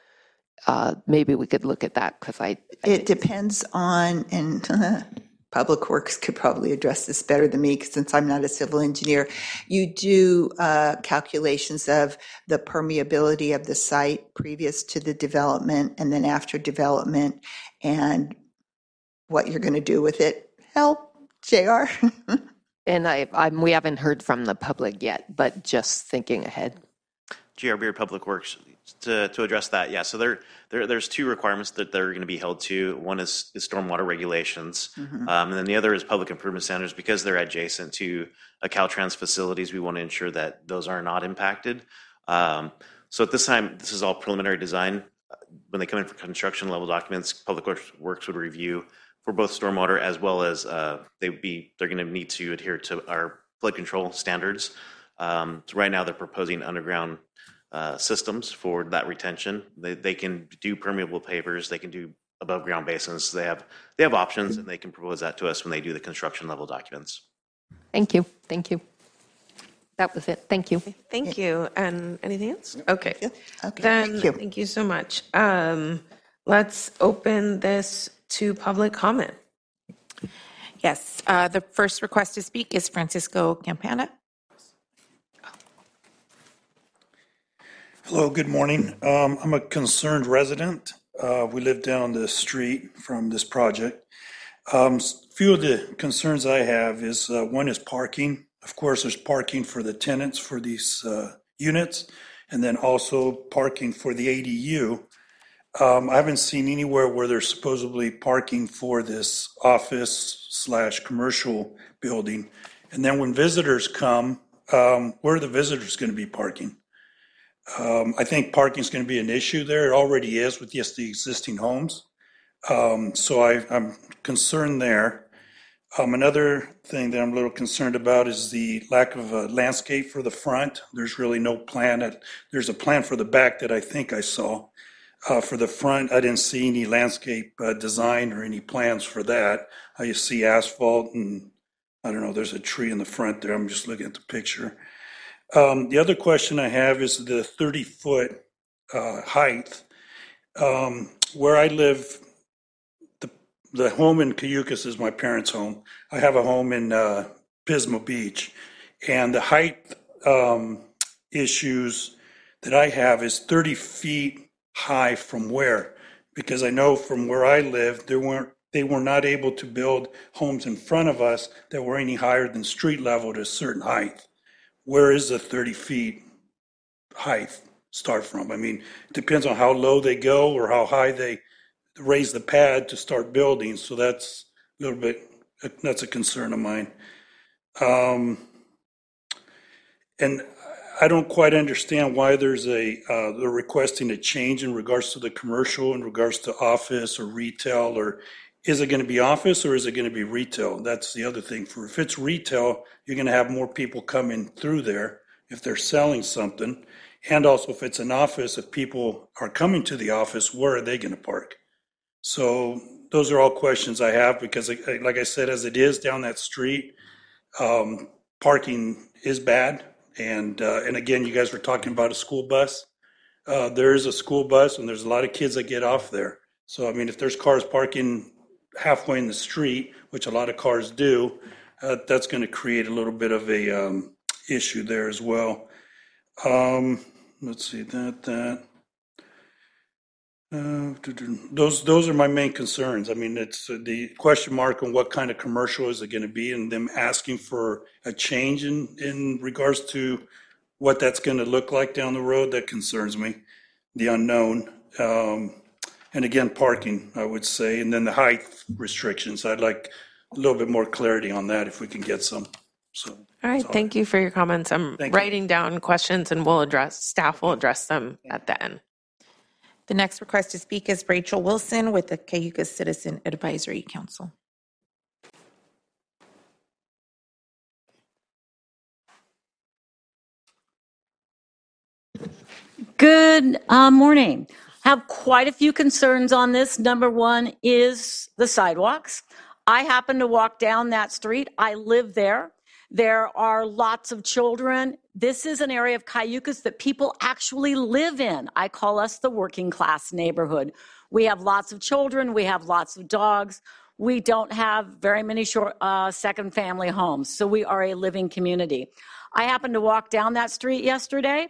Uh, maybe we could look at that, because I, It depends on, and Public Works could probably address this better than me, 'cause since I'm not a civil engineer. You do uh, calculations of the permeability of the site previous to the development and then after development, and what you're going to do with it. Help, J R? and I, I'm, we haven't heard from the public yet, but just thinking ahead. G R Beard Public Works, to, to address that, yeah, so there, there there's two requirements that they're going to be held to. One is, is stormwater regulations, Mhm. um, and then the other is public improvement standards. Because they're adjacent to a Caltrans facilities, we want to ensure that those are not impacted. Um, so at this time, this is all preliminary design. When they come in for construction level documents, Public Works, Works would review for both stormwater as well as uh, they be they're going to need to adhere to our flood control standards. Um, so right now, they're proposing underground Uh, systems for that retention. They, they can do permeable pavers, they can do above ground basins. They have they have options, and they can propose that to us when they do the construction level documents. Thank you. Thank you. That was it. Thank you. Thank you. And anything else? Okay. Okay, Then, thank you. thank you so much. Um, let's open this to public comment. Yes, uh, the first request to speak is Francisco Campana. Hello, good morning. Um, I'm a concerned resident. Uh, we live down the street from this project. Um, s- few of the concerns I have is, uh, one is parking. Of course, there's parking for the tenants for these uh, units, and then also parking for the A D U. Um, I haven't seen anywhere where there's supposedly parking for this office slash commercial building. And then when visitors come, um, where are the visitors going to be parking? Um, I think parking is going to be an issue there. It already is with just the existing homes. Um, so I, I'm concerned there. Um, another thing that I'm a little concerned about is the lack of a landscape for the front. There's really no plan. At, there's a plan for the back that I think I saw. Uh, for the front, I didn't see any landscape uh, design or any plans for that. I just see asphalt and I don't know, there's a tree in the front there. I'm just looking at the picture. Um, the other question I have is the thirty foot uh, height. Um, where I live, the the home in Cayucas is my parents' home. I have a home in uh, Pismo Beach, and the height um, issues that I have is thirty feet high from where? Because I know from where I live, there weren't they were not able to build homes in front of us that were any higher than street level at a certain height. Where is the thirty feet height? start from. I mean, it depends on how low they go or how high they raise the pad to start building. So that's a little bit, that's a concern of mine. Um, and I don't quite understand why there's a, uh, they're requesting a change in regards to the commercial, in regards to office or retail, or is it going to be office or is it going to be retail? That's the other thing. For if it's retail, you're going to have more people coming through there if they're selling something. And also if it's an office, if people are coming to the office, where are they going to park? So those are all questions I have because, like I said, as it is down that street, um, parking is bad. And uh, and again, you guys were talking about a school bus. Uh, there is a school bus, and there's a lot of kids that get off there. So I mean, if there's cars parking halfway in the street, which a lot of cars do, uh, that's going to create a little bit of a um, issue there as well. Um, let's see that that. Uh, those those are my main concerns. I mean, it's the question mark on what kind of commercial is it going to be, and them asking for a change in in regards to what that's going to look like down the road. That concerns me, the unknown, um, and again, parking, I would say, and then the height restrictions. I'd like a little bit more clarity on that if we can get some. So, all right, thank you for your comments. I'm writing down questions, and we'll address staff will address them at the end. The next request to speak is Rachel Wilson with the Cayuga Citizen Advisory Council. Good uh, morning. Have quite a few concerns on this. Number one is the sidewalks. I happen to walk down that street. I live there. There are lots of children. This is an area of Cayucas that people actually live in. I call us the working class neighborhood. We have lots of children. We have lots of dogs. We don't have very many short, uh, second family homes. So we are a living community. I happened to walk down that street yesterday,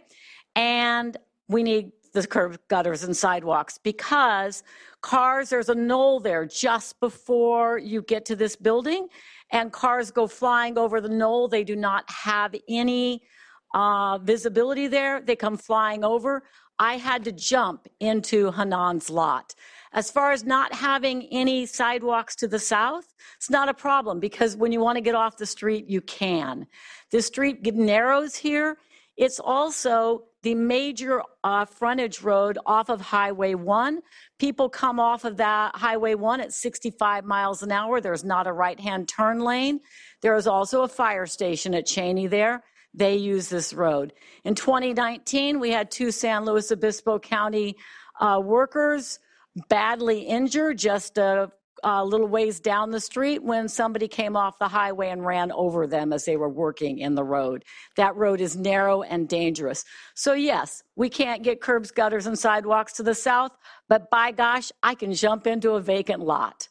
and we need the curb gutters and sidewalks because cars, there's a knoll there just before you get to this building, and cars go flying over the knoll. They do not have any uh, visibility there. They come flying over. I had to jump into Hanan's lot. As far as not having any sidewalks to the south, it's not a problem because when you want to get off the street, you can. The street narrows here. It's also the major uh, frontage road off of Highway one. People come off of that Highway one at sixty-five miles an hour. There's not a right-hand turn lane. There is also a fire station at Cheney there. They use this road. In twenty nineteen, we had two San Luis Obispo County uh, workers badly injured just a, a little ways down the street when somebody came off the highway and ran over them as they were working in the road. That road is narrow and dangerous. So yes, we can't get curbs, gutters, and sidewalks to the south, but by gosh, I can jump into a vacant lot.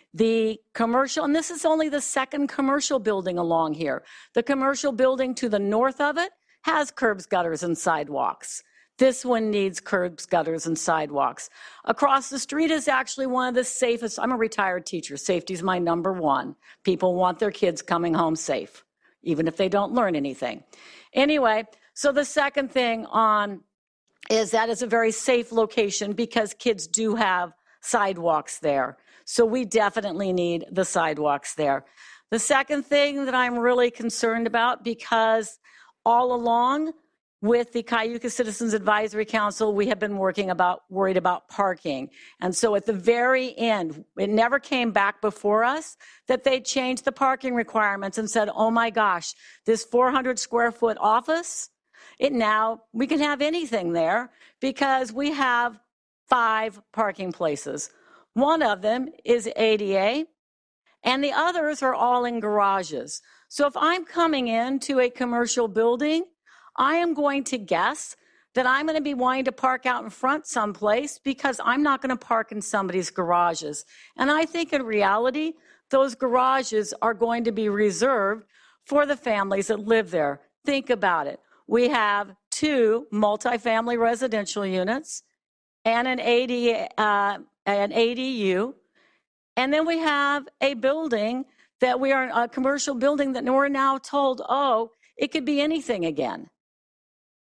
The commercial, and this is only the second commercial building along here. The commercial building to the north of it has curbs, gutters, and sidewalks. This one needs curbs, gutters, and sidewalks. Across the street is actually one of the safest. I'm a retired teacher. Safety is my number one. People want their kids coming home safe, even if they don't learn anything. Anyway, so the second thing on is that it's a very safe location because kids do have sidewalks there. So we definitely need the sidewalks there. The second thing that I'm really concerned about, because all along, with the Cayuga Citizens Advisory Council, we have been working about, worried about parking. And so at the very end, it never came back before us that they changed the parking requirements and said, oh my gosh, this four hundred square foot office, it now, we can have anything there because we have five parking places. One of them is A D A, and the others are all in garages. So if I'm coming into a commercial building, I am going to guess that I'm going to be wanting to park out in front someplace because I'm not going to park in somebody's garages. And I think in reality, those garages are going to be reserved for the families that live there. Think about it. We have two multifamily residential units and an A D, uh, an A D U. And then we have a building that we are, a commercial building that we're now told, oh, it could be anything again.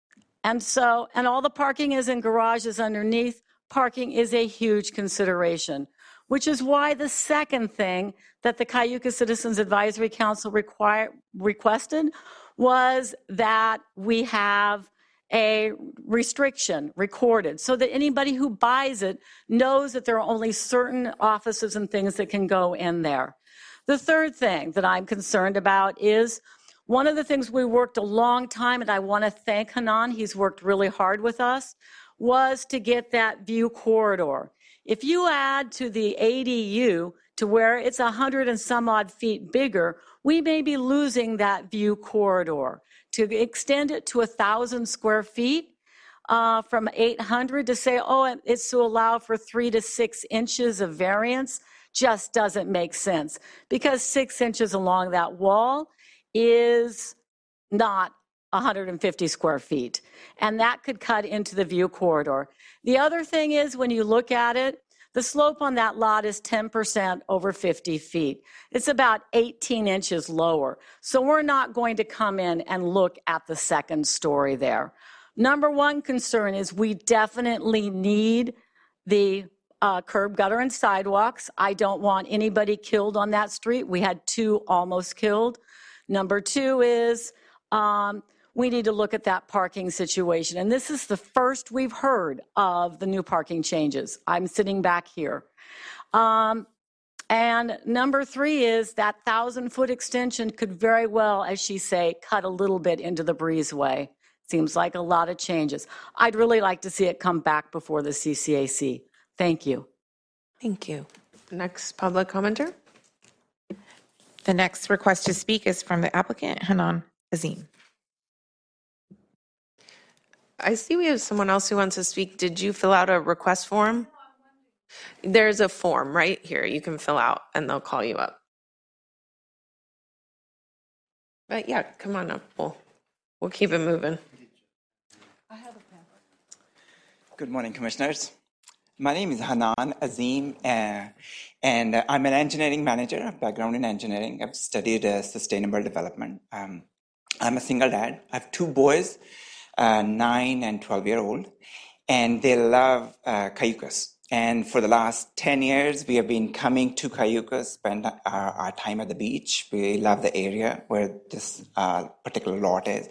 And so, and all the parking is in garages underneath. Parking is a huge consideration, which is why the second thing that the Cayuga Citizens Advisory Council require, requested was that we have a restriction recorded so that anybody who buys it knows that there are only certain offices and things that can go in there. The third thing that I'm concerned about is one of the things we worked a long time, and I want to thank Hanan, he's worked really hard with us, was to get that view corridor. If you add to the A D U to where it's a hundred and some odd feet bigger, we may be losing that view corridor. To extend it to a thousand square feet uh, from eight hundred to say, oh, it's to allow for three to six inches of variance just doesn't make sense, because six inches along that wall is not one hundred fifty square feet, and that could cut into the view corridor. The other thing is, when you look at it, the slope on that lot is ten percent over fifty feet. It's about eighteen inches lower. So we're not going to come in and look at the second story there. Number one concern is we definitely need the uh, curb, gutter, and sidewalks. I don't want anybody killed on that street. We had two almost killed. Number two is um, we need to look at that parking situation. And this is the first we've heard of the new parking changes. I'm sitting back here. Um, and number three is that thousand-foot extension could very well, as she say, cut a little bit into the breezeway. Seems like a lot of changes. I'd really like to see it come back before the C C A C. Thank you. Thank you. Next public commenter. The next request to speak is from the applicant, Hanan Azim. I see we have someone else who wants to speak. Did you fill out a request form? There's a form right here you can fill out, and they'll call you up. But yeah, come on up. We'll, we'll keep it moving. Good morning, Commissioners. My name is Hanan Azim, uh, and uh, I'm an engineering manager. I have background in engineering. I've studied uh, sustainable development. Um, I'm a single dad. I have two boys, uh, nine and twelve year old, and they love uh, Cayucas. And for the last ten years, we have been coming to Cayucas, spend our, our time at the beach. We love the area where this uh, particular lot is.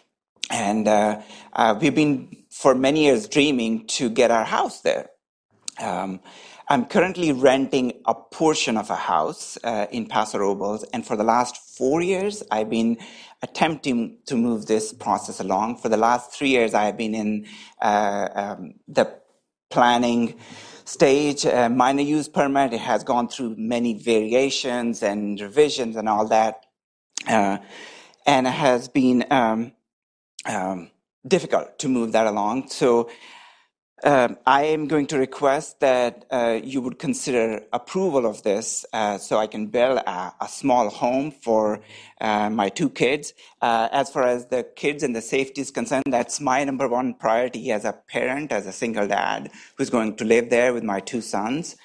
And uh, uh, we've been, for many years, dreaming to get our house there. Um, I'm currently renting a portion of a house uh, in Paso Robles, and for the last four years, I've been attempting to move this process along. For the last three years, I have been in uh, um, the planning stage, uh, minor use permit. It has gone through many variations and revisions and all that, uh, and it has been um, um, difficult to move that along. So Um, I am going to request that uh, you would consider approval of this uh, so I can build a, a small home for uh, my two kids. Uh, as far as the kids and the safety is concerned, that's my number one priority as a parent, as a single dad who's going to live there with my two sons.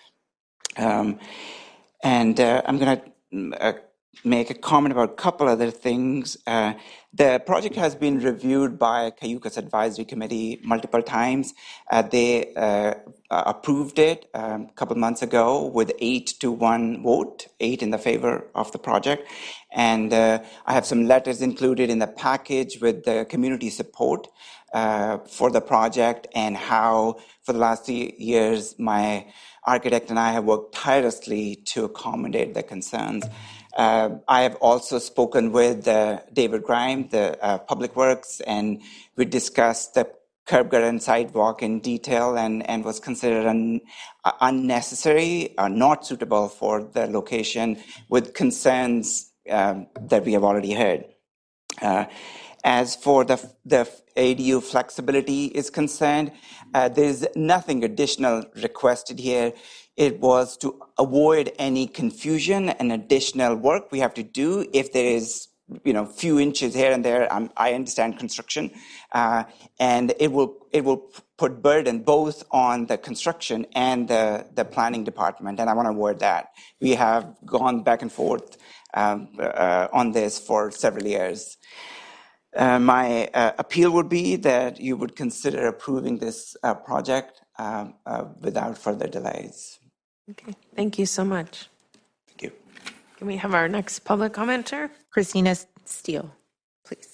Um, and uh, I'm going to uh, make a comment about a couple other things. Uh, the project has been reviewed by Cayucas Advisory Committee multiple times. Uh, they uh, approved it um, a couple months ago with eight to one vote, eight in the favor of the project. And uh, I have some letters included in the package with the community support uh, for the project, and how for the last three years my architect and I have worked tirelessly to accommodate the concerns. Uh, I have also spoken with uh, David Grime, the uh, Public Works, and we discussed the curb gutter and sidewalk in detail, and, and was considered un, uh, unnecessary, uh, not suitable for the location, with concerns um, that we have already heard. Uh, as for the, the A D U flexibility is concerned, uh, there is nothing additional requested here. It was to avoid any confusion and additional work we have to do if there is, you know, few inches here and there. Um, I understand construction, uh, and it will it will put burden both on the construction and the the planning department, and I want to avoid that. We have gone back and forth um, uh, on this for several years. Uh, my uh, appeal would be that you would consider approving this uh, project um, uh, without further delays. Okay, thank you so much. Thank you. Can we have our next public commenter? Christina Steele, please.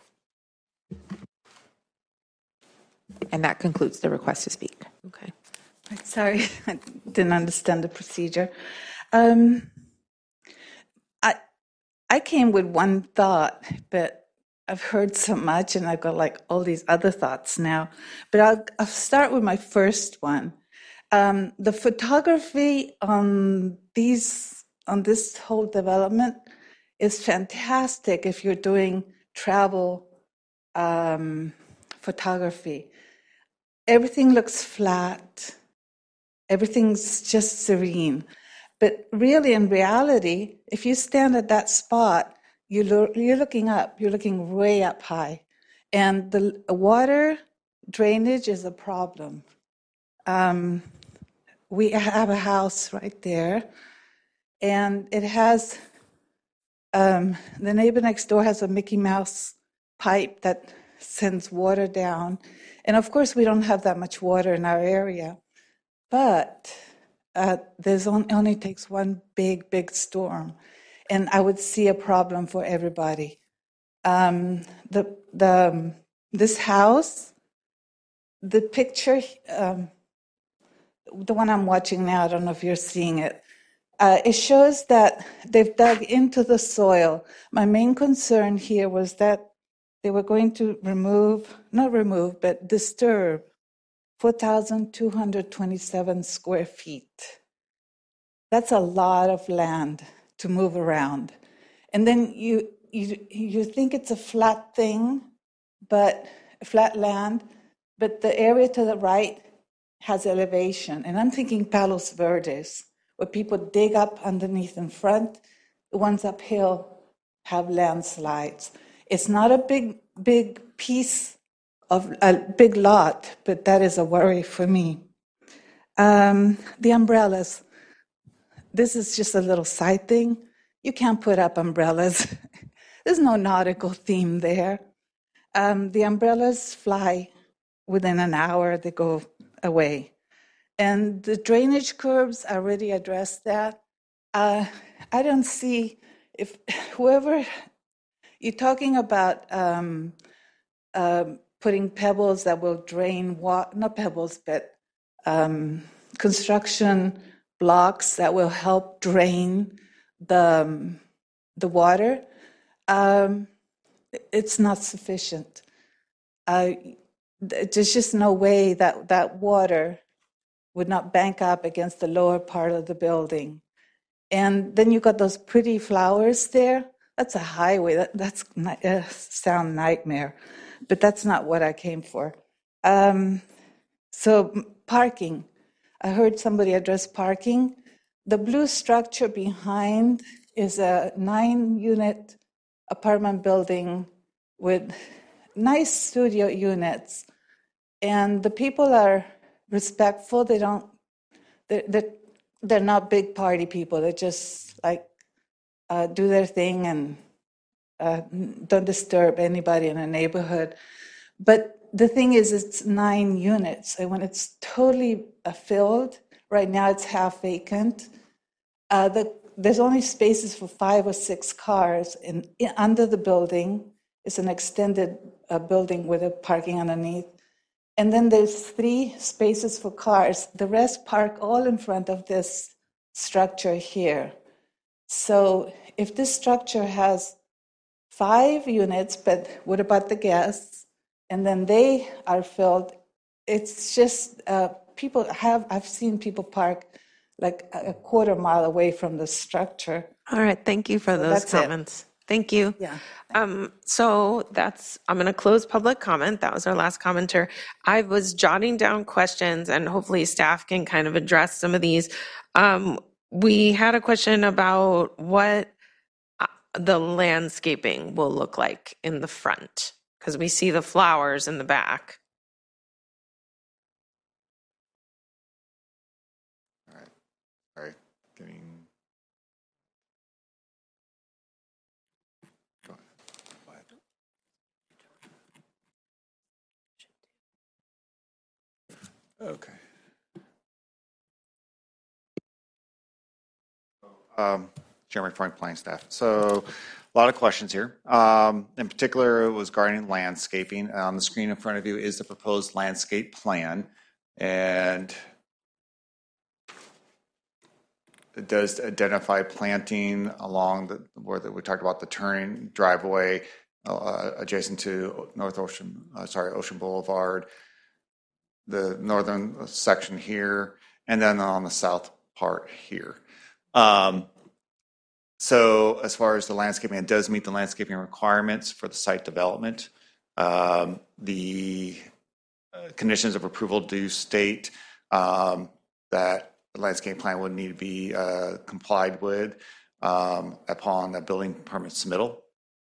And that concludes the request to speak. Okay. Sorry, I didn't understand the procedure. Um, I I came with one thought, but I've heard so much, and I've got like all these other thoughts now. But I'll I'll start with my first one. Um, the photography on these on this whole development is fantastic if you're doing travel um, photography. Everything looks flat. Everything's just serene. But really, in reality, if you stand at that spot, you lo- you're looking up. You're looking way up high. And the water drainage is a problem. Um, we have a house right there, and it has, um, the neighbor next door has a Mickey Mouse pipe that sends water down. And of course, we don't have that much water in our area. But uh, there's only, only takes one big, big storm, and I would see a problem for everybody. Um, the the um, this house, the picture, um, the one I'm watching now. I don't know if you're seeing it. Uh, it shows that they've dug into the soil. My main concern here was that they were going to remove, not remove, but disturb four thousand two hundred twenty-seven square feet. That's a lot of land to move around. And then you you you think it's a flat thing, but flat land, but the area to the right has elevation. And I'm thinking Palos Verdes, where people dig up underneath in front, the ones uphill have landslides. It's not a big, big piece of a big lot, but that is a worry for me. Um, the umbrellas. This is just a little side thing. You can't put up umbrellas. There's no nautical theme there. Um, the umbrellas fly within an hour, they go away. And the drainage curbs, I already addressed that. Uh, I don't see, if whoever, you're talking about um, um, putting pebbles that will drain water, not pebbles, but um, construction blocks that will help drain the, um, the water. Um, it's not sufficient. Uh, there's just no way that that water would not bank up against the lower part of the building. And then you got those pretty flowers there. That's a highway. That, that's a sound nightmare. But that's not what I came for. Um, so parking. I heard somebody address parking. The blue structure behind is a nine-unit apartment building with nice studio units. And the people are respectful. They don't, they're, they're, they're not big party people. They just like uh, do their thing and uh, don't disturb anybody in the neighborhood. But the thing is, it's nine units. And when it's totally uh, filled, right now it's half vacant. Uh, the, there's only spaces for five or six cars in, in under the building. It's an extended uh, building with a parking underneath. And then there's three spaces for cars. The rest park all in front of this structure here. So if this structure has five units, but what about the guests? And then they are filled. It's just uh, people have, I've seen people park like a quarter mile away from the structure. All right, thank you for So those that's it. comments. Thank you. Yeah. Um, so that's, I'm going to close public comment. That was our last commenter. I was jotting down questions and hopefully staff can kind of address some of these. Um, we had a question about what uh, the landscaping will look like in the front, because we see the flowers in the back. All right. All right. Getting. Go ahead. Okay. Um, Jeremy Freund, planning staff. So a lot of questions here. Um, in particular, it was regarding landscaping. On the screen in front of you is the proposed landscape plan. And it does identify planting along the, where the, we talked about the turning driveway uh, adjacent to North Ocean, uh, sorry, Ocean Boulevard, the northern section here, and then on the south part here. Um, so as far as the landscaping, it does meet the landscaping requirements for the site development. Um, the uh, conditions of approval do state um, that the landscape plan would need to be uh, complied with um, upon the building permit submittal.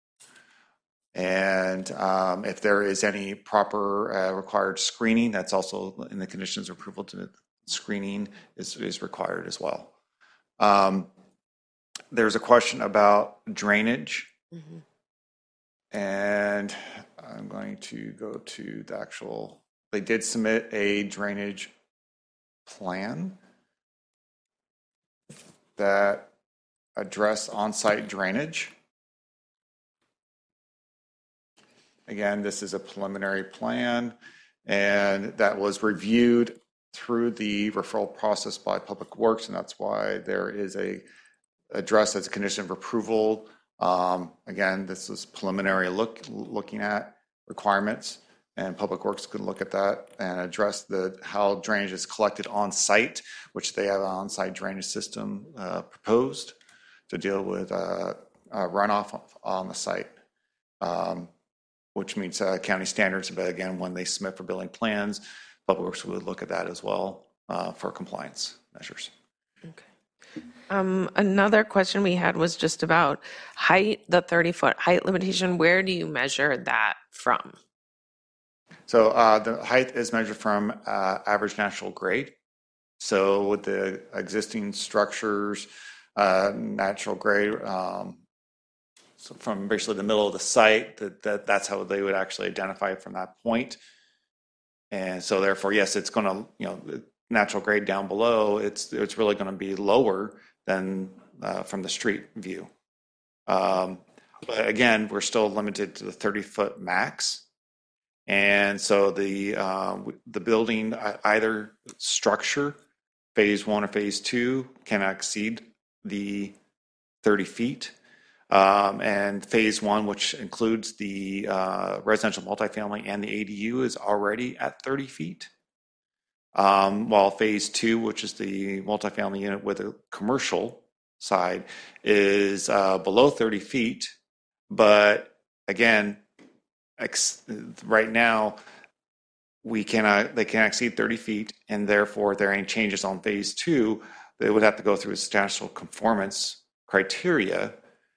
And um, if there is any proper uh, required screening, that's also in the conditions of approval to screening is, is required as well. Um, there's a question about drainage. Mm-hmm. And I'm going to go to the actual, they did submit a drainage plan that address on-site drainage. Again, this is a preliminary plan, and that was reviewed through the referral process by Public Works, and that's why there is a address as a condition of approval. Um, again, this is preliminary look looking at requirements, and Public Works can look at that and address the how drainage is collected on site, which they have an on-site drainage system uh, proposed to deal with uh, uh, runoff on the site. Um, which meets uh, county standards, but again, when they submit for building plans, Public Works would look at that as well uh, for compliance measures. Okay. Um, another question we had was just about height, the thirty foot height limitation. Where do you measure that from? So uh, the height is measured from uh, average natural grade. So with the existing structures, uh, natural grade, um, so from basically the middle of the site, that, that that's how they would actually identify it from that point. And so therefore, yes, it's going to, you know, natural grade down below, it's it's really going to be lower than uh, from the street view. Um, but again, we're still limited to the thirty foot max. And so the uh, the building, either structure, phase one or phase two, cannot exceed the thirty feet. Um, and phase one, which includes the uh, residential multifamily and the A D U, is already at thirty feet. Um, while phase two, which is the multifamily unit with a commercial side, is uh, below thirty feet. But again, ex- right now, we cannot, they can't exceed thirty feet, and therefore, if there are any changes on phase two, they would have to go through a substantial conformance criteria.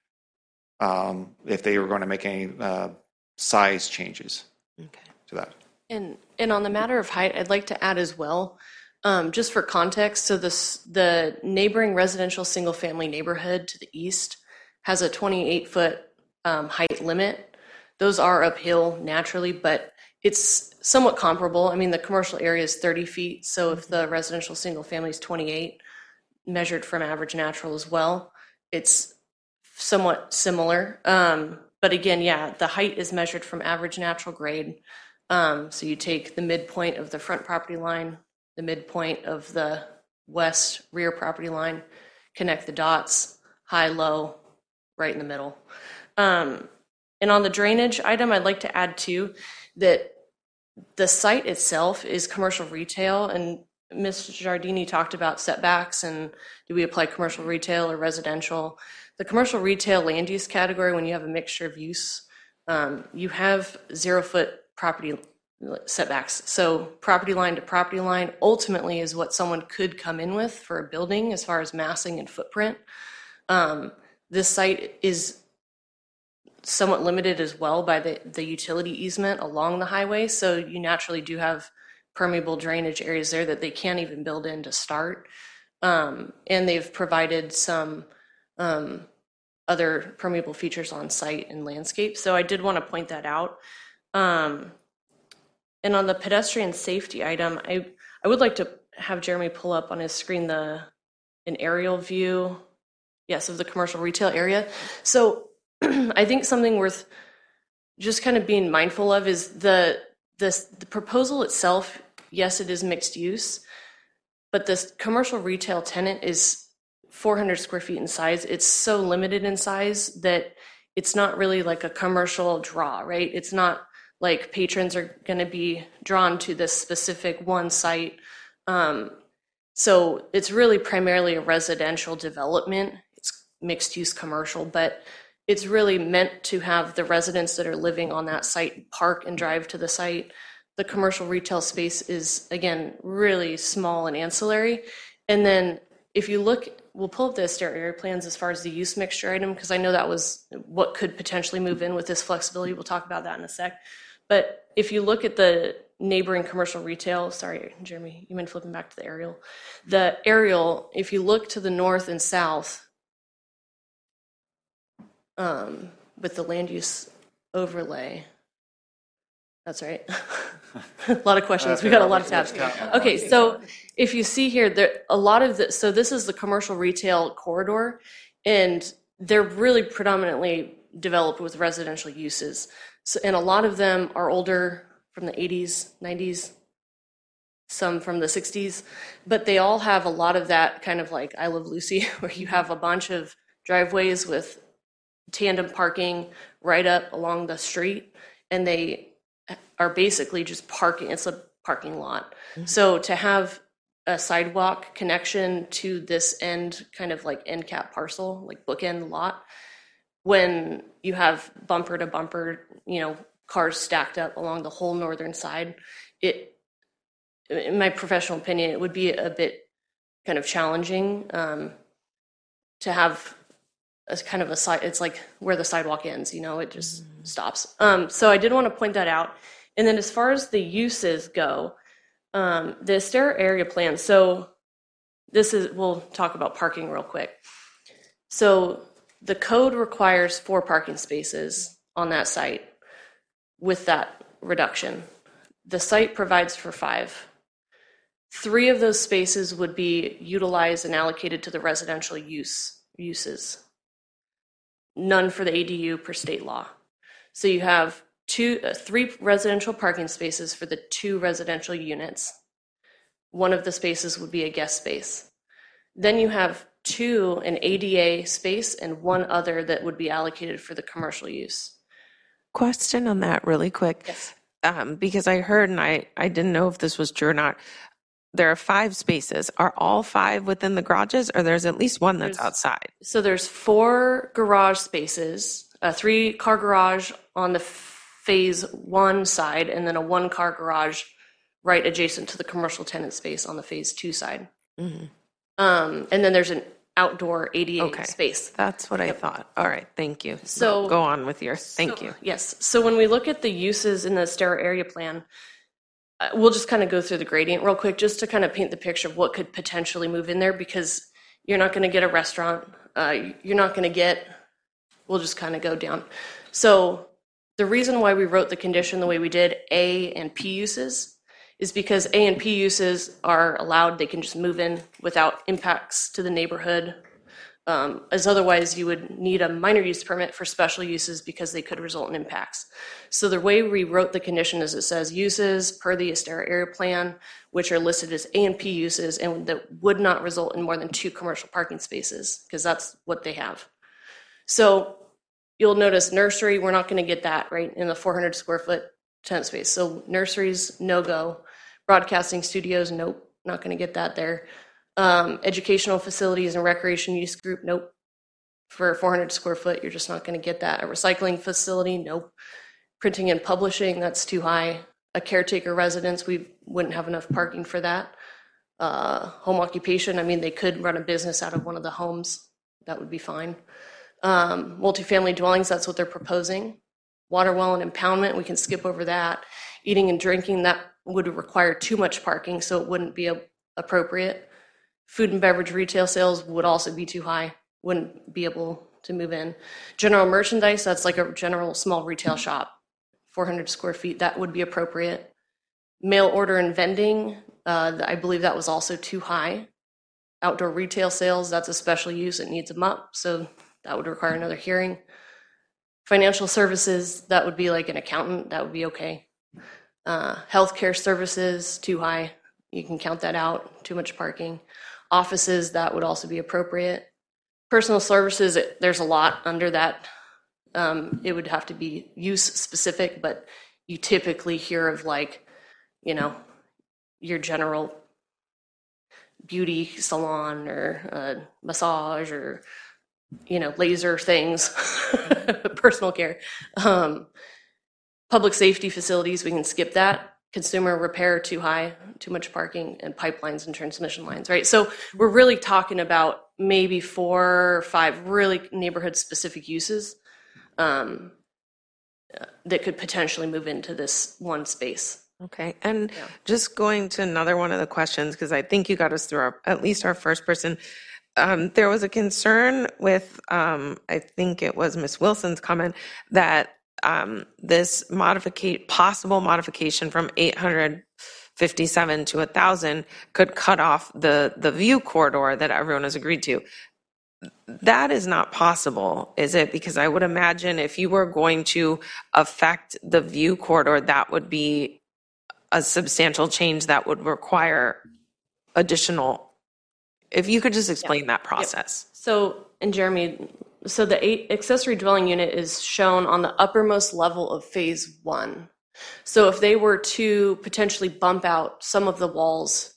Um, if they were going to make any uh, size changes okay. to that. And and on the matter of height, I'd like to add as well, um, just for context, so this the neighboring residential single-family neighborhood to the east has a twenty-eight foot um, height limit. Those are uphill naturally, but it's somewhat comparable. I mean, the commercial area is thirty feet, so if the residential single-family is twenty-eight, measured from average natural as well, it's somewhat similar. Um, but again, yeah, the height is measured from average natural grade. Um, so you take the midpoint of the front property line, the midpoint of the west rear property line, connect the dots, high, low, right in the middle. Um, and on the drainage item, I'd like to add too that the site itself is commercial retail, and Miz Giardini talked about setbacks and do we apply commercial retail or residential? The commercial retail land use category, when you have a mixture of use, um, you have zero foot property setbacks. So property line to property line ultimately is what someone could come in with for a building as far as massing and footprint. Um, this site is somewhat limited as well by the, the utility easement along the highway. So you naturally do have permeable drainage areas there that they can't even build in to start. Um, and they've provided some um, other permeable features on site and landscape. So I did want to point that out. Um, and on the pedestrian safety item, I, I would like to have Jeremy pull up on his screen the an aerial view, yes, of the commercial retail area. So I think something worth just kind of being mindful of is the this the proposal itself. Yes, it is mixed use, but this commercial retail tenant is four hundred square feet in size. It's so limited in size that it's not really like a commercial draw, right? It's not like patrons are going to be drawn to this specific one site. Um, so it's really primarily a residential development. It's mixed use commercial, but it's really meant to have the residents that are living on that site park and drive to the site. The commercial retail space is, again, really small and ancillary. And then if you look, we'll pull up the Aster area plans as far as the use mixture item, because I know that was what could potentially move in with this flexibility. We'll talk about that in a sec. But if you look at the neighboring commercial retail, sorry, Jeremy, you mind flipping back to the aerial? The aerial, if you look to the north and south, um, with the land use overlay, that's right. A lot of questions. We got a lot of tabs. Okay, so if you see here, there a lot of the, so this is the commercial retail corridor, and they're really predominantly developed with residential uses. So, and a lot of them are older, from the eighties, nineties, some from the sixties, but they all have a lot of that kind of like I Love Lucy, where you have a bunch of driveways with tandem parking right up along the street, and they are basically just parking. It's a parking lot. Mm-hmm. So to have a sidewalk connection to this end, kind of like end cap parcel, like bookend lot, when you have bumper to bumper, you know, cars stacked up along the whole northern side, it, in my professional opinion, it would be a bit kind of challenging um, to have a kind of a side, it's like where the sidewalk ends, you know, it just mm-hmm. stops. Um, so I did want to point that out. And then as far as the uses go, um, the Aster area plan, so this is, we'll talk about parking real quick. So the code requires four parking spaces on that site with that reduction. The site provides for five. Three of those spaces would be utilized and allocated to the residential use uses. None for the A D U per state law. So you have two, uh, three residential parking spaces for the two residential units. One of the spaces would be a guest space. Then you have two, an A D A space and one other that would be allocated for the commercial use. Question on that really quick. Yes. Um, because I heard, and I, I didn't know if this was true or not, there are five spaces. Are all five within the garages, or there's at least one that's There's- outside? So there's four garage spaces, a three car garage on the phase one side, and then a one car garage right adjacent to the commercial tenant space on the phase two side. Mm-hmm. Um, and then there's an outdoor A D A Okay. space. That's what I thought. All right, thank you. So- No, go on with your, thank So- you. Yes. So when we look at the uses in the Aster area plan, uh, we'll just kind of go through the gradient real quick just to kind of paint the picture of what could potentially move in there, because you're not going to get a restaurant. Uh, you're not going to get, we'll just kind of go down. So the reason why we wrote the condition the way we did, A and P uses, is because A and P uses are allowed. They can just move in without impacts to the neighborhood. Um, as otherwise you would need a minor use permit for special uses because they could result in impacts. So the way we wrote the condition is it says uses per the Aster area plan, which are listed as A and P uses and that would not result in more than two commercial parking spaces, because that's what they have. So you'll notice nursery, we're not going to get that right in the four hundred square foot tenant space. So nurseries, no go. Broadcasting studios, nope, not going to get that there. Um, educational facilities and recreation use group, nope. For four hundred square foot, you're just not going to get that. A recycling facility, nope. Printing and publishing, that's too high. A caretaker residence, we wouldn't have enough parking for that. Uh, home occupation, I mean, they could run a business out of one of the homes. That would be fine. Um, multifamily dwellings, that's what they're proposing. Water well and impoundment, we can skip over that. Eating and drinking, that would require too much parking, so it wouldn't be a, appropriate. Food and beverage retail sales would also be too high, wouldn't be able to move in. General merchandise, that's like a general small retail shop, four hundred square feet, that would be appropriate. Mail order and vending, Uh, I believe that was also too high. Outdoor retail sales, that's a special use, it needs them up, so that would require another hearing. Financial services, that would be like an accountant, that would be okay. Uh, healthcare services, too high, you can count that out, too much parking. Offices, that would also be appropriate. Personal services, it, there's a lot under that. Um, it would have to be use specific, but you typically hear of like, you know, your general beauty salon or uh, massage or, you know, laser things, personal care. Um, public safety facilities, we can skip that. Consumer repair, too high, too much parking, and pipelines and transmission lines, right? So we're really talking about maybe four or five really neighborhood-specific uses um, that could potentially move into this one space. Okay, and yeah. Just going to another one of the questions, because I think you got us through our, at least our first person. Um, there was a concern with, um, I think it was Miz Wilson's comment, that um, this modification, possible modification from eight hundred fifty-seven to one thousand could cut off the, the view corridor that everyone has agreed to. That is not possible, is it? Because I would imagine if you were going to affect the view corridor, that would be a substantial change that would require additional. If you could just explain yep. that process. Yep. So, and Jeremy, so the eight accessory dwelling unit is shown on the uppermost level of phase one. So if they were to potentially bump out some of the walls,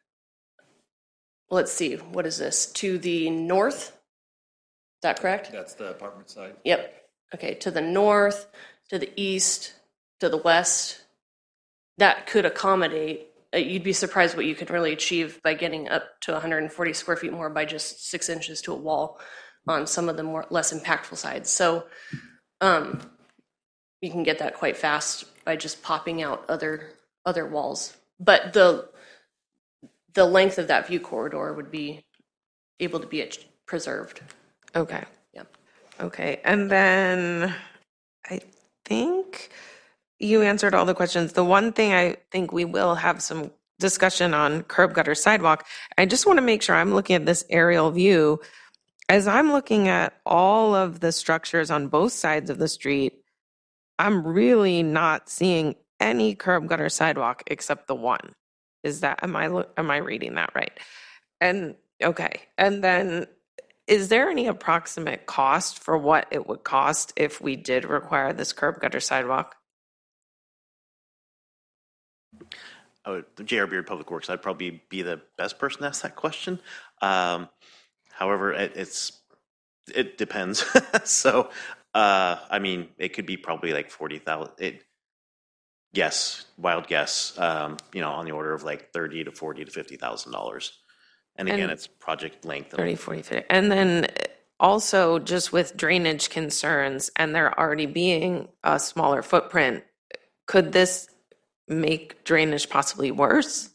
let's see, what is this? To the north? Is that correct? That's the apartment side. Yep. Okay, to the north, to the east, to the west. That could accommodate, uh, you'd be surprised what you could really achieve by getting up to one hundred forty square feet more by just six inches to a wall on some of the more less impactful sides. So um, you can get that quite fast by just popping out other other walls. But the the length of that view corridor would be able to be preserved. Okay. Yep. Okay, and then I think you answered all the questions. The one thing I think we will have some discussion on curb gutter sidewalk. I just want to make sure I'm looking at this aerial view. As I'm looking at all of the structures on both sides of the street, I'm really not seeing any curb gutter sidewalk except the one. Is that, am I, am I reading that right? And okay, and then is there any approximate cost for what it would cost if we did require this curb gutter sidewalk? I would, J R Beard Public Works, I'd probably be the best person to ask that question. Um, however, it, it's it depends. so, uh, I mean, it could be probably like forty thousand. It, yes, wild guess. Um, you know, on the order of like thirty to forty to fifty thousand dollars. And again, and it's project length. thirty, forty, fifty. And then also just with drainage concerns, and there already being a smaller footprint, could this make drainage possibly worse?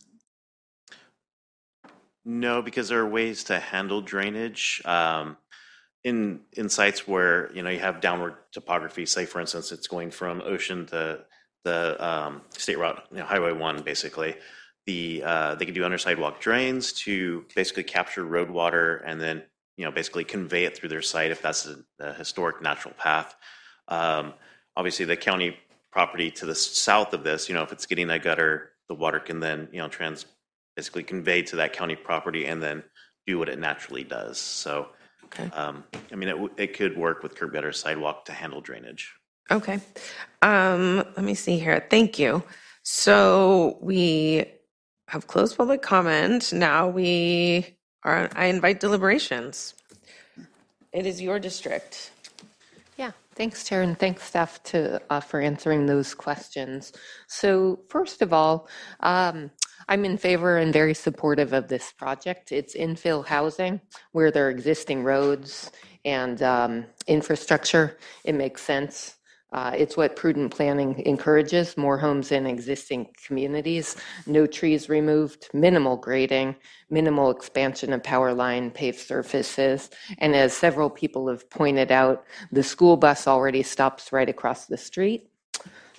No, because there are ways to handle drainage um, in in sites where you know you have downward topography. Say, for instance, it's going from Ocean to the um, State Route, you know, Highway One, basically. The uh, they can do under sidewalk drains to basically capture road water and then you know basically convey it through their site if that's a, a historic natural path. Um, obviously, the county property to the south of this, you know, if it's getting a gutter, the water can then, you know, trans basically convey to that county property and then do what it naturally does. So, okay. um, I mean, it, it could work with curb gutter sidewalk to handle drainage. Okay. Um, let me see here. Thank you. So we have closed public comment. Now we are, I invite deliberations. It is your district. Yeah, thanks, Chair, and thanks, staff, to, uh, for answering those questions. So first of all, um, I'm in favor and very supportive of this project. It's infill housing where there are existing roads and um, infrastructure. It makes sense. Uh, it's what prudent planning encourages, more homes in existing communities, no trees removed, minimal grading, minimal expansion of power line, paved surfaces. And as several people have pointed out, the school bus already stops right across the street.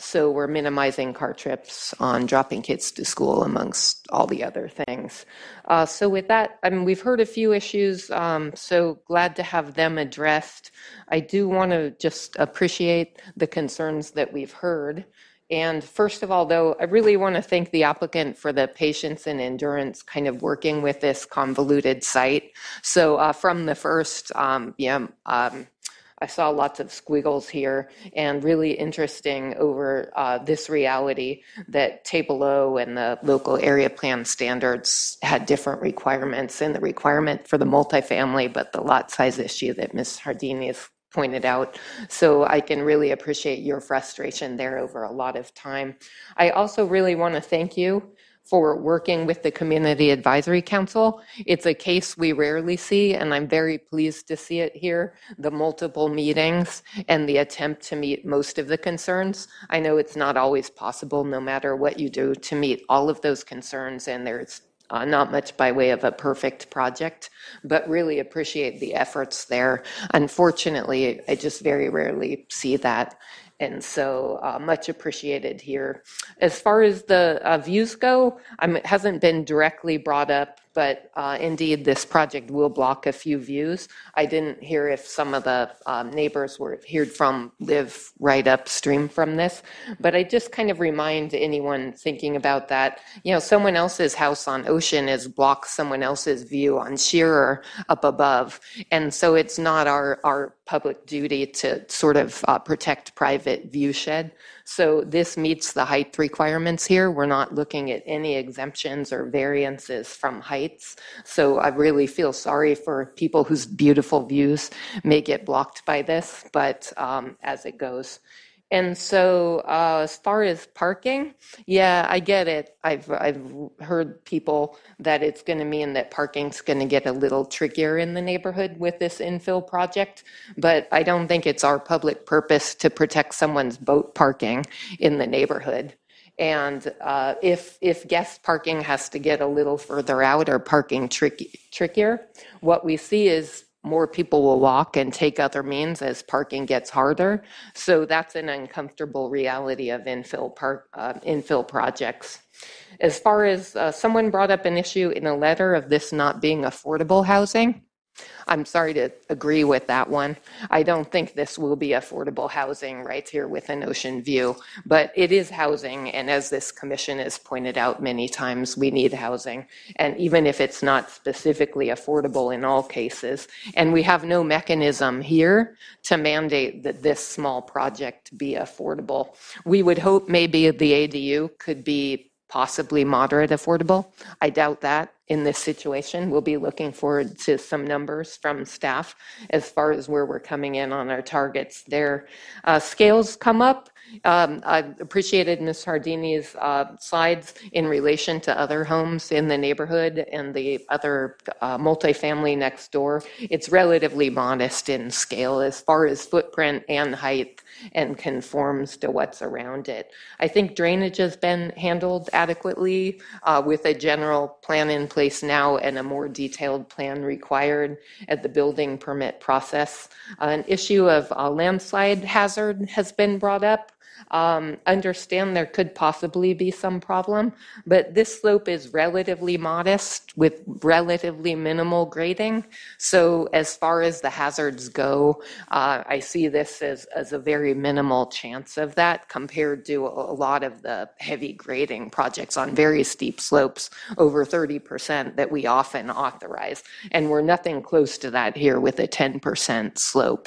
So we're minimizing car trips on dropping kids to school, amongst all the other things. Uh, so with that, I mean, we've heard a few issues, um, so glad to have them addressed. I do want to just appreciate the concerns that we've heard. And first of all, though, I really want to thank the applicant for the patience and endurance kind of working with this convoluted site. So uh, from the first, um, yeah, um, I saw lots of squiggles here, and really interesting over uh, this reality that Table O and the local area plan standards had different requirements, and the requirement for the multifamily, but the lot size issue that Miz Hardini has pointed out. So I can really appreciate your frustration there over a lot of time. I also really want to thank you for working with the Community Advisory Council. It's a case we rarely see, and I'm very pleased to see it here, the multiple meetings and the attempt to meet most of the concerns. I know it's not always possible, no matter what you do, to meet all of those concerns, and there's Uh, not much by way of a perfect project, but really appreciate the efforts there. Unfortunately, I just very rarely see that. And so uh, much appreciated here. As far as the uh, views go, um, it hasn't been directly brought up, but uh, indeed this project will block a few views. I didn't hear if some of the um, neighbors were heard from live right upstream from this, but I just kind of remind anyone thinking about that, you know, someone else's house on Ocean is blocks someone else's view on Shearer up above. And so it's not our, our public duty to sort of uh, protect private view shed. So this meets the height requirements here. We're not looking at any exemptions or variances from heights. So I really feel sorry for people whose beautiful views may get blocked by this, but um, as it goes. And so uh, as far as parking, yeah, I get it. I've, I've heard people that it's going to mean that parking's going to get a little trickier in the neighborhood with this infill project, but I don't think it's our public purpose to protect someone's boat parking in the neighborhood. And uh, if, if guest parking has to get a little further out or parking tricky, trickier, what we see is more people will walk and take other means as parking gets harder. So that's an uncomfortable reality of infill park, uh, infill projects. As far as uh, someone brought up an issue in a letter of this not being affordable housing, I'm sorry to agree with that one. I don't think this will be affordable housing right here with an ocean view, but it is housing. And as this commission has pointed out many times, we need housing. And even if it's not specifically affordable in all cases, and we have no mechanism here to mandate that this small project be affordable. We would hope maybe the A D U could be possibly moderate affordable. I doubt that in this situation. We'll be looking forward to some numbers from staff as far as where we're coming in on our targets there. Uh, scales come up. Um, I appreciated Miz Hardini's uh, slides in relation to other homes in the neighborhood and the other uh, multifamily next door. It's relatively modest in scale as far as footprint and height, and conforms to what's around it. I think drainage has been handled adequately uh, with a general plan in place now and a more detailed plan required at the building permit process. Uh, an issue of uh, landslide hazard has been brought up. Um, understand there could possibly be some problem, but this slope is relatively modest with relatively minimal grading. So as far as the hazards go, uh, I see this as, as a very minimal chance of that compared to a lot of the heavy grading projects on very steep slopes, over thirty percent that we often authorize. And we're nothing close to that here with a ten percent slope.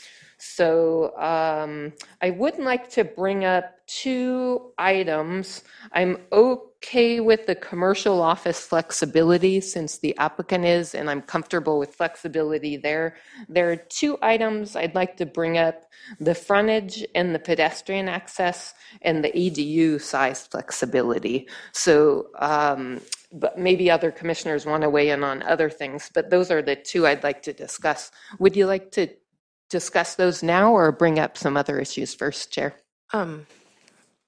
So um, I would like to bring up two items. I'm okay with the commercial office flexibility since the applicant is, and I'm comfortable with flexibility there. There are two items I'd like to bring up: the frontage and the pedestrian access, and the E D U size flexibility. So um, but maybe other commissioners want to weigh in on other things, but those are the two I'd like to discuss. Would you like to discuss those now or bring up some other issues first, Chair? Um,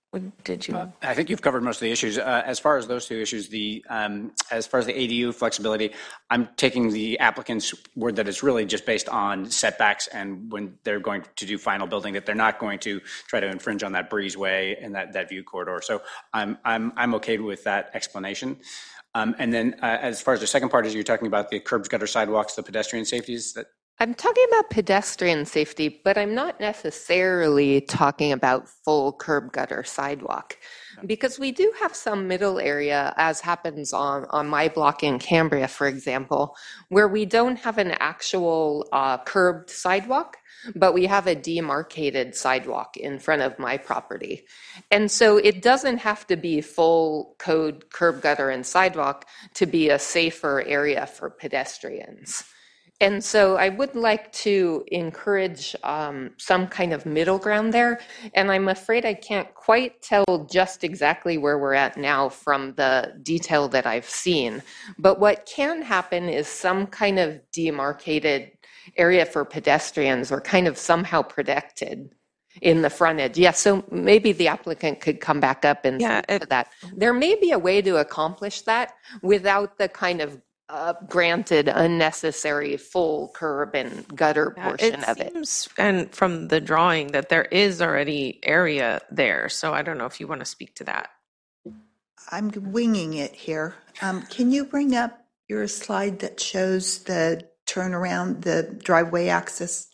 Did you? Uh, I think you've covered most of the issues. Uh, as far as those two issues, the um, as far as the A D U flexibility, I'm taking the applicant's word that it's really just based on setbacks, and when they're going to do final building, that they're not going to try to infringe on that breezeway and that, that view corridor. So I'm I'm I'm okay with that explanation. Um, and then uh, as far as the second part is, you're talking about the curbs, gutter, sidewalks, the pedestrian safeties. That I'm talking about pedestrian safety, but I'm not necessarily talking about full curb gutter sidewalk, because we do have some middle area, as happens on, on my block in Cambria, for example, where we don't have an actual uh, curbed sidewalk, but we have a demarcated sidewalk in front of my property. And so it doesn't have to be full code curb gutter and sidewalk to be a safer area for pedestrians. And so I would like to encourage um, some kind of middle ground there. And I'm afraid I can't quite tell just exactly where we're at now from the detail that I've seen. But what can happen is some kind of demarcated area for pedestrians, or kind of somehow protected in the front edge. Yeah, so maybe the applicant could come back up and yeah, speak to that. There may be a way to accomplish that without the kind of Uh, granted unnecessary full curb and gutter portion it of it. Seems, and from the drawing, that there is already area there. So I don't know if you want to speak to that. I'm winging it here. Um, can you bring up your slide that shows the turnaround, the driveway access?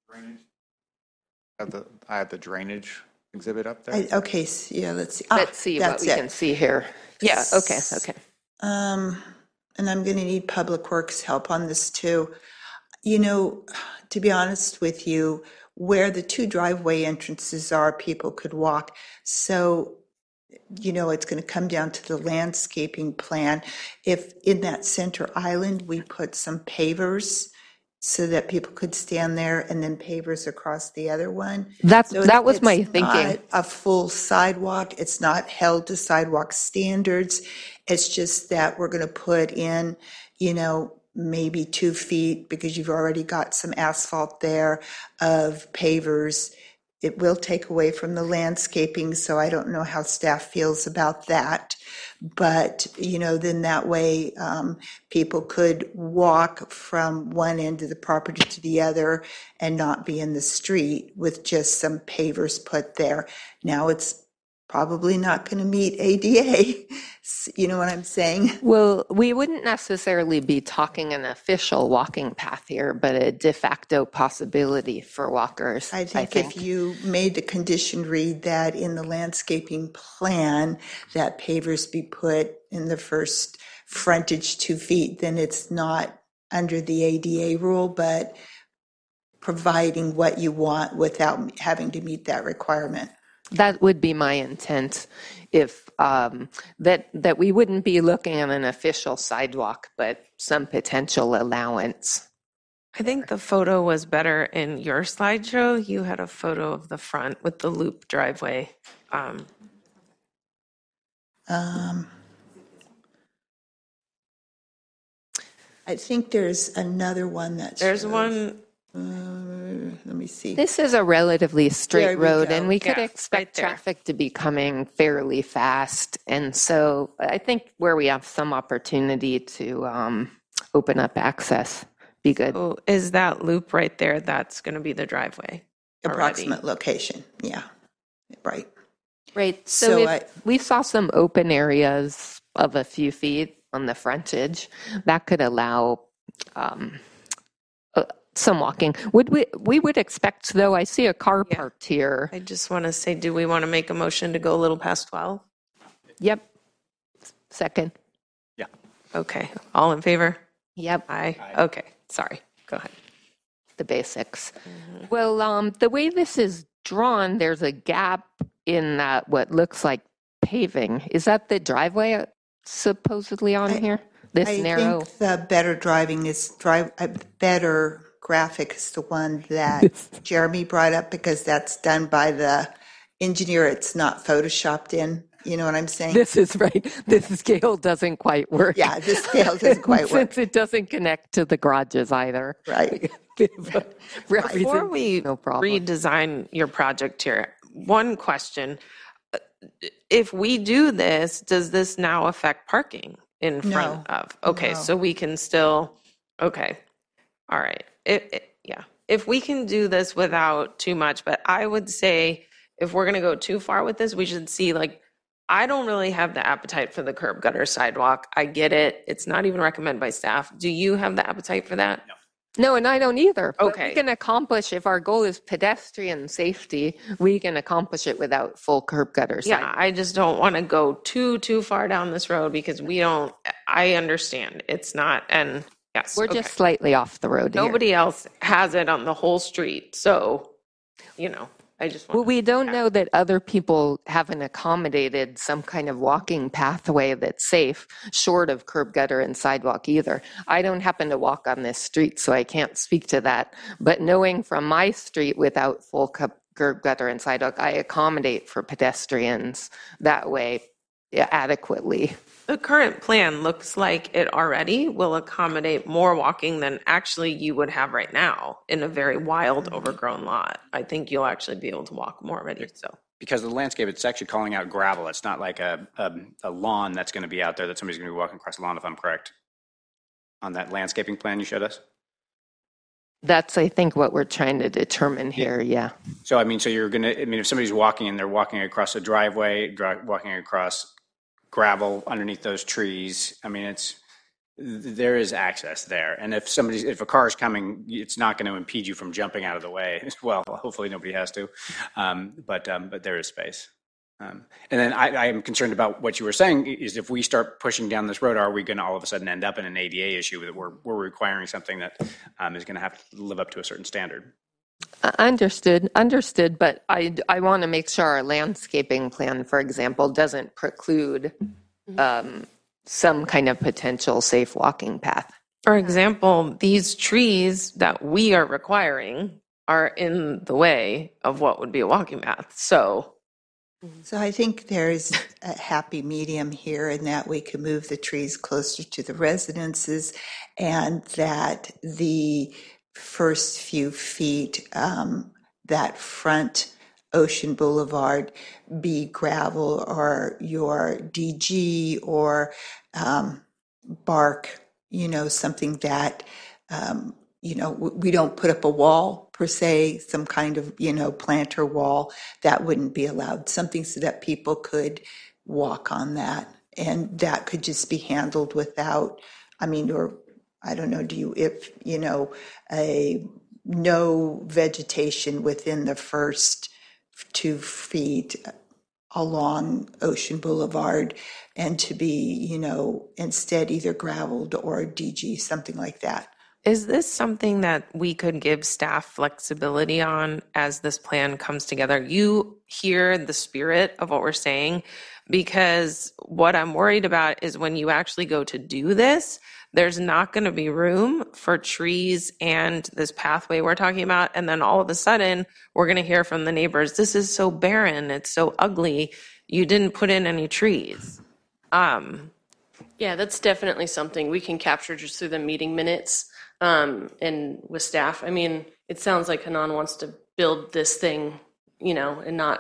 I have the, I have the drainage exhibit up there. I, okay, so yeah, let's see. Ah, Let's see what we it. can see here. Yeah, okay, okay. Um, and I'm going to need Public Works help on this too. You know, to be honest with you, where the two driveway entrances are, people could walk. So, you know, it's going to come down to the landscaping plan. If in that center island, we put some pavers so that people could stand there, and then pavers across the other one. That's, so that was my it's thinking. Not a full sidewalk. It's not held to sidewalk standards. It's just that we're going to put in, you know, maybe two feet because you've already got some asphalt there of pavers. It will take away from the landscaping, so I don't know how staff feels about that. But, you know, then that way um, people could walk from one end of the property to the other and not be in the street with just some pavers put there. Now it's probably not going to meet A D A. You know what I'm saying? Well, we wouldn't necessarily be talking an official walking path here, but a de facto possibility for walkers. I think, I think. if you made the condition read that in the landscaping plan, that pavers be put in the first frontage two feet, then it's not under the A D A rule, but providing what you want without having to meet that requirement. That would be my intent, if um, that that we wouldn't be looking at an official sidewalk, but some potential allowance. I think the photo was better in your slideshow. You had a photo of the front with the loop driveway. Um, um, I think there's another one that's there's one. Uh, let me see. This is a relatively straight There we road, go. and we could Yeah, expect right there. traffic to be coming fairly fast. And so I think where we have some opportunity to um, open up access, be good. Oh, is that loop right there? That's going to be the driveway. Approximate location. Yeah, right. Right. So, So if I- we saw some open areas of a few feet on the frontage, that could allow um, uh, some walking. Would we? We would expect, though. I see a car parked here. I just want to say, do we want to make a motion to go a little past twelve? Yep. Second. Yeah. Okay. All in favor? Yep. Aye. Okay. Sorry. Go ahead. The basics. Well, um, the way this is drawn, there's a gap in that what looks like paving. Is that the driveway supposedly on here? This I narrow. think the better driving is drive. A better graphic is the one that Jeremy brought up because that's done by the engineer. It's not photoshopped in. You know what I'm saying? This is right. This scale doesn't quite work. Yeah, this scale doesn't quite work. Since it doesn't connect to the garages either. Right. Before we no problem. redesign your project here, one question. if we do this, does this now affect parking in front No. of? Okay, No. so we can still, okay, all right. It, it, yeah, if we can do this without too much, but I would say if we're going to go too far with this, we should see like, I don't really have the appetite for the curb gutter sidewalk. I get it. It's not even recommended by staff. Do you have the appetite for that? No. No, and I don't either. But Okay. we can accomplish, if our goal is pedestrian safety, we can accomplish it without full curb gutter Yeah, sidewalk. I just don't want to go too, too far down this road because we don't, I understand it's not, and yes. We're okay. just slightly off the road here. Nobody else has it on the whole street. So, you know, I just want Well, we don't know that other people haven't accommodated some kind of walking pathway that's safe, short of curb gutter and sidewalk either. I don't happen to walk on this street, so I can't speak to that. But knowing from my street without full cu- curb gutter and sidewalk, I accommodate for pedestrians that way yeah, adequately. The current plan looks like it already will accommodate more walking than actually you would have right now in a very wild, overgrown lot. I think you'll actually be able to walk more already. So Because of the landscape, it's actually calling out gravel. It's not like a, a, a lawn that's going to be out there that somebody's going to be walking across the lawn, if I'm correct, on that landscaping plan you showed us. That's, I think, what we're trying to determine here, yeah. So, I mean, so you're going to, I mean, if somebody's walking and they're walking across a driveway, dri- walking across gravel underneath those trees, I mean, it's, there is access there. And if somebody's, if a car is coming, it's not going to impede you from jumping out of the way. Well, hopefully nobody has to, um, but, um, but there is space. Um, and then I, I am concerned about what you were saying is if we start pushing down this road, are we going to all of a sudden end up in an A D A issue that we're, we're requiring something that um, is going to have to live up to a certain standard? Uh, Understood, understood, but I, I want to make sure our landscaping plan, for example, doesn't preclude um, some kind of potential safe walking path. for example, these trees that we are requiring are in the way of what would be a walking path. So So I think there's a happy medium here in that we can move the trees closer to the residences and that the first few feet, um, that front Ocean Boulevard be gravel or your D G or um, bark, you know, something that, um, you know, w- we don't put up a wall per se, some kind of, you know, planter wall that wouldn't be allowed, something so that people could walk on that. And that could just be handled without, I mean, or I don't know, do you, if, you know, a no vegetation within the first two feet along Ocean Boulevard and to be, you know, instead either gravelled or D G, something like that. is this something that we could give staff flexibility on as this plan comes together? You hear the spirit of what we're saying, because what I'm worried about is when you actually go to do this, there's not going to be room for trees and this pathway we're talking about. And then all of a sudden, we're going to hear from the neighbors, this is so barren, it's so ugly, you didn't put in any trees. Um, Yeah, that's definitely something we can capture just through the meeting minutes um, and with staff. I mean, it sounds like Hanan wants to build this thing, you know, and not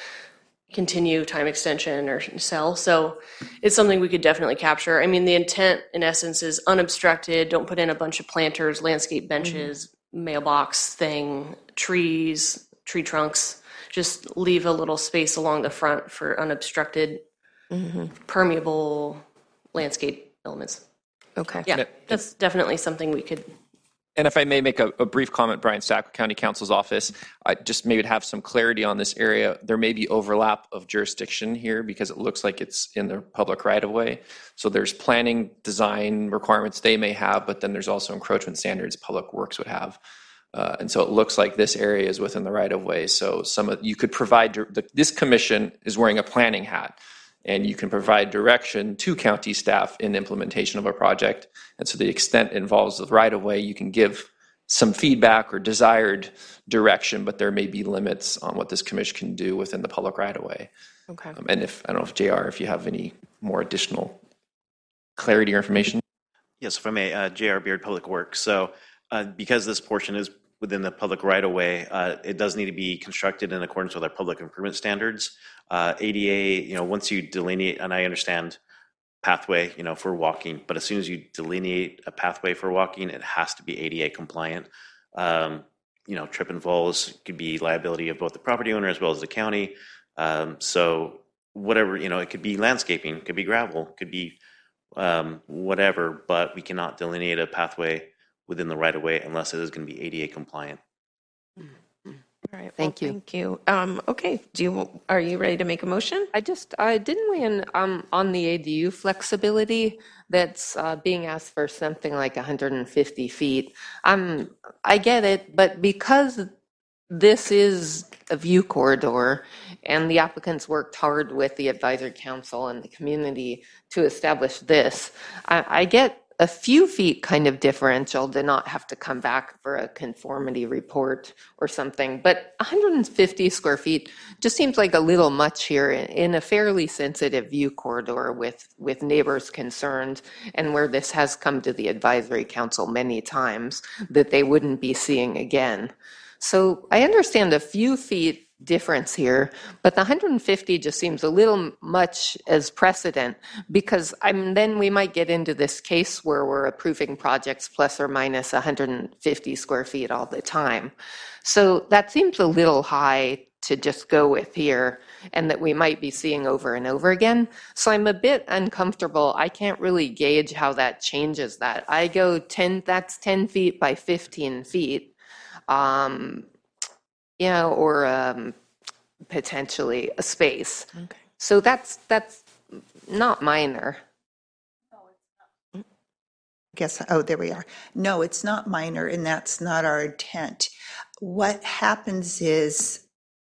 continue time extension or sell. So it's something we could definitely capture. I mean, the intent in essence is unobstructed. Don't put in a bunch of planters, landscape benches, mm-hmm. mailbox thing, trees, tree trunks. Just leave a little space along the front for unobstructed, mm-hmm. permeable landscape elements. Okay. Yeah, that's definitely something we could. And if I may make a, a brief comment, Brian Stack, County Counsel's office, I just maybe to have some clarity on this area. There may be overlap of jurisdiction here because it looks like it's in the public right of way. So there's planning, design requirements they may have, but then there's also encroachment standards Public Works would have. Uh, and so it looks like this area is within the right of way. So some of you could provide, the, this commission is wearing a planning hat. And you can provide direction to county staff in implementation of a project. And so the extent it involves the right-of-way, you can give some feedback or desired direction, but there may be limits on what this commission can do within the public right-of-way. Okay. Um, and if, I don't know if J R, if you have any more additional clarity or information. Yes, if I may, uh, J R Beard, Public Works. So uh, because this portion is within the public right-of-way, uh, it does need to be constructed in accordance with our public improvement standards. Uh, A D A, you know, once you delineate, and I understand pathway, you know, for walking, but as soon as you delineate a pathway for walking, it has to be A D A compliant. Um, you know, trip and falls could be liability of both the property owner as well as the county. Um, so whatever, you know, it could be landscaping, it could be gravel, it could be um, whatever, but we cannot delineate a pathway within the right of way unless it is going to be A D A compliant. All right. Thank well, you. Thank you. Um, okay. Do you are you ready to make a motion? I just uh, didn't we in, um, on the A D U flexibility that's uh, being asked for something like one hundred fifty feet. Um, I get it, but because this is a view corridor and the applicants worked hard with the advisory council and the community to establish this, I, I get a few feet kind of differential to not have to come back for a conformity report or something. But one hundred fifty square feet just seems like a little much here in, in a fairly sensitive view corridor with, with neighbors concerned, and where this has come to the advisory council many times that they wouldn't be seeing again. So I understand a few feet difference here, but the one hundred fifty just seems a little much as precedent, because I mean, then we might get into this case where we're approving projects plus or minus one hundred fifty square feet all the time. So that seems a little high to just go with here, and that we might be seeing over and over again. So I'm a bit uncomfortable. I can't really gauge how that changes that. I go ten, that's ten feet by fifteen feet. Um, Yeah, or um, potentially a space. Okay. So that's that's not minor. Guess, oh, there we are. No, it's not minor, and that's not our intent. What happens is,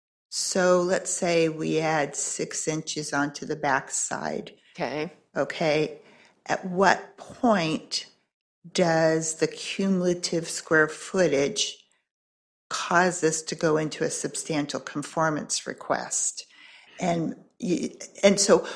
so let's say we add six inches onto the backside. Okay. Okay. At what point does the cumulative square footage cause us to go into a substantial conformance request? And you- and so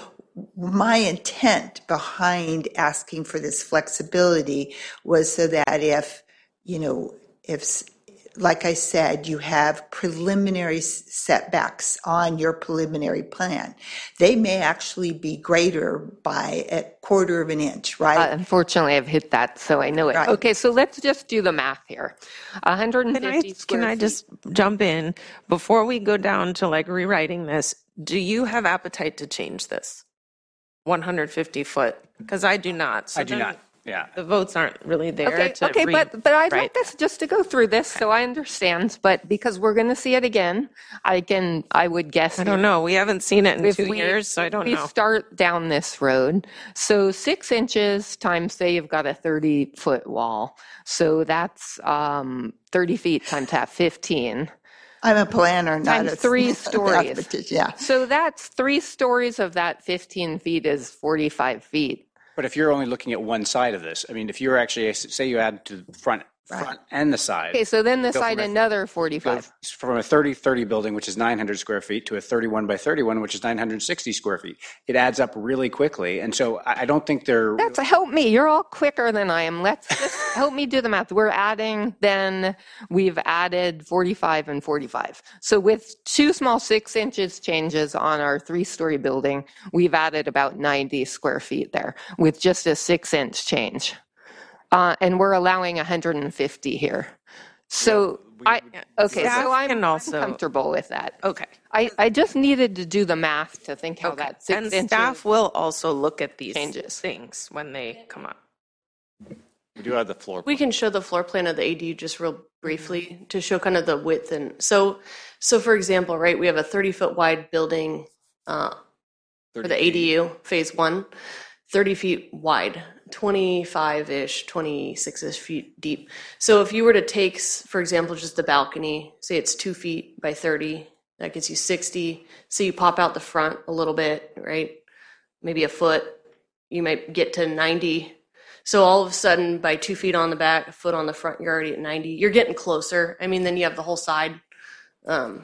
my intent behind asking for this flexibility was so that if, you know, if, s- like I said, you have preliminary s- setbacks on your preliminary plan, they may actually be greater by a quarter of an inch, right? Uh, unfortunately, I've hit that, so I know it. Right. Okay, so let's just do the math here. one hundred fifty Can I, square can I feet. just jump in before we go down to like rewriting this? Do you have appetite to change this one hundred fifty foot? Because I do not. So I do then not. Yeah. The votes aren't really there Okay, to okay, re- but but I'd right. like this just to go through this so I understand. But because we're going to see it again, I can I would guess. I don't know. We haven't seen it in If two we- years, so I don't we know. start down this road. So six inches times, say you've got a thirty foot wall. So that's um, thirty feet times that fifteen. I'm a planner, not Times a three stories. mathematician. Yeah. So that's three stories of that fifteen feet is forty-five feet. But if you're only looking at one side of this, I mean, if you're actually, say you add to the front, front and the side. Okay, so then the go side from a- another go forty-five. from a thirty thirty building, which is nine hundred square feet, to a thirty-one by thirty-one, which is nine hundred sixty square feet. It adds up really quickly. And so I I don't think they're. That's help me. You're all quicker than I am. Let's just help me do the math. We're adding, then we've added forty-five and forty-five. So with two small six inches changes on our three story building, we've added about ninety square feet there with just a six inch change. Uh, and we're allowing one hundred fifty here. So I, okay, Staff so I'm, can also- I'm comfortable with that. Okay. I, I just needed to do the math to think how Okay. that six And inches staff will also look at these changes. things when they come up. We do have the floor. We can show the floor plan of the A D U just real briefly to show kind of the width. And so, so for example, right, we have a thirty foot wide building uh, for the A D U, phase one, thirty feet wide, twenty-five-ish, twenty-six-ish feet deep. So if you were to take, s- for example, just the balcony, say it's two feet by thirty, that gets you sixty. So you pop out the front a little bit, right? Maybe a foot, you might get to ninety. So all of a sudden, by two feet on the back, a foot on the front, you're already at ninety. You're getting closer. I mean, then you have the whole side. Um,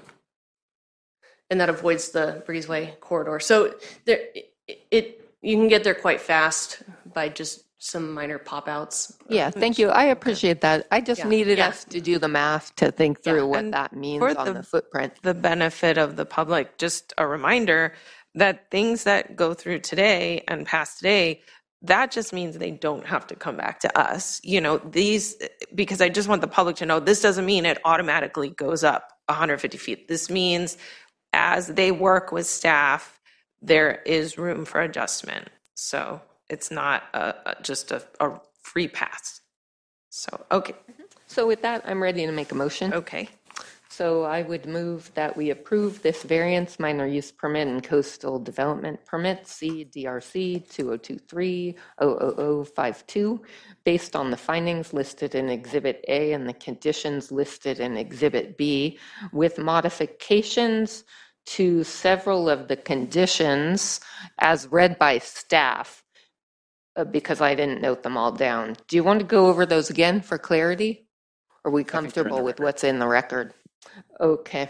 and that avoids the breezeway corridor. So there, it, it you can get there quite fast by just some minor pop outs. Yeah, thank you. I appreciate that. I just Yeah. needed Yeah. us to do the math to think through Yeah, what and that means for on the- the footprint. The benefit of the public, just a reminder that things that go through today and pass today, that just means they don't have to come back to us. You know, these, because I just want the public to know, this doesn't mean it automatically goes up one hundred fifty feet. This means as they work with staff, there is room for adjustment. So it's not a, a, just a, a free pass. So, okay. So with that, I'm ready to make a motion. Okay. So I would move that we approve this variance minor use permit and coastal development permit, C D R C two oh two three dash zero zero zero five two, based on the findings listed in Exhibit A and the conditions listed in Exhibit B, with modifications to several of the conditions as read by staff, uh, because I didn't note them all down. Do you want to go over those again for clarity? Are we comfortable with what's in the record? Okay.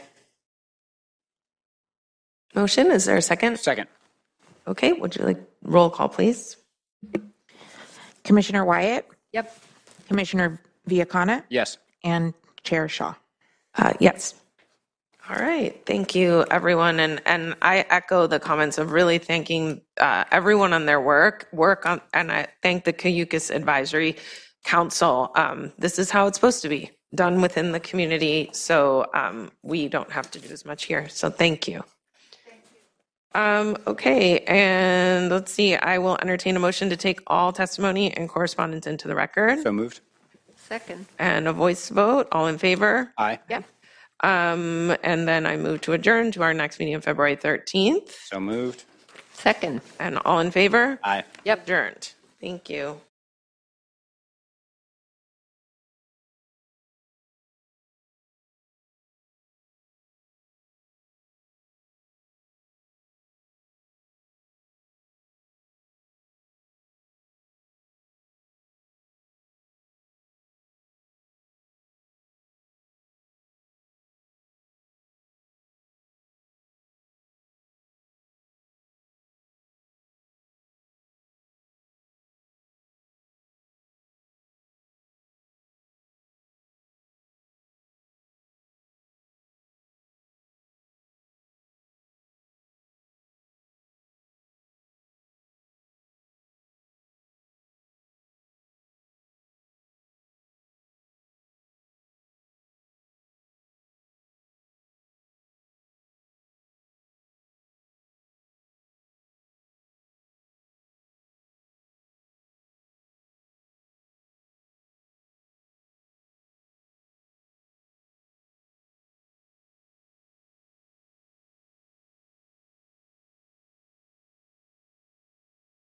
Motion, is there a second? Second. Okay, would you like roll call, please? Commissioner Wyatt, Yep. Commissioner Viacana, Yes. and Chair Shaw. Uh, yes. All right. Thank you, everyone. And and I echo the comments of really thanking uh, everyone on their work, work on, and I thank the Cayucas Advisory Council. Um, this is how it's supposed to be done within the community. So um, we don't have to do as much here. So thank you. Um, okay. And let's see. I will entertain a motion to take all testimony and correspondence into the record. So moved. Second. And a voice vote. All in favor? Aye. Yep. Um, and then I move to adjourn to our next meeting on February thirteenth. So moved. Second. And all in favor? Aye. Yep. Adjourned. Thank you.